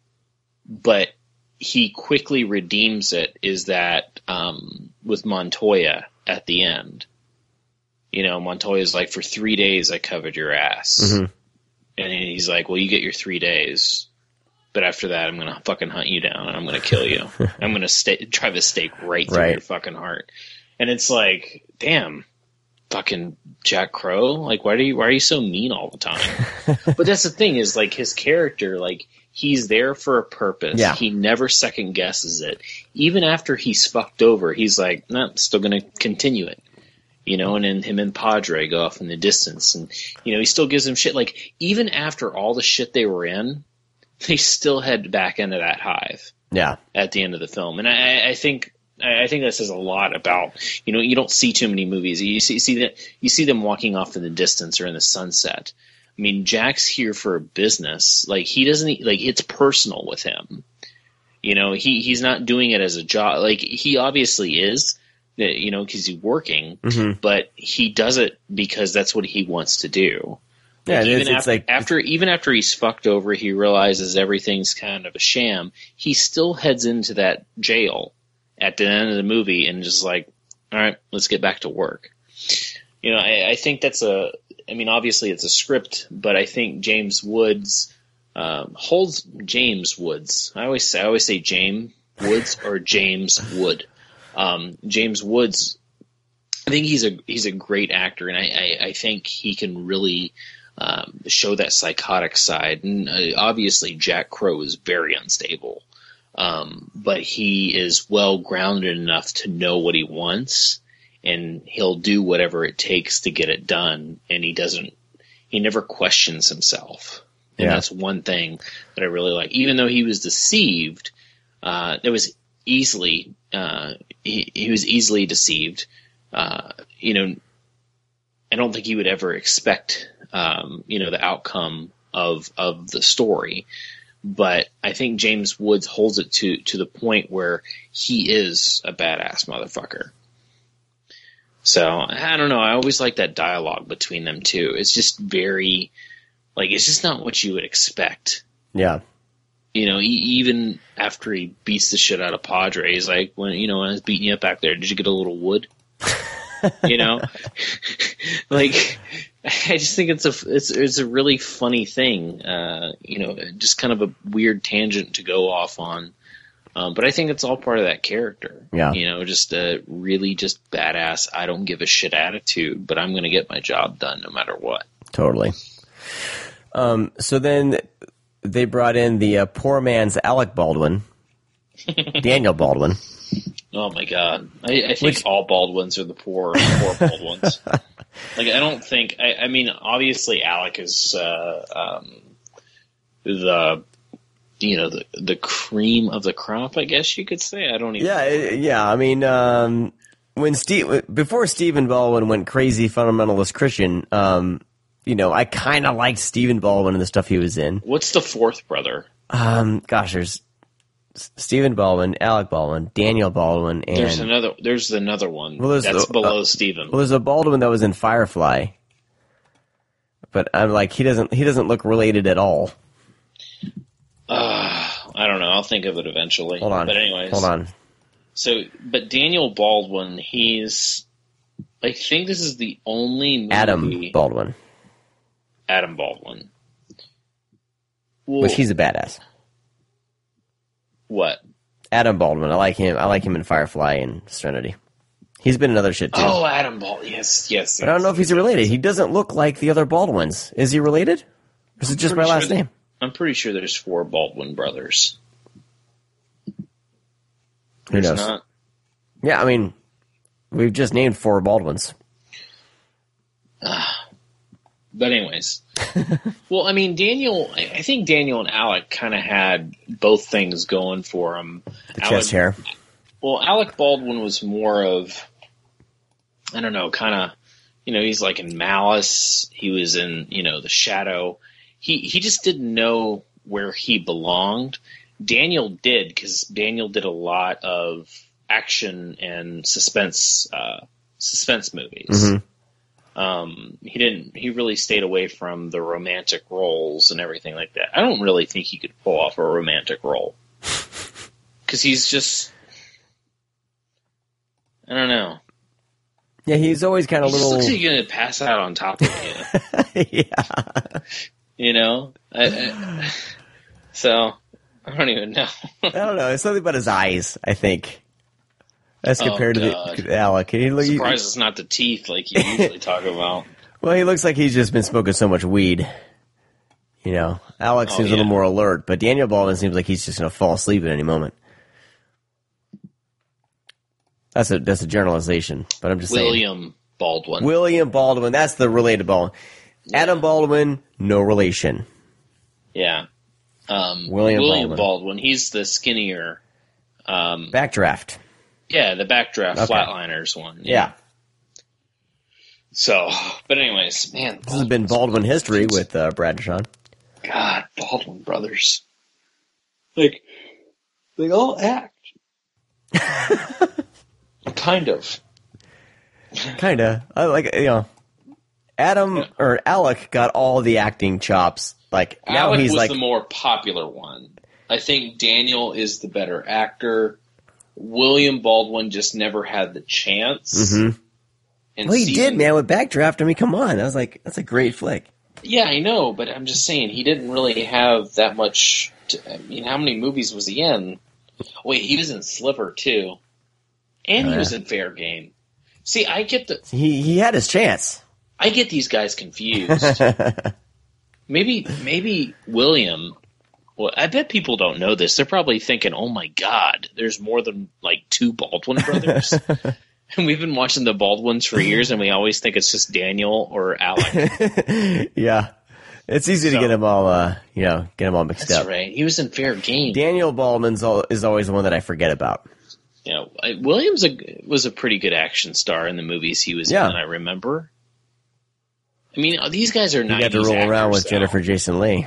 but he quickly redeems it, is that um, with Montoya at the end. You know, Montoya's like, for three days I covered your ass. Mm-hmm. And he's like, well, you get your three days. But after that, I'm going to fucking hunt you down and I'm going to kill you. I'm going to sta- drive a stake right through right. your fucking heart. And it's like, damn, fucking Jack Crow. Like, why are you, why are you so mean all the time? But that's the thing is, like, his character, like, he's there for a purpose. Yeah. He never second guesses it. Even after he's fucked over, he's like, no, I'm still going to continue it. You know, and then him and Padre go off in the distance. And, you know, he still gives him shit. Like, even after all the shit they were in, they still head back into that hive. Yeah. At the end of the film. And I, I think I think that says a lot about, you know, you don't see too many movies. You see, you see that you see them walking off in the distance or in the sunset. I mean, Jack's here for a business. Like, he doesn't, like, it's personal with him. You know, he, he's not doing it as a job. Like, he obviously is, you know, because he's working, mm-hmm. but he does it because that's what he wants to do. Yeah, like, even it's, after, it's like after even after he's fucked over, he realizes everything's kind of a sham. He still heads into that jail at the end of the movie and just like, all right, let's get back to work. You know, I, I think that's a. I mean, obviously it's a script, but I think James Woods um, holds James Woods. I always say, I always say James Woods or James Wood. Um, James Woods. I think he's a he's a great actor, and I, I, I think he can really um, show that psychotic side. And uh, obviously, Jack Crow is very unstable, um, but he is well grounded enough to know what he wants. And he'll do whatever it takes to get it done. And he doesn't, he never questions himself. And yeah. that's one thing that I really like. Even though he was deceived, uh, there was easily, uh, he, he was easily deceived. Uh, you know, I don't think he would ever expect, um, you know, the outcome of, of the story. But I think James Woods holds it to, to the point where he is a badass motherfucker. So, I don't know. I always like that dialogue between them two. It's just very, like, it's just not what you would expect. Yeah. You know, e- even after he beats the shit out of Padre, he's like, when, you know, when I was beating you up back there, did you get a little wood? You know? Like, I just think it's a, it's, it's a really funny thing. Uh, you know, just kind of a weird tangent to go off on. Um, but I think it's all part of that character. Yeah. You know, just a really just badass, I don't give a shit attitude, but I'm going to get my job done no matter what. Totally. Um, so then they brought in the uh, poor man's Alec Baldwin, Daniel Baldwin. Oh, my God. I, I think Which, all Baldwins are the poor, poor Baldwins. Like, I don't think, I, I mean, obviously Alec is uh, um, the... you know, the the cream of the crop, I guess you could say. I don't even yeah, know. Yeah, I mean, um, when Steve, before Stephen Baldwin went crazy fundamentalist Christian, um, you know, I kind of liked Stephen Baldwin and the stuff he was in. What's the fourth brother? Um, gosh, there's Stephen Baldwin, Alec Baldwin, Daniel Baldwin, and... There's another, there's another one well, that's the, below uh, Stephen. Well, there's a Baldwin that was in Firefly. But I'm like, he doesn't, he doesn't look related at all. Uh, I don't know. I'll think of it eventually. Hold on. But anyways. Hold on. So, but Daniel Baldwin, he's, I think this is the only movie. Adam Baldwin. Adam Baldwin. Well, Which he's a badass. What? Adam Baldwin. I like him. I like him in Firefly and Serenity. He's been in other shit too. Oh, Adam Baldwin. Yes, yes. But I don't know if he's related. He doesn't look like the other Baldwins. Is he related? Or is it just my last sure name? I'm pretty sure there's four Baldwin brothers. Who There's knows? not. Yeah, I mean, we've just named four Baldwins. Ah. But anyways. Well, I mean, Daniel, I think Daniel and Alec kind of had both things going for them. The Alec, chest hair. Well, Alec Baldwin was more of, I don't know, kind of, you know, he's like in Malice. He was in, you know, The Shadow. He he just didn't know where he belonged. Daniel did, because Daniel did a lot of action and suspense uh, suspense movies. Mm-hmm. Um, he didn't. He really stayed away from the romantic roles and everything like that. I don't really think he could pull off a romantic role because he's just. I don't know. Yeah, he's always kind of he little. Just looks like he's gonna pass out on top of you. Yeah. You know, I, I, so I don't even know. I don't know. It's something about his eyes, I think, as Oh, compared God. to the Alec. He, I'm surprised it's not the teeth like you usually talk about. Well, he looks like he's just been smoking so much weed. You know, Alex Oh, seems yeah. a little more alert, but Daniel Baldwin seems like he's just going to fall asleep at any moment. That's a that's a generalization, but I'm just saying. William Baldwin. William Baldwin. That's the related Baldwin. Adam Baldwin, no relation. Yeah. Um, William William Baldwin. Baldwin. He's the skinnier. Um, Backdraft. yeah, the Backdraft Okay. Flatliners one. Yeah. So, but anyways, man. This has been Baldwin history with uh, Brad and Sean. God, Baldwin brothers. Like, they all act. Kind of. Kinda. I like, you know, Adam Yeah. or Alec got all the acting chops. Like, now Alec he's was like, the more popular one. I think Daniel is the better actor. William Baldwin just never had the chance. Mhm. And well, he Stephen- did, man, with Backdraft. I mean, come on. I was like, that's a great flick. Yeah, I know, but I'm just saying he didn't really have that much. To, I mean, how many movies was he in? Wait, he was in Sliver too, and he Oh, was yeah. in Fair Game. See, I get the He he had his chance. I get these guys confused. maybe maybe William. Well, I bet people don't know this. They're probably thinking, "Oh my God, there's more than like two Baldwin brothers." And we've been watching the Baldwins for years, and we always think it's just Daniel or Alec. Yeah. It's easy to So- get them all, uh, you know, get them all mixed That's up. right. He was in Fair Game. Daniel Baldwin's al- is always the one that I forget about. You know, I- Williams a, was a pretty good action star in the movies he was Yeah. in. I remember. I mean, these guys are You nineties got to roll actors, around with though. Jennifer Jason Leigh.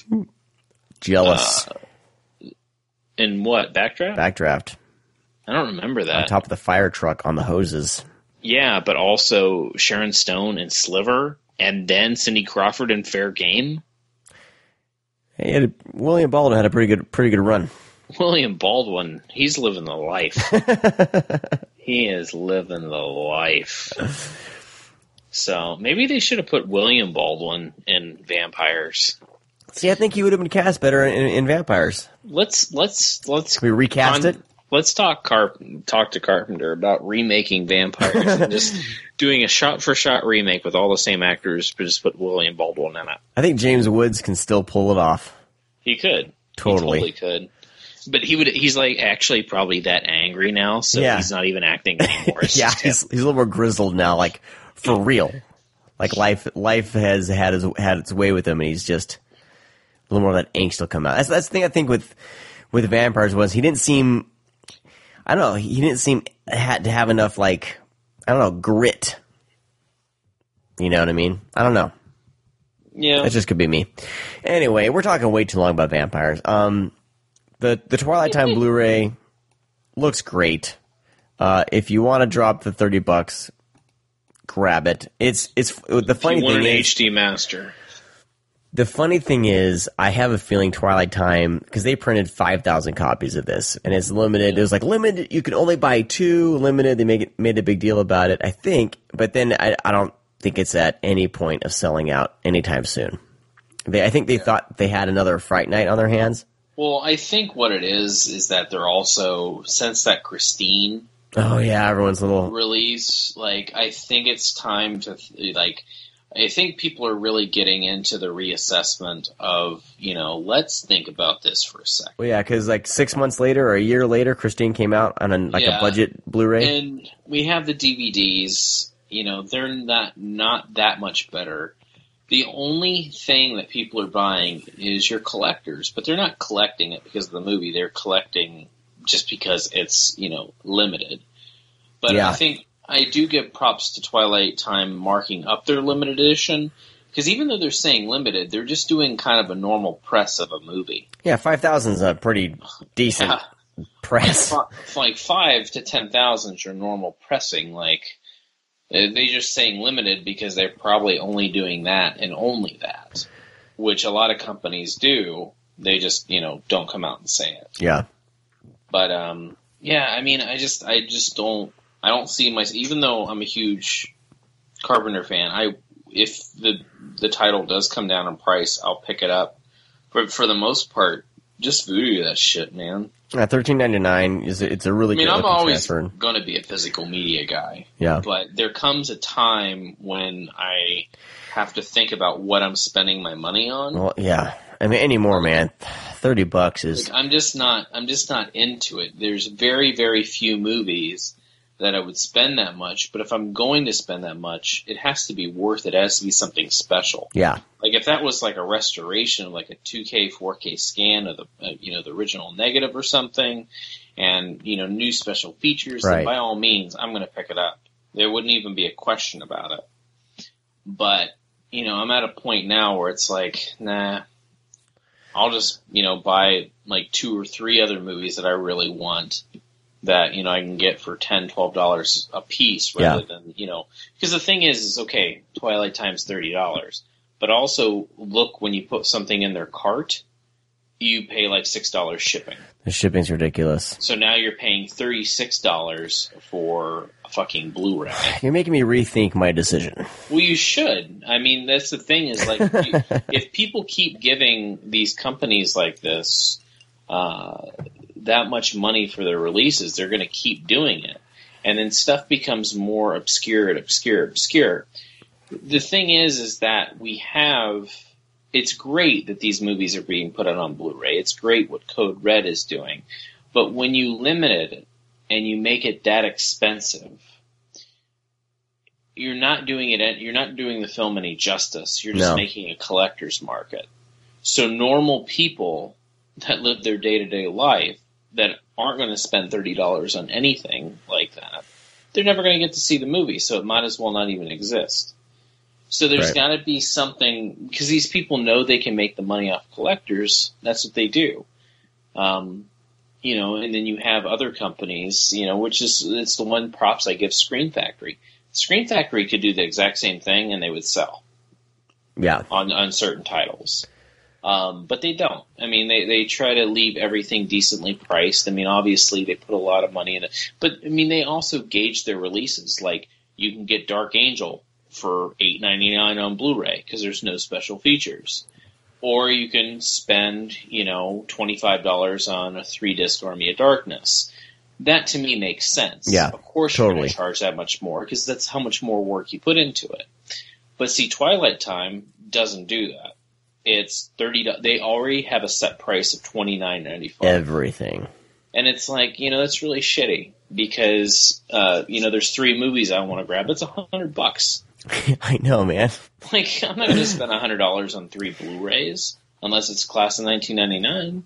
Jealous. Uh, in what Backdraft? Backdraft. I don't remember On that. top of the fire truck on the hoses. Yeah, but also Sharon Stone in Sliver, and then Cindy Crawford in Fair Game. He had a, William Baldwin had a pretty good, pretty good run. William Baldwin, he's living the life. He is living the life. So maybe they should have put William Baldwin in Vampires. See, I think he would have been cast better in, in Vampires. Let's let's let's Can we recast con- it? Let's talk Carp talk to Carpenter about remaking Vampires and just doing a shot for shot remake with all the same actors, but just put William Baldwin in it. I think James Woods can still pull it off. He could Totally. he totally could. But he would. He's like actually probably that angry now, so Yeah. he's not even acting anymore. It's Yeah, just him. he's, he's a little more grizzled now, like, for real. Like, life life has had his, had its way with him, and he's just a little more of that angst will come out. That's, that's the thing I think with with Vampires was he didn't seem, I don't know, he didn't seem had to have enough, like, I don't know, grit. You know what I mean? I don't know. Yeah. That just could be me. Anyway, we're talking way too long about vampires. Um, the the Twilight Time Blu-ray looks great. Uh, if you want to drop the thirty bucks, grab it. It's it's the funny If you want thing an is H D master. the funny thing is I have a feeling Twilight Time, because they printed five thousand copies of this and it's limited. It was like limited. You can only buy two. Limited. They make it made a big deal about it, I think. But then I I don't think it's at any point of selling out anytime soon. They I think they thought they had another Fright Night on their hands. Well, I think what it is is that they're also, since that Christine Oh yeah, everyone's a little. release, like I think it's time to like. I think people are really getting into the reassessment of, you know, let's think about this for a second. Well, yeah, because like six months later or a year later, Christine came out on a, like Yeah. a budget Blu-ray. And we have the D V Ds. You know, they're not not that much better. The only thing that people are buying is your collectors, but they're not collecting it because of the movie. They're collecting just because it's, you know, limited. But Yeah. I think I do give props to Twilight Time marking up their limited edition, because even though they're saying limited, they're just doing kind of a normal press of a movie. Yeah, five thousand is a pretty decent Yeah. press. Like, fi- like five to ten thousand is your normal pressing. Like they they just saying limited because they're probably only doing that and only that, which a lot of companies do. They just, you know, don't come out and say it. Yeah. But um, yeah, I mean, I just I just don't I don't see my even though I'm a huge Carpenter fan. I if the the title does come down in price, I'll pick it up. But for the most part, just Voodoo that shit, man. Yeah, thirteen ninety-nine is it's a really. I mean, good I'm always transfer. going to be a physical media guy. Yeah. But there comes a time when I have to think about what I'm spending my money on. Well, yeah. I mean, anymore, man. Thirty bucks is. Like, I'm just not. I'm just not into it. There's very, very few movies that I would spend that much. But if I'm going to spend that much, it has to be worth it. It has to be something special. Yeah. Like if that was like a restoration of like a two K, four K scan of the uh, you know the original negative or something, and you know new special features, right. then by all means I'm going to pick it up. There wouldn't even be a question about it. But you know I'm at a point now where it's like, nah, I'll just you know buy like two or three other movies that I really want that you know I can get for ten, twelve dollars a piece rather yeah. than you know because the thing is is okay, Twilight Time's thirty dollars. But also, look, when you put something in their cart, you pay like six dollars shipping. The shipping's ridiculous. So now you're paying thirty-six dollars for a fucking Blu-ray. You're making me rethink my decision. Well, you should. I mean, that's the thing is, like, if, you, if people keep giving these companies like this uh, that much money for their releases, they're going to keep doing it. And then stuff becomes more obscure and obscure, obscure. The thing is, is that we have, it's great that these movies are being put out on Blu-ray. It's great what Code Red is doing. But when you limit it and you make it that expensive, you're not doing it, you're not doing the film any justice. You're just no. making a collector's market. So normal people that live their day-to-day life that aren't going to spend thirty dollars on anything like that, they're never going to get to see the movie, so it might as well not even exist. So there's right. got to be something, because these people know they can make the money off collectors. That's what they do. Um, you know, and then you have other companies, you know, which is, it's the one props I give Screen Factory. Screen Factory could do the exact same thing and they would sell. Yeah. On, on certain titles. Um, but they don't. I mean, they, they try to leave everything decently priced. I mean, obviously they put a lot of money in it. But, I mean, they also gauge their releases. Like, you can get Dark Angel for eight ninety-nine on Blu-ray because there's no special features. Or you can spend, you know, twenty-five dollars on a three-disc Army of Darkness. That, to me, makes sense. Yeah, of course totally. You're going to charge that much more because that's how much more work you put into it. But see, Twilight Time doesn't do that. It's thirty dollars. They already have a set price of twenty-nine ninety-five. Everything. And it's like, you know, that's really shitty because, uh, you know, there's three movies I want to grab. It's a hundred bucks. I know, man. Like, I'm not going to spend a hundred dollars on three Blu-rays unless it's class of nineteen ninety-nine.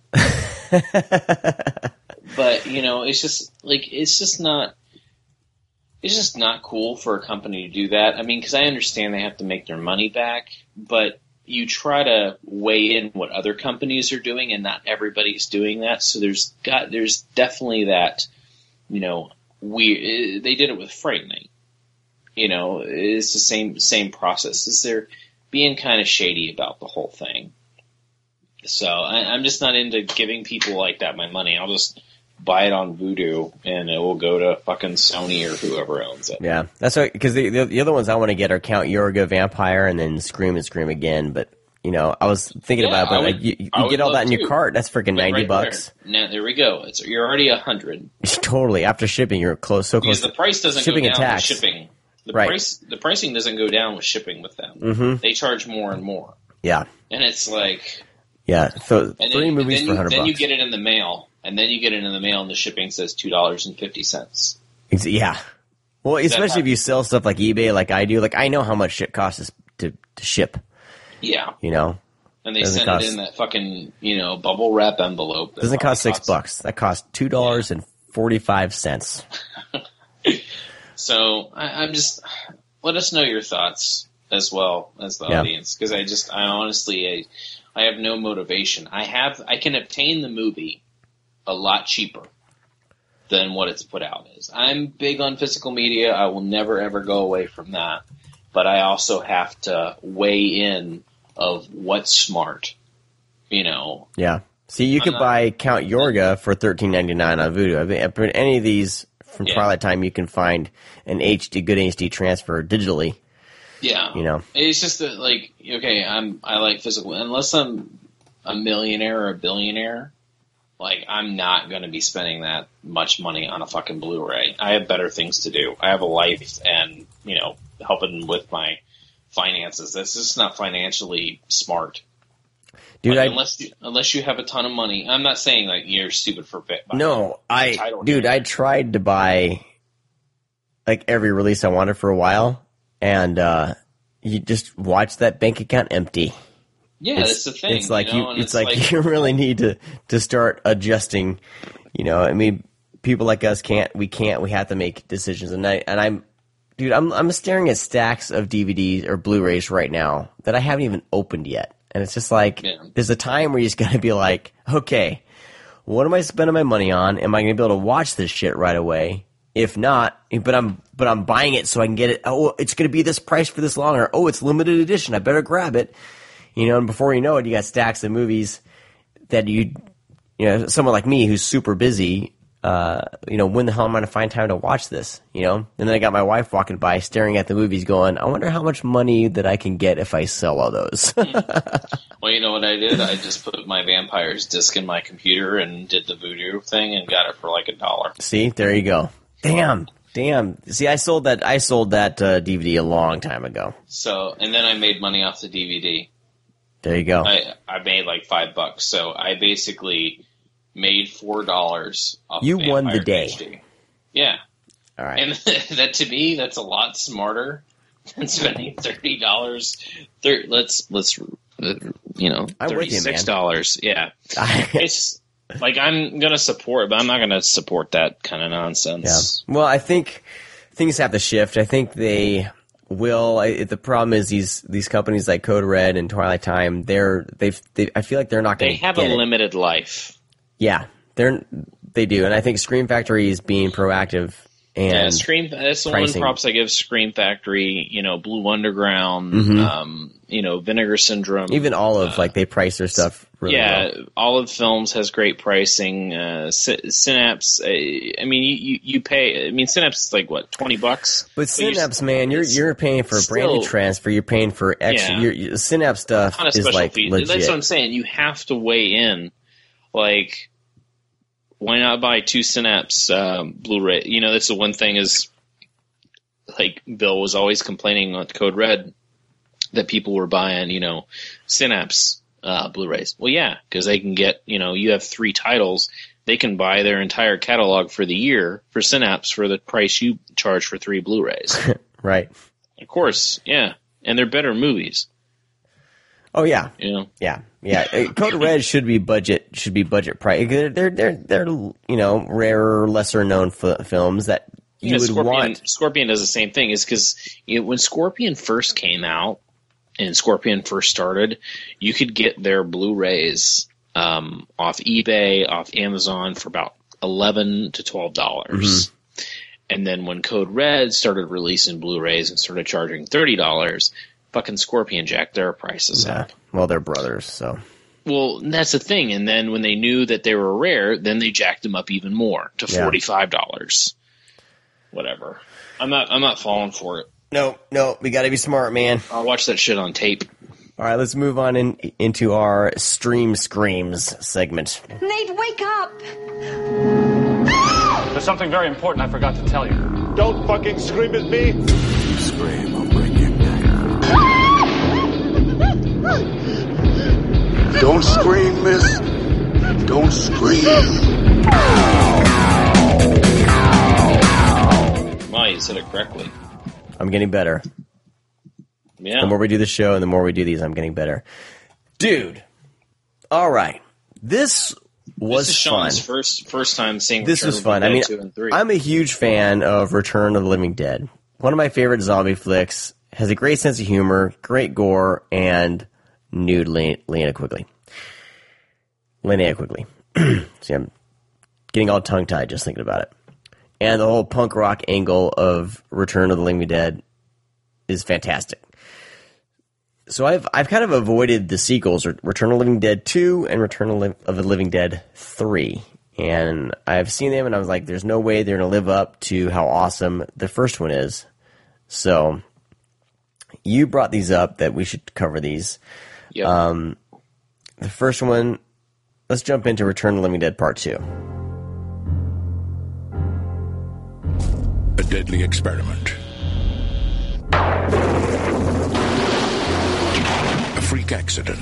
But, you know, it's just, like, it's just not, it's just not cool for a company to do that. I mean, because I understand they have to make their money back, but you try to weigh in what other companies are doing, and not everybody's doing that. So there's got, there's definitely that, you know, we, they did it with Fright Night. You know, it's the same, same process. Is they're being kind of shady about the whole thing. So I, I'm just not into giving people like that my money. I'll just buy it on Vudu, and it will go to fucking Sony or whoever owns it. Yeah, that's right. Because the, the the other ones I want to get are Count Yorga, Vampire, and then Scream and Scream Again. But you know, I was thinking Yeah, about it, but would, like you, you get all that in your too. cart. That's freaking ninety right bucks. There. Now there we go. It's you're already a hundred. Totally. After shipping, you're close. So close. Because the price doesn't shipping go and down tax. with shipping. The right. price, the pricing doesn't go down with shipping with them. Mm-hmm. They charge more and more. Yeah. And it's like, yeah. So and three then, movies then for you, hundred Then bucks. you get it in the mail, and then you get it in the mail, and the shipping says two dollars and fifty cents. Yeah. Well, especially if you sell stuff like eBay, like I do. Like I know how much shit costs to to ship. Yeah. You know. And they doesn't send cost, it in that fucking, you know, bubble wrap envelope. Doesn't cost six costs. bucks. That costs two dollars and forty five cents. So I, I'm just let us know your thoughts as well as the yeah. audience, because I just I honestly I, I have no motivation. I have I can obtain the movie a lot cheaper than what it's put out is. I'm big on physical media. I will never ever go away from that. But I also have to weigh in of what's smart, you know. Yeah. See, you could not, buy Count Yorga for thirteen ninety nine on Vudu. I mean, any of these from yeah. Twilight Time, you can find an H D, good H D transfer digitally. Yeah. You know, it's just that, like, okay, I'm I like physical. Unless I'm a millionaire or a billionaire, Like, I'm not going to be spending that much money on a fucking Blu-ray. I have better things to do. I have a life and, you know, helping with my finances. That's just not financially smart. Dude, like, I, unless you, unless you have a ton of money. I'm not saying like you're stupid for bit. No, I dude, I tried to buy like every release I wanted for a while, and uh, you just watch that bank account empty. Yeah, it's, that's the thing. It's like you, know? you, it's, it's like, like you really need to to start adjusting. You know, I mean, people like us can't. We can't. We have to make decisions, and I and I'm. Dude, I'm I'm staring at stacks of D V Ds or Blu-rays right now that I haven't even opened yet. And it's just like, yeah. There's a time where you're just going to be like, okay, what am I spending my money on? Am I going to be able to watch this shit right away? If not, but I'm but I'm buying it so I can get it. Oh, it's going to be this price for this long. Or, oh, it's limited edition. I better grab it. You know, and before you know it, you got stacks of movies that you, you know, someone like me who's super busy, uh, you know, when the hell am I going to find time to watch this? You know? And then I got my wife walking by staring at the movies going, I wonder how much money that I can get if I sell all those. Well, you know what I did? I just put my Vampires disc in my computer and did the voodoo thing and got it for like a dollar. See? There you go. Damn. Damn. See, I sold that I sold that uh, D V D a long time ago. So, and then I made money off the D V D. There you go. I, I made like five bucks. So I basically made four dollars off You of won the Vampire day. H D. Yeah. All right. And that to me, that's a lot smarter than spending thirty dollars. Thir- let's let's uh, you know thirty six dollars. Yeah. It's like I'm gonna support, but I'm not gonna support that kind of nonsense. Yeah. Well, I think things have to shift. I think they will. I, the problem is these these companies like Code Red and Twilight Time. They're they've. They, I feel like they're not going They to. have get a it. limited life. Yeah, they're they do, and I think Scream Factory is being proactive. And yeah, Scream. That's the pricing. one props I give Scream Factory. You know, Blue Underground. Mhm. Um, you know, Vinegar Syndrome. Even Olive, uh, like they price their stuff really yeah, well. Olive Films has great pricing. Uh, Sy- Synapse. Uh, I mean, you, you you pay. I mean, Synapse is like what twenty bucks. But Synapse, man, you're you're paying for branded still- transfer. You're paying for extra. Yeah. Your, your Synapse stuff On a is special like fee. legit. That's what I'm saying. You have to weigh in. Like, why not buy two Synapse um, Blu-ray? You know, that's the one thing is, like, Bill was always complaining on Code Red that people were buying, you know, Synapse uh, Blu-rays. Well, yeah, because they can get, you know, you have three titles. They can buy their entire catalog for the year for Synapse for the price you charge for three Blu-rays. Right. Of course, yeah. And they're better movies. Oh yeah, You know? yeah, yeah. Uh, Code Red should be budget. Should be budget price. They're they're they're, they're you know rarer, lesser known f- films that you Yeah, would Scorpion, want. Scorpion does the same thing. Is because you know, when Scorpion first came out and Scorpion first started, you could get their Blu-rays um, off eBay, off Amazon for about eleven to twelve dollars. Mm-hmm. And then when Code Red started releasing Blu-rays and started charging thirty dollars, fucking Scorpion jacked their prices Yeah. up. Well, they're brothers, so Well, that's the thing. And then when they knew that they were rare, then they jacked them up even more to Yeah. forty-five dollars. Whatever. I'm not. I'm not falling for it. no, no. We got to be smart, man. I'll watch that shit on tape. All right, let's move on in, into our Stream Screams segment. Nate, wake up! There's something very important I forgot to tell you. Don't fucking scream at me! You scream, I'll break your neck. Don't scream, miss. Don't scream. Wow, you said it correctly. I'm getting better. Yeah. The more we do the show and the more we do these, I'm getting better. Dude. All right. This was this is fun. Sean's first first time seeing This Return was of the fun. I Dead mean, two and three. I'm a huge fan of Return of the Living Dead. One of my favorite zombie flicks. Has a great sense of humor, great gore, and nude Le- Linnea Quigley. Linnea Quigley. See, I'm getting all tongue-tied just thinking about it. And the whole punk rock angle of Return of the Living Dead is fantastic. So I've I've kind of avoided the sequels, Return of the Living Dead two and Return of the Living Dead three. And I've seen them and I was like, there's no way they're going to live up to how awesome the first one is. So you brought these up that we should cover these. Yep. Um, the first one let's jump into Return of the Living Dead Part two. A deadly experiment. A freak accident.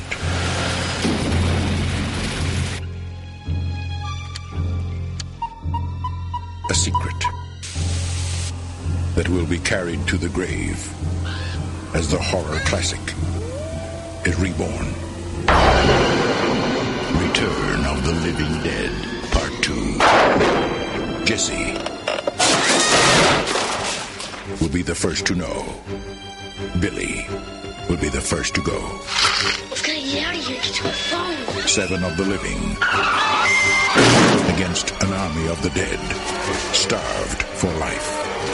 A secret that will be carried to the grave as the horror classic is reborn. Return of the Living Dead, Part two. Jesse will be the first to know. Billy will be the first to go. We've got to get out of here, get to a phone. Seven of the living against an army of the dead, starved for life.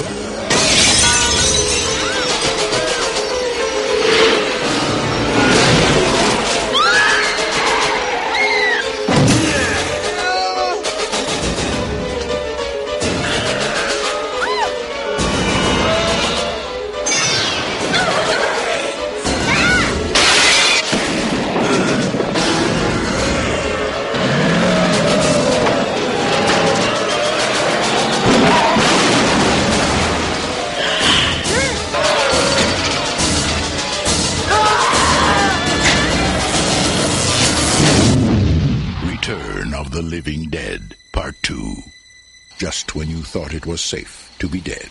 The Living Dead, Part two. Just when you thought it was safe to be dead.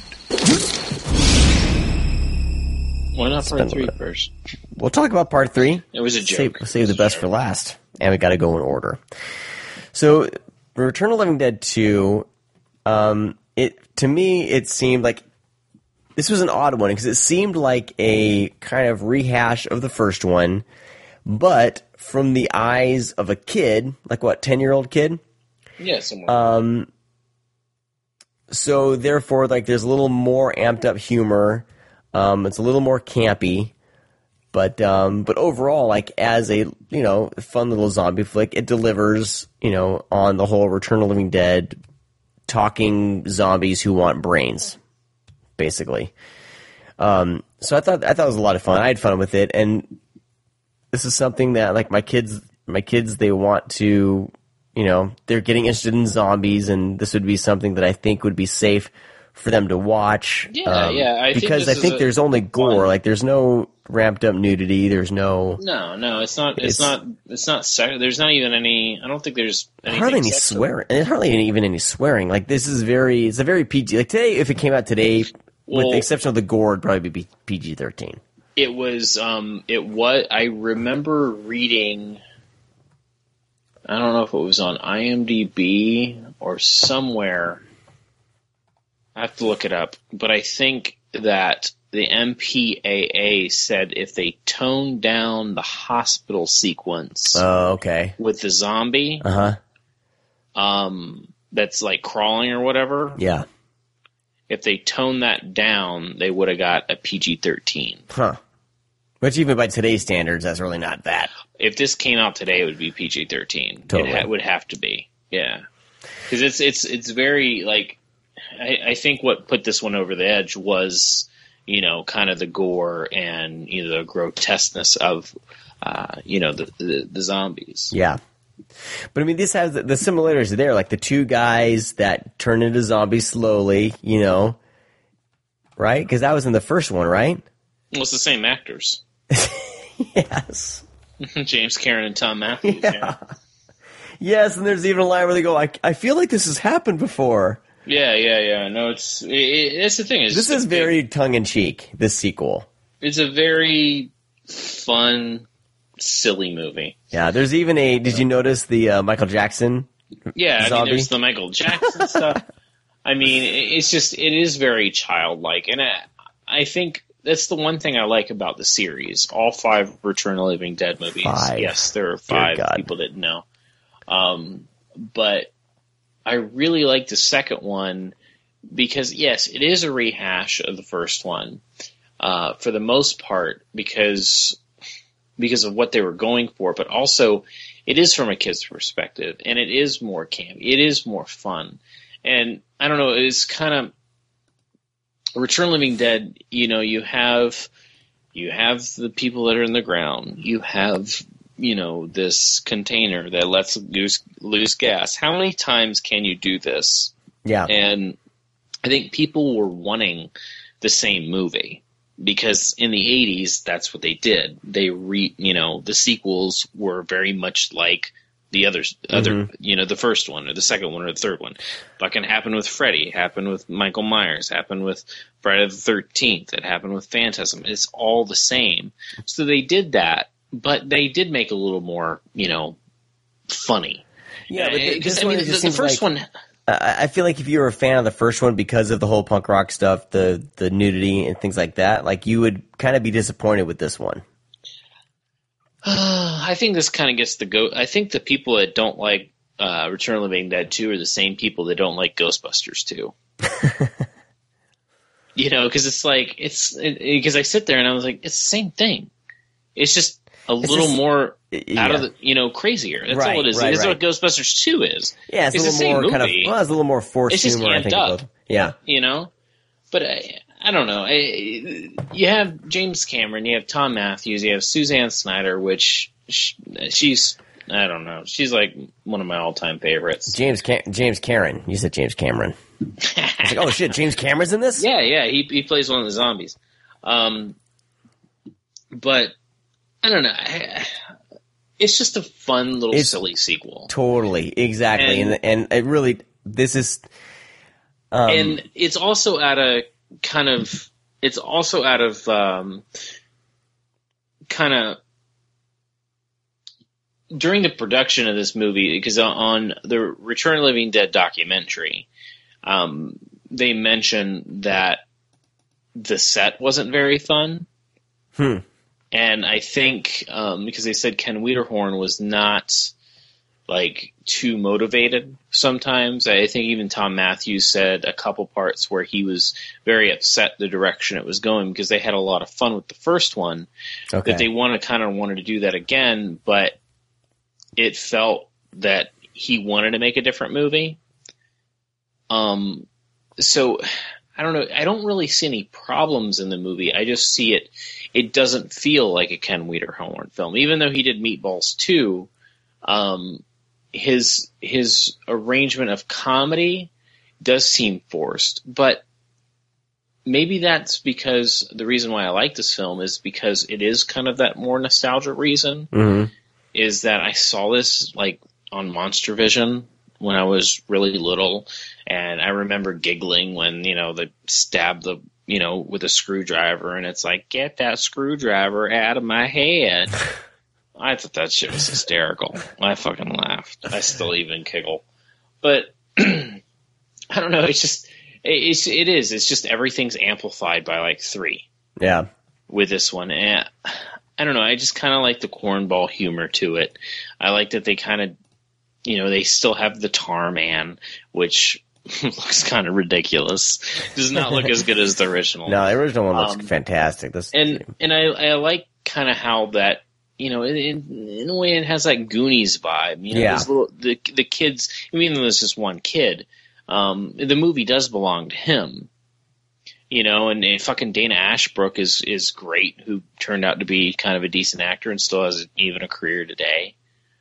Why not Part three first? We'll talk about Part three. It was a joke. Save, save the best for last. And we got to go in order. So, Return of the Living Dead two, um, it to me, it seemed like this was an odd one because it seemed like a kind of rehash of the first one, but from the eyes of a kid, like what, ten-year-old kid? Yeah, somewhere. Um, so therefore, like, there's a little more amped up humor. Um, it's a little more campy, but um, but overall, like, as a, you know, fun little zombie flick, it delivers, you know, on the whole Return of the Living Dead, talking zombies who want brains, basically. Um, so I thought I thought it was a lot of fun. I had fun with it, and this is something that, like, my kids, my kids, they want to, you know, they're getting interested in zombies, and this would be something that I think would be safe for them to watch. Yeah, um, yeah. I because think I think there's only gore. fun. Like, there's no ramped up nudity. There's no. No, no, it's not. It's, It's- not. It's not. Sex, there's not even any. I don't think there's anything Hardly any sexual. swearing. And hardly any, even any swearing. Like, this is very. It's a very P G. Like, today, if it came out today, with Well- the exception of the gore, it'd probably be P G thirteen. It was. Um. It was. I remember reading. I don't know if it was on I M D B or somewhere. I have to look it up, but I think that the M P A A said if they toned down the hospital sequence Oh, okay. with the zombie, Uh huh. um, that's like crawling or whatever, Yeah. if they toned that down, they would have got a P G thirteen. Huh. Which, even by today's standards, that's really not that. If this came out today, it would be P G thirteen. Totally. It ha- would have to be, yeah, because it's it's it's very like. I, I think what put this one over the edge was, you know, kind of the gore and, you know, the grotesqueness of, uh, you know, the, the the zombies. Yeah. But I mean, this has the, the similarities are there, like the two guys that turn into zombies slowly, you know, right? Because that was in the first one, right? Well, it's the same actors. Yes. James Karen and Tom Matthews. Yeah. Yeah. Yes, and there's even a line where they go, I, I feel like this has happened before. Yeah, yeah, yeah. No, it's it, it's the thing. It's This just is a big- very tongue-in-cheek, this sequel. It's a very fun, silly movie. Yeah, there's even a, did you notice the uh, Michael Jackson Yeah, I mean, zombie? there's the Michael Jackson stuff. I mean, it- it's just it is very childlike, and I, I think that's the one thing I like about the series. All five Return of the Living Dead movies. Five. Yes, there are Dear five. God. People didn't know, um, but I really like the second one because yes, it is a rehash of the first one uh, for the most part because because of what they were going for, but also it is from a kid's perspective, and it is more campy. It is more fun, and I don't know. It's kind of Return of the Living Dead. You know, you have you have the people that are in the ground. You have you know, this container that lets loose, loose gas. How many times can you do this? Yeah. And I think people were wanting the same movie because in the eighties, that's what they did. They re, you know, the sequels were very much like the others, other, mm-hmm. you know, the first one or the second one or the third one. Fucking happened with Freddy, happened with Michael Myers, happened with Friday the thirteenth, it happened with Phantasm. It's all the same. So they did that, but they did make a little more, you know, funny. Yeah, because I mean, the, the first like, one. I feel like if you were a fan of the first one because of the whole punk rock stuff, the the nudity and things like that, like you would kind of be disappointed with this one. Uh, I think this kind of gets the go. I think the people that don't like uh, Return of the Living Dead two are the same people that don't like Ghostbusters two. You know, because it's like it's because it, I sit there and I was like, it's the same thing. It's just a it's little just, more yeah. out of the, you know, crazier. That's right, all it is. Right, it's right. what Ghostbusters two is. Yeah, it's, it's a little more kind of well, it's a little more forced it's just humor. amped I think up. both. Yeah, you know, but. I, I don't know. I, you have James Cameron, you have Tom Matthews, you have Suzanne Snyder, which she, she's, I don't know, she's like one of my all-time favorites. James Cam- James Cameron. You said James Cameron. I was like, oh shit, James Cameron's in this? Yeah, yeah, he he plays one of the zombies. Um, but I don't know. I, it's just a fun little it's silly sequel. Totally, exactly, and and, and it really, this is, um, and it's also at a kind of, it's also out of um, kind of during the production of this movie, because on the Return of the Living Dead documentary, um, they mentioned that the set wasn't very fun. Hmm. And I think um, because they said Ken Wiederhorn was not like too motivated sometimes. I think even Tom Matthews said a couple parts where he was very upset the direction it was going because they had a lot of fun with the first one. Okay. That they want to kind of wanted to do that again, but it felt that he wanted to make a different movie. Um, so I don't know. I don't really see any problems in the movie. I just see it. It doesn't feel like a Ken Wiederhorn film, even though he did Meatballs two. Um, his his arrangement of comedy does seem forced, but maybe that's because the reason why I like this film is because it is kind of that more nostalgia reason. Mm-hmm. Is that I saw this like on Monster Vision when I was really little, and I remember giggling when, you know, they stabbed the, you know, with a screwdriver, and it's like, get that screwdriver out of my head. I thought that shit was hysterical. I fucking laughed. I still even giggle. But I don't know. It's just it's it is. It's just everything's amplified by like three. Yeah. With this one, and I don't know. I just kind of like the cornball humor to it. I like that they kind of, you know, they still have the Tar Man, which looks kind of ridiculous. Does not look as good as the original. No, the original one looks um, fantastic. This and and I I like kind of how that. You know, in, in a way, it has that Goonies vibe. You know, yeah. little, the the kids. I mean, there's just one kid. Um, the movie does belong to him. You know, and, and fucking Dana Ashbrook is is great, who turned out to be kind of a decent actor and still has even a career today.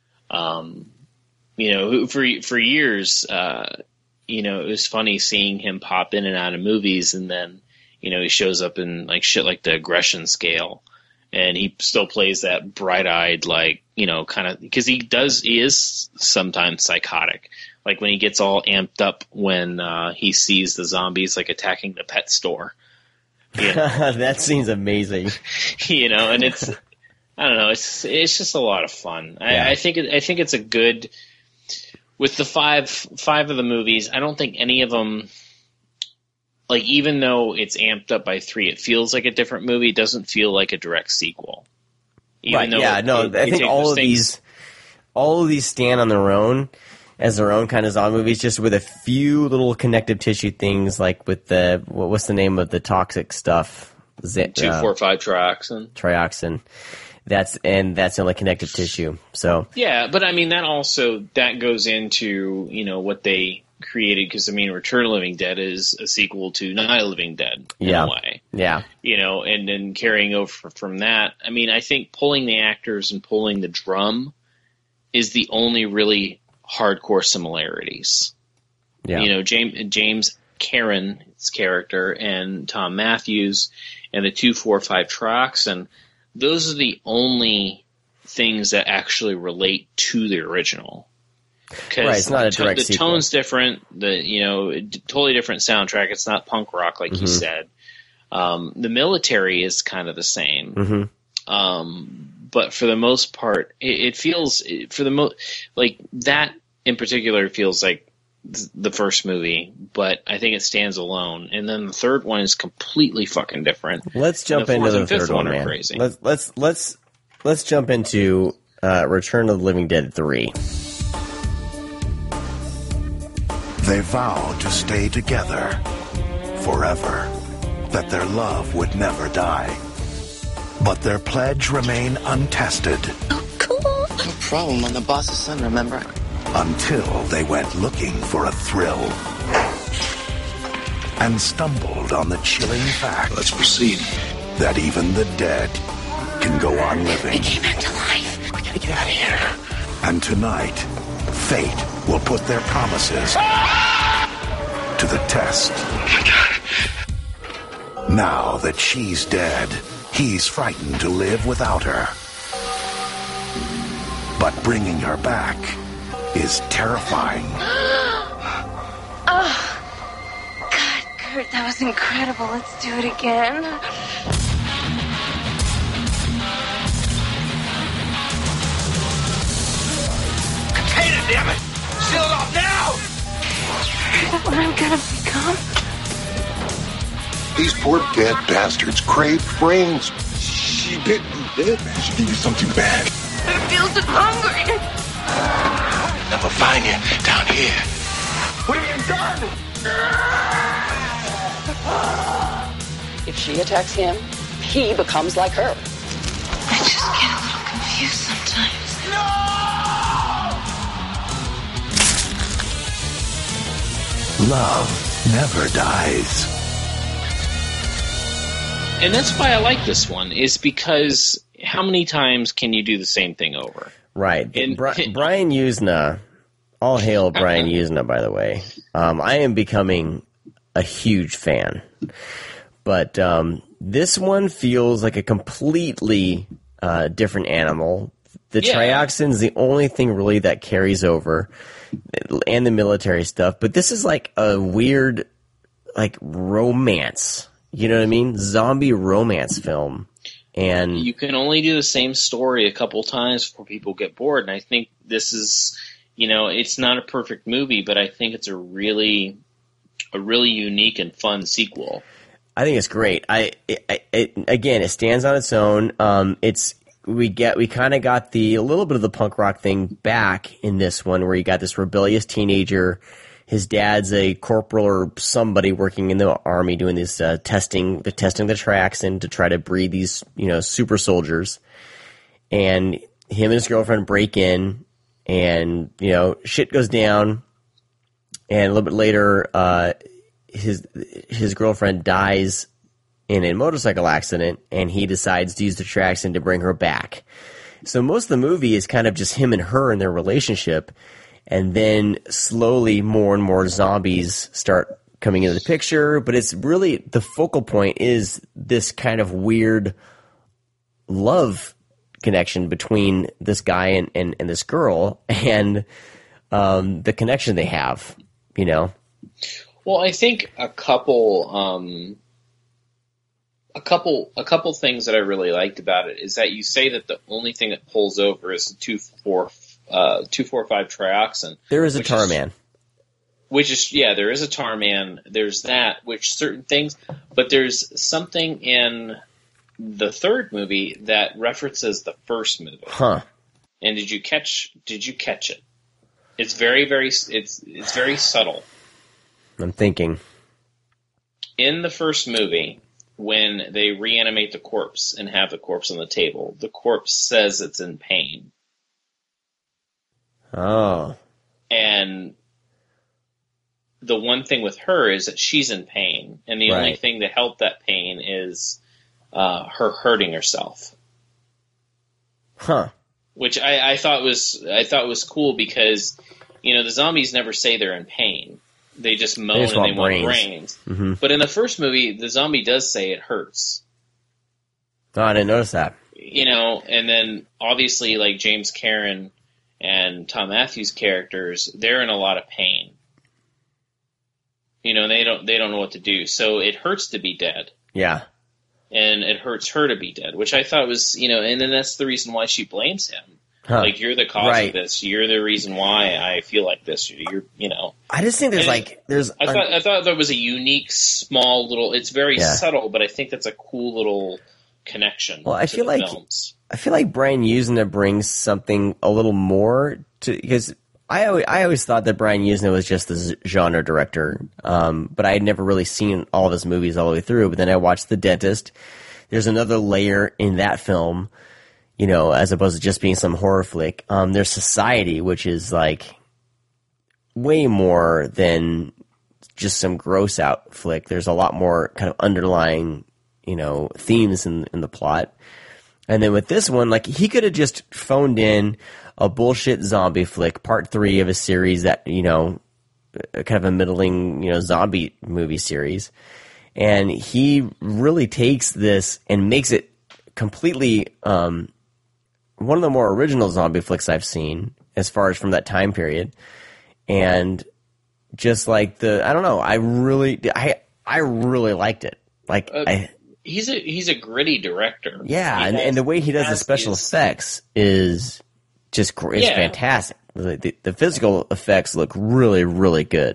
Um, you know, who for for years, uh, you know, it was funny seeing him pop in and out of movies, and then, you know, he shows up in like shit like The Aggression Scale. And he still plays that bright-eyed, like, you know, kind of, because he does, he is sometimes psychotic. Like when he gets all amped up when uh, he sees the zombies, like, attacking the pet store. You know? That scene's amazing. You know, and it's, I don't know, it's it's just a lot of fun. Yeah. I, I think it, I think it's a good, with the five five of the movies, I don't think any of them, like, even though it's amped up by three, it feels like a different movie. It doesn't feel like a direct sequel. Even right, though yeah, it, no, it, I think all of things. these, all of these stand on their own as their own kind of zombie movies, just with a few little connective tissue things, like with the, what, what's the name of the toxic stuff? Z- Two, uh, four, five, trioxin. Trioxin. That's, and that's the only connective tissue. So yeah, but I mean, that also, that goes into, you know, what they, created, because I mean, Return of the Living Dead is a sequel to Night of the Living Dead in yeah. a way. Yeah. You know, and then carrying over from that. I mean, I think pulling the actors and pulling the drum is the only really hardcore similarities. Yeah. You know, James James Cameron's character and Tom Matthews and the two four five tracks, and those are the only things that actually relate to the original. Right, it's not a to- direct the sequel. tone's different. The you know totally different soundtrack. It's not punk rock like Mm-hmm. you said. Um, the military is kind of the same. Mm-hmm. Um, but for the most part, it, it feels for the most like that in particular feels like th- the first movie. But I think it stands alone. And then the third one is completely fucking different. Let's jump And into fourth the and fifth third one, are man. Crazy. Let's let's let's let's jump into uh, Return of the Living Dead three. They vowed to stay together forever, that their love would never die. But their pledge remained untested. Oh, cool. No problem. I'm the boss's son, remember? Until they went looking for a thrill. And stumbled on the chilling fact. Let's proceed. That even the dead can go on living. It came back to life. We gotta get out of here. And tonight, fate will put their promises to the test. Oh my God. Now that she's dead, he's frightened to live without her. But bringing her back is terrifying. Oh, God, Kurt, that was incredible. Let's do it again. Contain it, damn it! Seal it off now! Is that what I'm gonna become? These poor dead bastards crave brains. She didn't live. She gave you something bad. It feels so hungry. Never find you down here. What have you done? If she attacks him, he becomes like her. I just get a little confused sometimes. Love never dies. And that's why I like this one, is because how many times can you do the same thing over? Right. And- Bri- Brian Usna, all hail Brian Usna, by the way. Um, I am becoming a huge fan. But um, this one feels like a completely uh, different animal. The Yeah. trioxin's the only thing really that carries over, and the military stuff. But this is like a weird, like, romance. You know what I mean? Zombie romance film. And You can only do the same story a couple times before people get bored. And I think this is, you know, it's not a perfect movie, but I think it's a really, a really unique and fun sequel. I think it's great. I, it, it, again, it stands on its own. Um, it's we get we kind of got the a little bit of the punk rock thing back in this one, where you got this rebellious teenager. His dad's a corporal or somebody working in the army doing this uh, testing, the testing the tracks and to try to breed these, you know, super soldiers. And him and his girlfriend break in, and you know, shit goes down. And a little bit later, uh, his his girlfriend dies in a motorcycle accident, and he decides to use the tracks and to bring her back. So most of the movie is kind of just him and her and their relationship. And then slowly more and more zombies start coming into the picture. But it's really, the focal point is this kind of weird love connection between this guy and, and, and this girl, and um, the connection they have, you know? Well, I think a couple, um, a couple, a couple things that I really liked about it is that you say that the only thing that pulls over is the two four uh, two four five trioxin. There is a which tar is- man. Which is, yeah, there is a tar man. There's that, which certain things, but there's something in the third movie that references the first movie. Huh. And did you catch? Did you catch it? It's very, very. It's it's very subtle. I'm thinking. In the first movie, when they reanimate the corpse and have the corpse on the table, the corpse says it's in pain. Oh. And the one thing with her is that she's in pain, and the Right. only thing to help that pain is uh, her hurting herself. Huh. Which I, I thought was I thought was cool because, you know, the zombies never say they're in pain. They just moan They just and they want want brains. brains. Mhm. But in the first movie, the zombie does say it hurts. Oh, I didn't notice that. You know, and then obviously like James Karen and Tom Matthews characters, they're in a lot of pain. You know, they don't they don't know what to do. So it hurts to be dead. Yeah. And it hurts her to be dead, which I thought was, you know, and then that's the reason why she blames him. Huh. Like, you're the cause Right. of this. You're the reason why I feel like this. You're, you know. I just think there's And like there's. I thought I thought that was a unique, small little. It's very Yeah. subtle, but I think that's a cool little connection. Well, I to feel the like films. I feel like Brian Usna brings something a little more to because I always, I always thought that Brian Usna was just the genre director, um, but I had never really seen all of his movies all the way through. But then I watched The Dentist. There's another layer in that film, you know, as opposed to just being some horror flick. Um, there's Society, which is like way more than just some gross out flick. There's a lot more kind of underlying, you know, themes in, in the plot. And then with this one, like, he could have just phoned in a bullshit zombie flick, part three of a series that, you know, kind of a middling, you know, zombie movie series. And he really takes this and makes it completely um, one of the more original zombie flicks I've seen as far as from that time period. And just like the, I don't know, I really, I, I really liked it. Like, Uh, I, he's a he's a gritty director. yeah, He and, has- and the way he does the has special his- effects is just great. It's Yeah. fantastic. The, the, the physical effects look really, really good.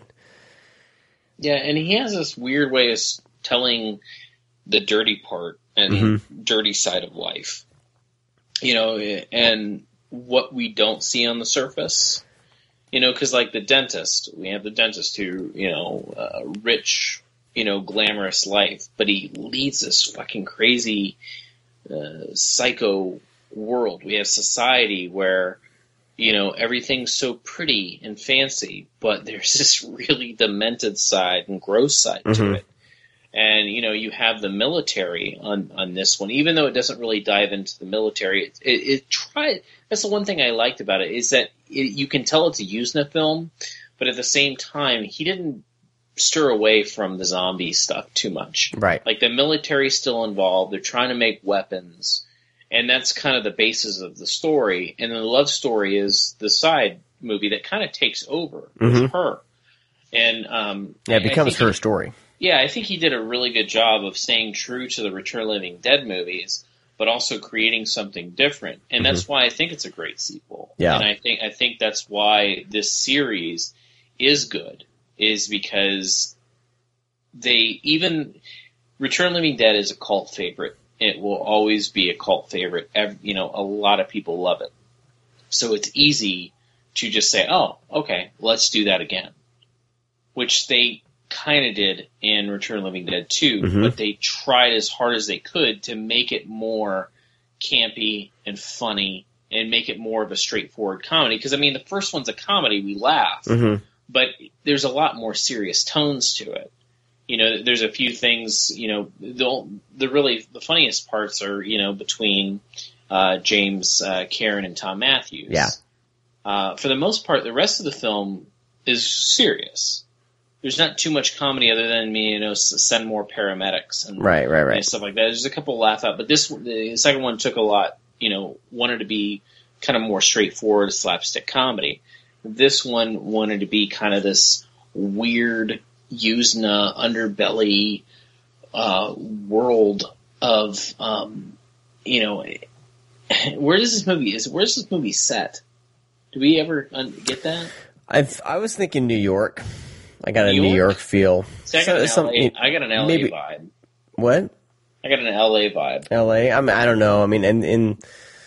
Yeah, and he has this weird way of s- telling the dirty part and Mhm. dirty side of life. You know, and what we don't see on the surface. You know, because like the dentist, we have the dentist who, you know, uh, rich, you know, glamorous life, but he leads this fucking crazy uh, psycho world. We have society where, you know, everything's so pretty and fancy, but there's this really demented side and gross side to Mhm. it. And, you know, you have the military on, on this one, even though it doesn't really dive into the military. It, it, it tried. That's the one thing I liked about it is that it, you can tell it's a Usna film, but at the same time, he didn't stir away from the zombie stuff too much. Right. Like the military's still involved. They're trying to make weapons. And that's kind of the basis of the story. And then the love story is the side movie that kind of takes over Mhm. with her. And um, Yeah, it I becomes think her he- story. Yeah, I think he did a really good job of staying true to the Return of the Living Dead movies, but also creating something different. And that's why I think it's a great sequel. Yeah. And I think I think that's why this series is good, is because they even Return of the Living Dead is a cult favorite. It will always be a cult favorite. Ev- You know, a lot of people love it. So it's easy to just say, oh, okay, let's do that again. Which they kind of did in Return of the Living Dead two, Mhm. but they tried as hard as they could to make it more campy and funny and make it more of a straightforward comedy. Because, I mean, the first one's a comedy, we laugh, Mhm. but there's a lot more serious tones to it. You know, there's a few things, you know, the, the really, the funniest parts are, you know, between uh, James uh, Karen and Tom Matthews. Yeah. Uh, for the most part, the rest of the film is serious. There's not too much comedy other than me, you know, s- send more paramedics and, Right, right, right. and stuff like that. There's a couple laugh out, but this the second one took a lot. You know, wanted to be kind of more straightforward slapstick comedy. This one wanted to be kind of this weird Usna underbelly uh, world of, um, you know, where does this movie is? Where's this movie set? Do we ever un- get that? I've, I was thinking New York. I got a New New York? York feel. See, I got, an So- L A, some- I got an L A maybe- vibe. What? I got an L A vibe. L A? I mean, I don't know. I mean, and in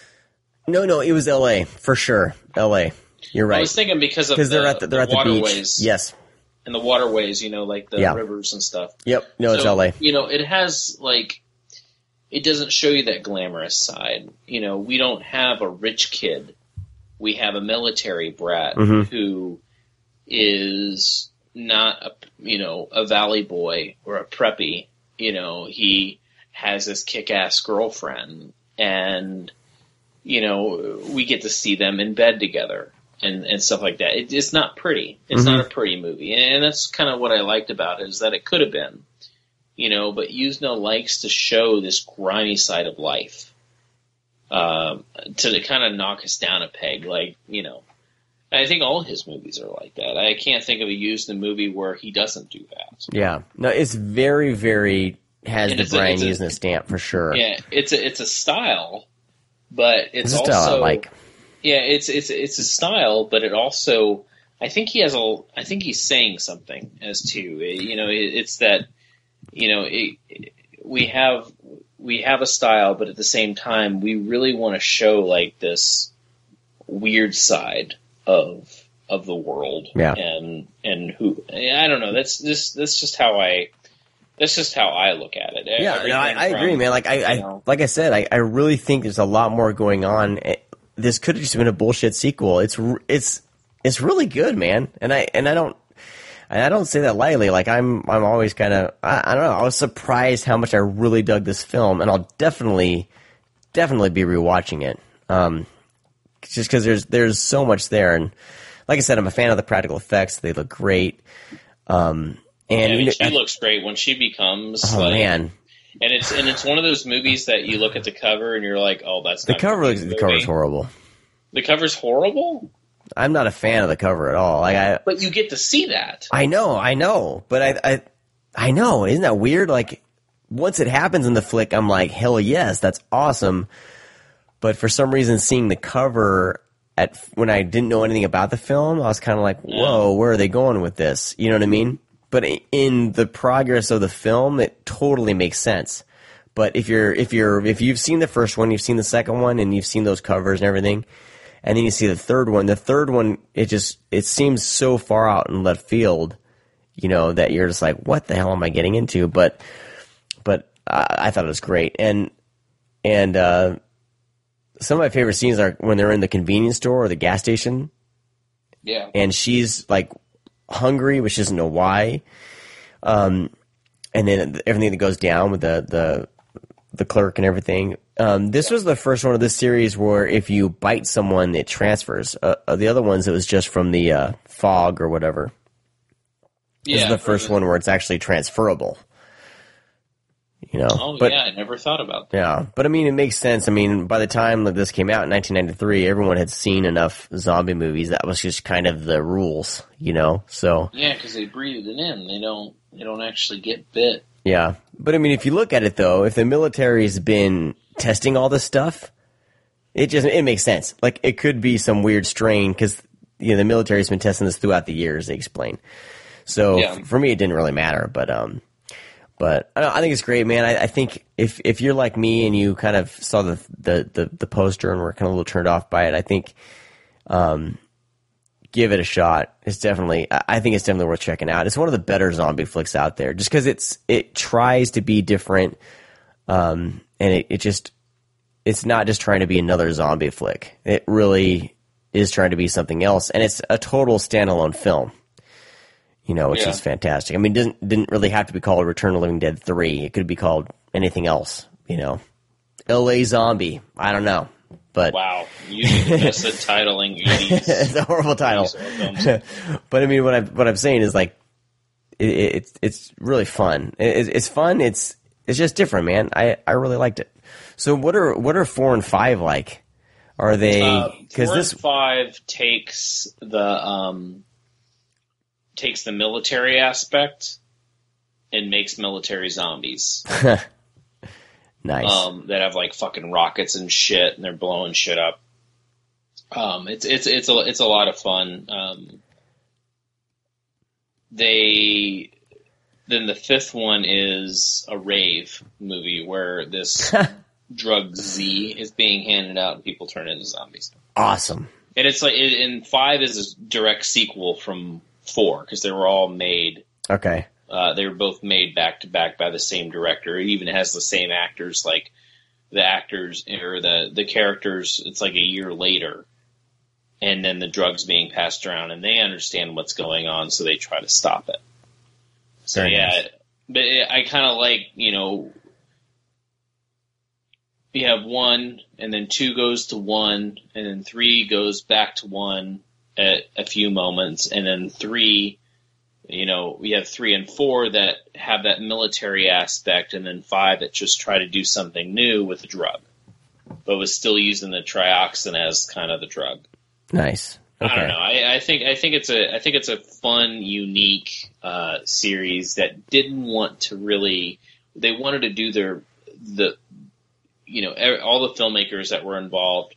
no, no, it was L A for sure. L A. You're right. I was thinking because of because the, they're at the, they're the at the beach. waterways. Yes. And the waterways, you know, like the Yeah. rivers and stuff. Yep. No, it's So, L A. You know, it has, like, it doesn't show you that glamorous side. You know, we don't have a rich kid. We have a military brat Mhm. who is not a you know a valley boy or a preppy. You know, he has this kick-ass girlfriend, and you know we get to see them in bed together and, and stuff like that. It, it's not pretty. It's mm-hmm. not a pretty movie, and that's kind of what I liked about it, is that it could have been, you know. But Yuzna likes to show this grimy side of life, uh, to kind of knock us down a peg, like you know. I think all his movies are like that. I can't think of a Yuzna movie where he doesn't do that. Yeah. No, it's very, very, has and the Brian Yuzna stamp for sure. Yeah, it's a, it's a style, but it's, it's a also, style I like. Yeah, it's, it's, it's a style, but it also, I think he has a, I think he's saying something as to, you know, it, it's that, you know, it, it, we have, we have a style, but at the same time, we really want to show like this weird side of of the world, yeah. and and who I don't know. That's just that's just how I that's just how I look at it. Yeah, no, I, I from, agree, man. Like I, I like I said, I, I really think there's a lot more going on. This could have just been a bullshit sequel. It's it's it's really good, man. And I and I don't and I don't say that lightly. Like I'm I'm always kind of I, I don't know. I was surprised how much I really dug this film, and I'll definitely definitely be rewatching it. Um, just because there's there's so much there, and like I said, I'm a fan of the practical effects. They look great. Um, and yeah, I mean, you know, she looks great when she becomes. Oh like, man! And it's and it's one of those movies that you look at the cover and you're like, oh, that's the not cover. Looks, the cover's horrible. The cover's horrible. I'm not a fan of the cover at all. Like I, but you get to see that. I know, I know, but I, I, I know. Isn't that weird? Like once it happens in the flick, I'm like, hell yes, that's awesome. But for some reason, seeing the cover at when I didn't know anything about the film, I was kind of like, whoa, where are they going with this? You know what I mean? But in the progress of the film, it totally makes sense. But if you're if you're if you've seen the first one, you've seen the second one, and you've seen those covers and everything, and then you see the third one, the third one, it just it seems so far out in left field, you know, that you're just like, what the hell am I getting into? But but I, I thought it was great, and and. uh Some of my favorite scenes are when they're in the convenience store or the gas station. Yeah. And she's like hungry, but she doesn't know why. Um, and then everything that goes down with the, the, the clerk and everything. Um, this was the first one of this series where if you bite someone, it transfers. Uh, the other ones, it was just from the, uh, fog or whatever. Yeah, this is the first one where it's actually transferable. You know, oh but, yeah, I never thought about that. Yeah, but I mean, it makes sense. I mean, by the time that this came out in nineteen ninety-three, everyone had seen enough zombie movies. That was just kind of the rules, you know. So yeah, because they breathe it in. They don't. They don't actually get bit. Yeah, but I mean, if you look at it though, if the military's been testing all this stuff, it just it makes sense. Like it could be some weird strain because you know the military's been testing this throughout the years. They explain. So yeah. f- for me, it didn't really matter, but um. But I, I think it's great, man. I, I think if if you're like me and you kind of saw the, the, the, the poster and were kind of a little turned off by it, I think um, give it a shot. It's definitely, I think it's definitely worth checking out. It's one of the better zombie flicks out there, just because it's it tries to be different, um, and it, it just it's not just trying to be another zombie flick. It really is trying to be something else, and it's a total standalone film. You know, which yeah. is fantastic. I mean, it didn't didn't really have to be called Return of the Living Dead three. It could be called anything else. You know, L A Zombie. I don't know, but wow, you just the titling. It's a horrible title. But I mean, what I'm what I'm saying is like, it, it's it's really fun. It, it's fun. It's it's just different, man. I, I really liked it. So what are what are four and five like? Are they because uh, this five takes the um. takes the military aspect and makes military zombies. Nice. Um, that have like fucking rockets and shit, and they're blowing shit up. Um, it's it's it's a it's a lot of fun. Um, they then the fifth one is a rave movie where this drug Z is being handed out and people turn into zombies. Awesome. And it's like it, and five is a direct sequel from four because they were all made. Okay. Uh, they were both made back to back by the same director. It even has the same actors, like the actors or the the characters. It's like a year later and then the drugs being passed around, and they understand what's going on, so they try to stop it. So Very yeah, nice. but I kind of like, you know, you have one, and then two goes to one, and then three goes back to one at a few moments, and then three, you know, we have three and four that have that military aspect, and then five that just try to do something new with the drug, but was still using the trioxin as kind of the drug. Nice. Okay. I don't know. I, I think I think it's a I think it's a fun, unique uh, series that didn't want to really. They wanted to do their the, you know, all the filmmakers that were involved.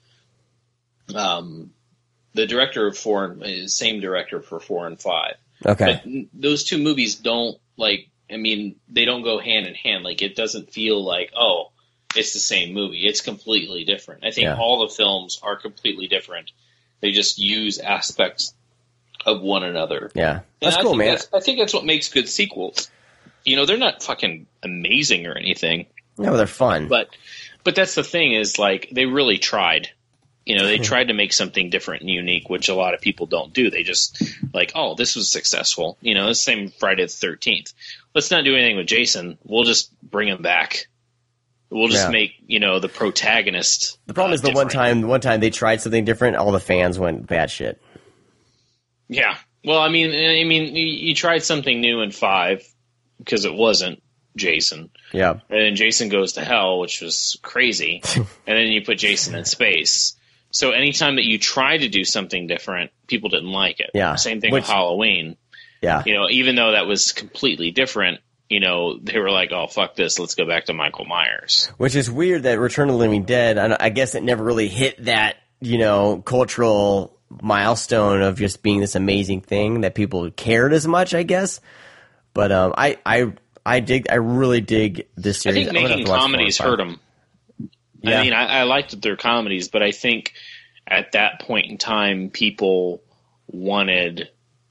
Um, the director of four, same director for four and five. Okay. But those two movies don't like. I mean, they don't go hand in hand. Like, it doesn't feel like, oh, it's the same movie. It's completely different. I think Yeah. all the films are completely different. They just use aspects of one another. Yeah. That's And I cool, think man. That's, I think that's what makes good sequels. You know, they're not fucking amazing or anything, No, they're fun. but but that's the thing is, like, they really tried. You know, they tried to make something different and unique, which a lot of people don't do. They just like, oh, this was successful. You know, the same Friday the thirteenth. Let's not do anything with Jason. We'll just bring him back. We'll just Yeah. make, you know, the protagonist. The problem uh, is the one different. time, the one time they tried something different, all the fans went bad shit. Yeah. Well, I mean, I mean, you, you tried something new in five because it wasn't Jason. Yeah. And then Jason Goes to Hell, which was crazy. And then you put Jason in Space. So anytime that you try to do something different, people didn't like it. Yeah. Same thing Which- with Halloween. Yeah. You know, even though that was completely different, you know, they were like, oh, fuck this. Let's go back to Michael Myers. Which is weird that Return of the Living Dead, I, I guess it never really hit that, you know, cultural milestone of just being this amazing thing that people cared as much, I guess. But um, I, I, I dig, I really dig this I series. think I'm gonna have making to watch four and comedies five. hurt them. Yeah. I mean, I, I liked their comedies, but I think at that point in time, people wanted,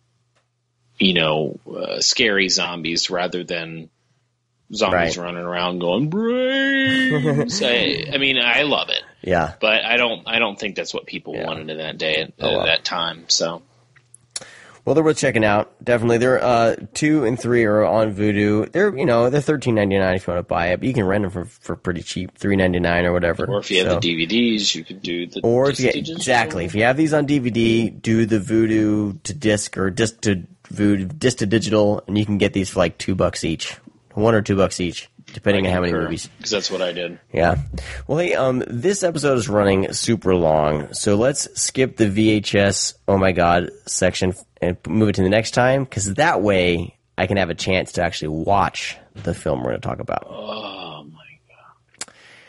you know, uh, scary zombies rather than zombies Right. running around going brains. I, I mean, I love it, Yeah. but I don't. I don't think that's what people Yeah. wanted in that day, at Oh, well. that time. So Well, they're worth checking out. Definitely. They're, uh, two and three are on Vudu. They're, you know, they're thirteen ninety-nine if you want to buy it, but you can rent them for, for pretty cheap, three ninety-nine or whatever. or if you have So- the D V Ds, you could do the. Or if you just get, digital. exactly, if you have these on D V D, do the Voodoo to disc or disc to Voodoo, disc to digital, and you can get these for like two bucks each, one or two bucks each, depending on how many movies. Because that's what I did. Yeah. Well, hey, um, this episode is running super long, so let's skip the V H S. Oh my God section and move it to the next time, because that way I can have a chance to actually watch the film we're going to talk about. Oh my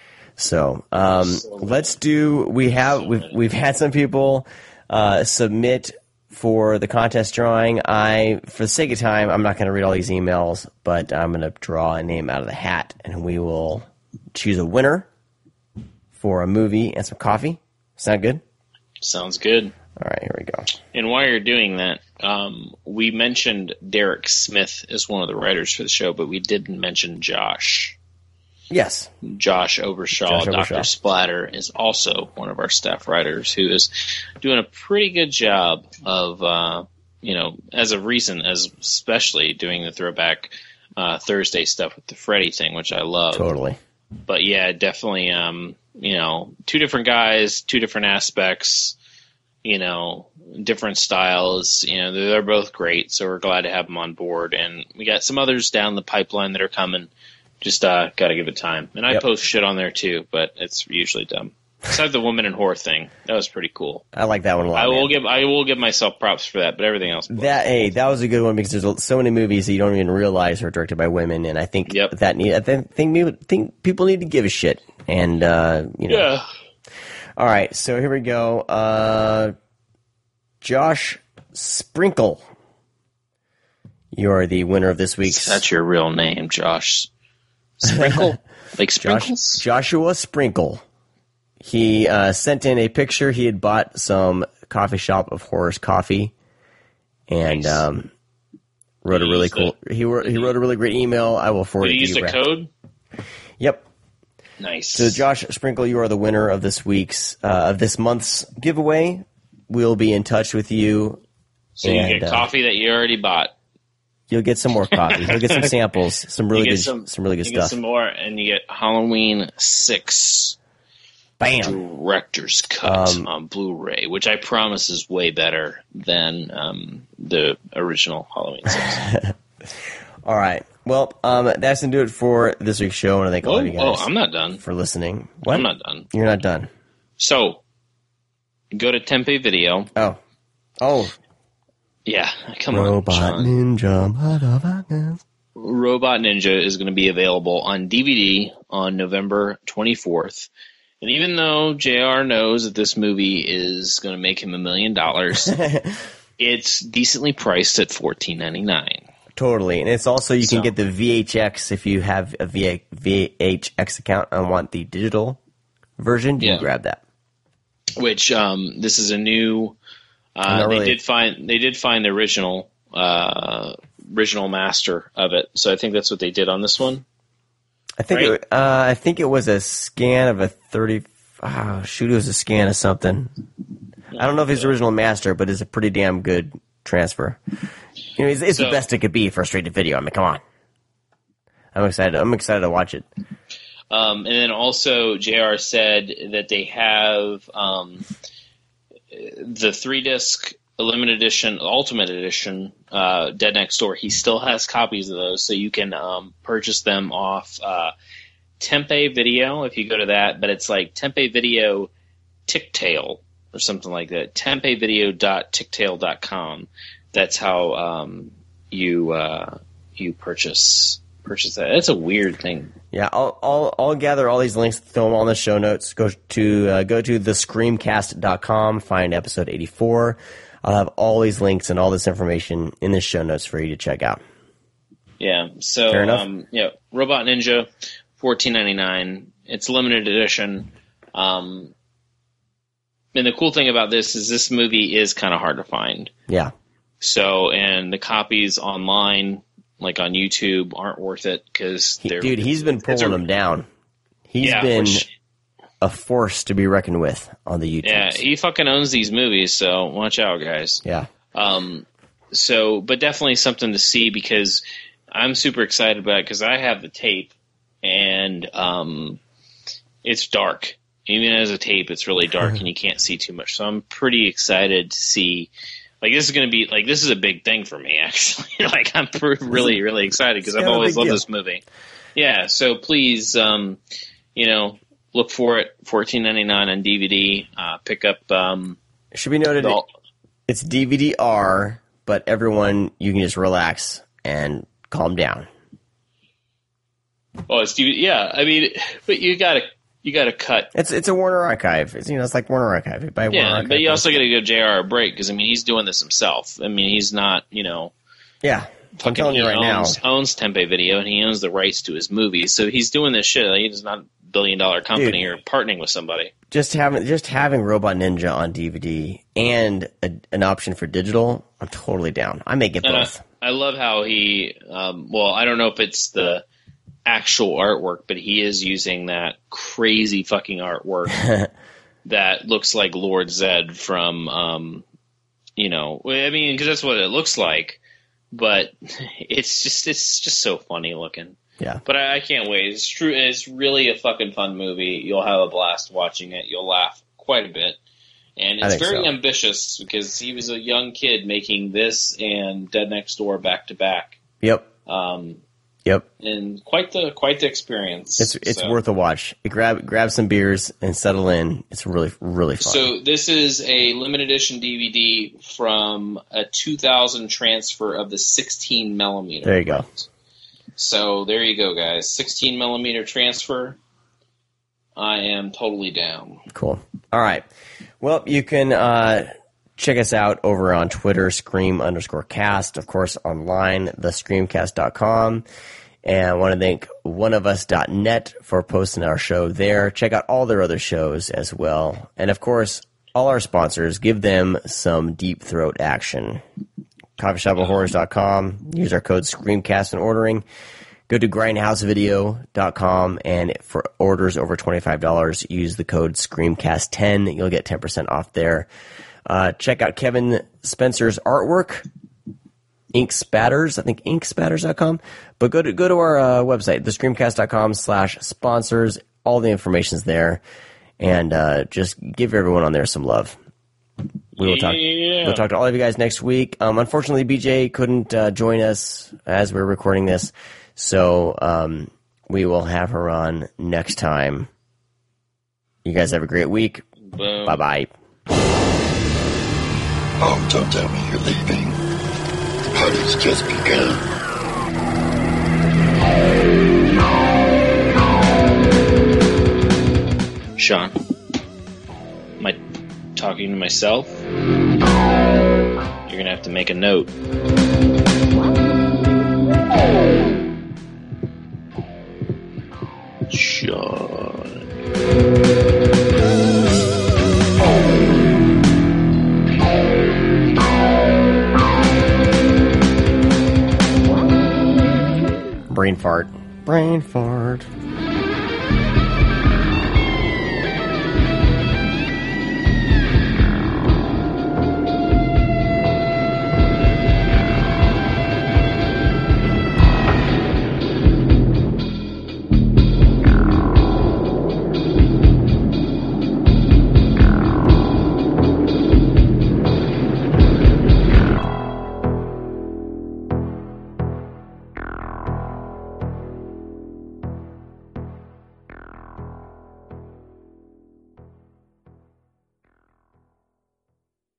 So um, let's do. We have we've we've had some people uh, submit for the contest drawing. I, for the sake of time, I'm not going to read all these emails, but I'm going to draw a name out of the hat, and we will choose a winner for a movie and some coffee. Sound good? Sounds good. All right, here we go. And while you're doing that, um, we mentioned Derek Smith as one of the writers for the show, but we didn't mention Josh. Yes. Josh Overshaw, Josh Overshaw. Doctor Splatter, is also one of our staff writers who is doing a pretty good job of, uh, you know, as of recent, as especially doing the throwback uh, Thursday stuff with the Freddy thing, which I love. Totally. But yeah, definitely, um, you know, two different guys, two different aspects, you know, different styles. You know, they're, they're both great, so we're glad to have them on board. And we got some others down the pipeline that are coming. Just uh, got to give it time. And I Yep. post shit on there too, but it's usually dumb. Except the woman and whore thing. That was pretty cool. I like that one a lot. I will man. give I will give myself props for that, but everything else. That hey, that was a good one because there's so many movies that you don't even realize are directed by women, and I think Yep. that need I think think think people need to give a shit, and uh, you know. Yeah. All right, so here we go. Uh, Josh Sprinkle, you are the winner of this week's. That's your real name, Josh. Sprinkle? Like sprinkles? Josh, Joshua Sprinkle. He uh, sent in a picture. He had bought some coffee shop of horrors coffee, and Nice. um, wrote a He really used cool. He wrote, he wrote a really great email. I will forward Did it you to use you. the Brad. code? Yep. Nice. So, Josh Sprinkle, you are the winner of this week's uh, of this month's giveaway. we'll be in touch with you. So and, you get uh, coffee that you already bought. You'll get some more coffee. You'll get some samples, some really good, some, some really good you stuff. Get some more, and you get Halloween six. Bam. Director's cut Um, on Blu-ray, which I promise is way better than um, the original Halloween six. All right. Well, um, that's going to do it for this week's show. I want to thank all oh, of you guys oh, I'm not done. for listening. What? I'm not done. You're not done. So, go to Tempe Video. Oh. Oh. Yeah, come Robot on, John. Ninja, motherfuckers. Robot Ninja is going to be available on D V D on November twenty-fourth. And even though J R knows that this movie is going to make him a million dollars, it's decently priced at fourteen ninety-nine. Totally. And it's also, you So- can get the V H X if you have a V H X account and want the digital version. You Yeah. can grab that. Which um, this is a new. Uh, Not they really. did find they did find the original uh, original master of it, so I think that's what they did on this one. I think Right. it, uh, I think it was a scan of a thirty. Oh, shoot, it was a scan of something. I don't know if it's the original master, but it's a pretty damn good transfer. You know, it's, it's So- the best it could be for a straight to video. I mean, come on. I'm excited. I'm excited to watch it. Um, and then also, J R said that they have um, the three disc limited edition, ultimate edition, uh, Dead Next Door. He still has copies of those, so you can um, purchase them off uh, Tempe Video if you go to that. But it's like Tempe Video Ticktail or something like that. tempe video dot ticktail dot com. That's how um, you uh, you purchase purchase that. It's a weird thing. Yeah, I'll, I'll I'll gather all these links, throw them all in the show notes. Go to uh, go to the screamcast dot com, find episode eighty-four. I'll have all these links and all this information in the show notes for you to check out. Yeah. So Fair enough. um, yeah, Robot Ninja, fourteen ninety nine. It's limited edition. Um, and the cool thing about this is this movie is kind of hard to find. Yeah. So and the copies online, like on YouTube, aren't worth it because they're Dude, he's been it's pulling a- them down. He's Yeah, been which- a force to be reckoned with on the YouTube. Yeah, he fucking owns these movies, so watch out, guys. Yeah. Um, so, but definitely something to see because I'm super excited about it because I have the tape and um, it's dark. Even as a tape, it's really dark and you can't see too much. So I'm pretty excited to see. Like this is going to be like this is a big thing for me actually. Like I'm pr- really really excited because I've kind of a always big loved deal. this movie. Yeah, so please, um, you know, look for it. fourteen ninety-nine on D V D. Uh, pick up. Um, It should be noted the- it's D V D R, but everyone, you can just relax and calm down. oh, it's D V D. Yeah, I mean, but you gotta you gotta cut. It's it's a Warner Archive. It's, you know, it's like Warner Archive. You buy Warner Yeah, Archive. but you also got to give J R a break because I mean he's doing this himself. I mean he's not you know Yeah. I'm telling you he right owns, now. owns Tempe Video and he owns the rights to his movies, so he's doing this shit. Like, he's not a billion dollar company Dude. or partnering with somebody. Just having just having Robot Ninja on D V D and a, an option for digital, I'm totally down. I may get And I, both. I love how he. Um, well, I don't know if it's the actual artwork, but he is using that crazy fucking artwork that looks like Lord Zed from. Um, you know, I mean, because that's what it looks like. But it's just it's just so funny looking. Yeah. But I, I can't wait. It's true. It's really a fucking fun movie. You'll have a blast watching it. You'll laugh quite a bit. And I it's think very so. ambitious because he was a young kid making this and Dead Next Door back to back. Yep. Um, Yep. and quite the quite the experience. It's it's So- worth a watch. You grab grab some beers and settle in. It's really really fun. So this is a limited edition D V D from a two thousand transfer of the sixteen millimeter. There you go. So there you go, guys. sixteen millimeter transfer. I am totally down. Cool. All right. Well, you can uh, check us out over on Twitter, Scream underscore cast. Of course, online, the screamcast dot com. And I want to thank one of us dot net for posting our show there. Check out all their other shows as well. And of course, all our sponsors, give them some deep throat action. coffee shop of horrors dot com. Use our code SCREAMCAST when ordering. Go to grindhouse video dot com, and for orders over twenty-five dollars, use the code SCREAMCAST ten. You'll get ten percent off there. Uh, check out Kevin Spencer's artwork, Ink Spatters. I think ink spatters dot com. But go to go to our uh, website, the streamcast dot com slash sponsors. All the information's there, and uh, just give everyone on there some love. We will talk. Yeah. We'll talk to all of you guys next week. Um, unfortunately, B J couldn't uh, join us as we're recording this, so um, we will have her on next time. You guys have a great week. Bye bye. Oh, don't tell me you're leaving. The party's just begun. Sean, am I talking to myself? You're gonna have to make a note. Sean. Brain fart. Brain fart.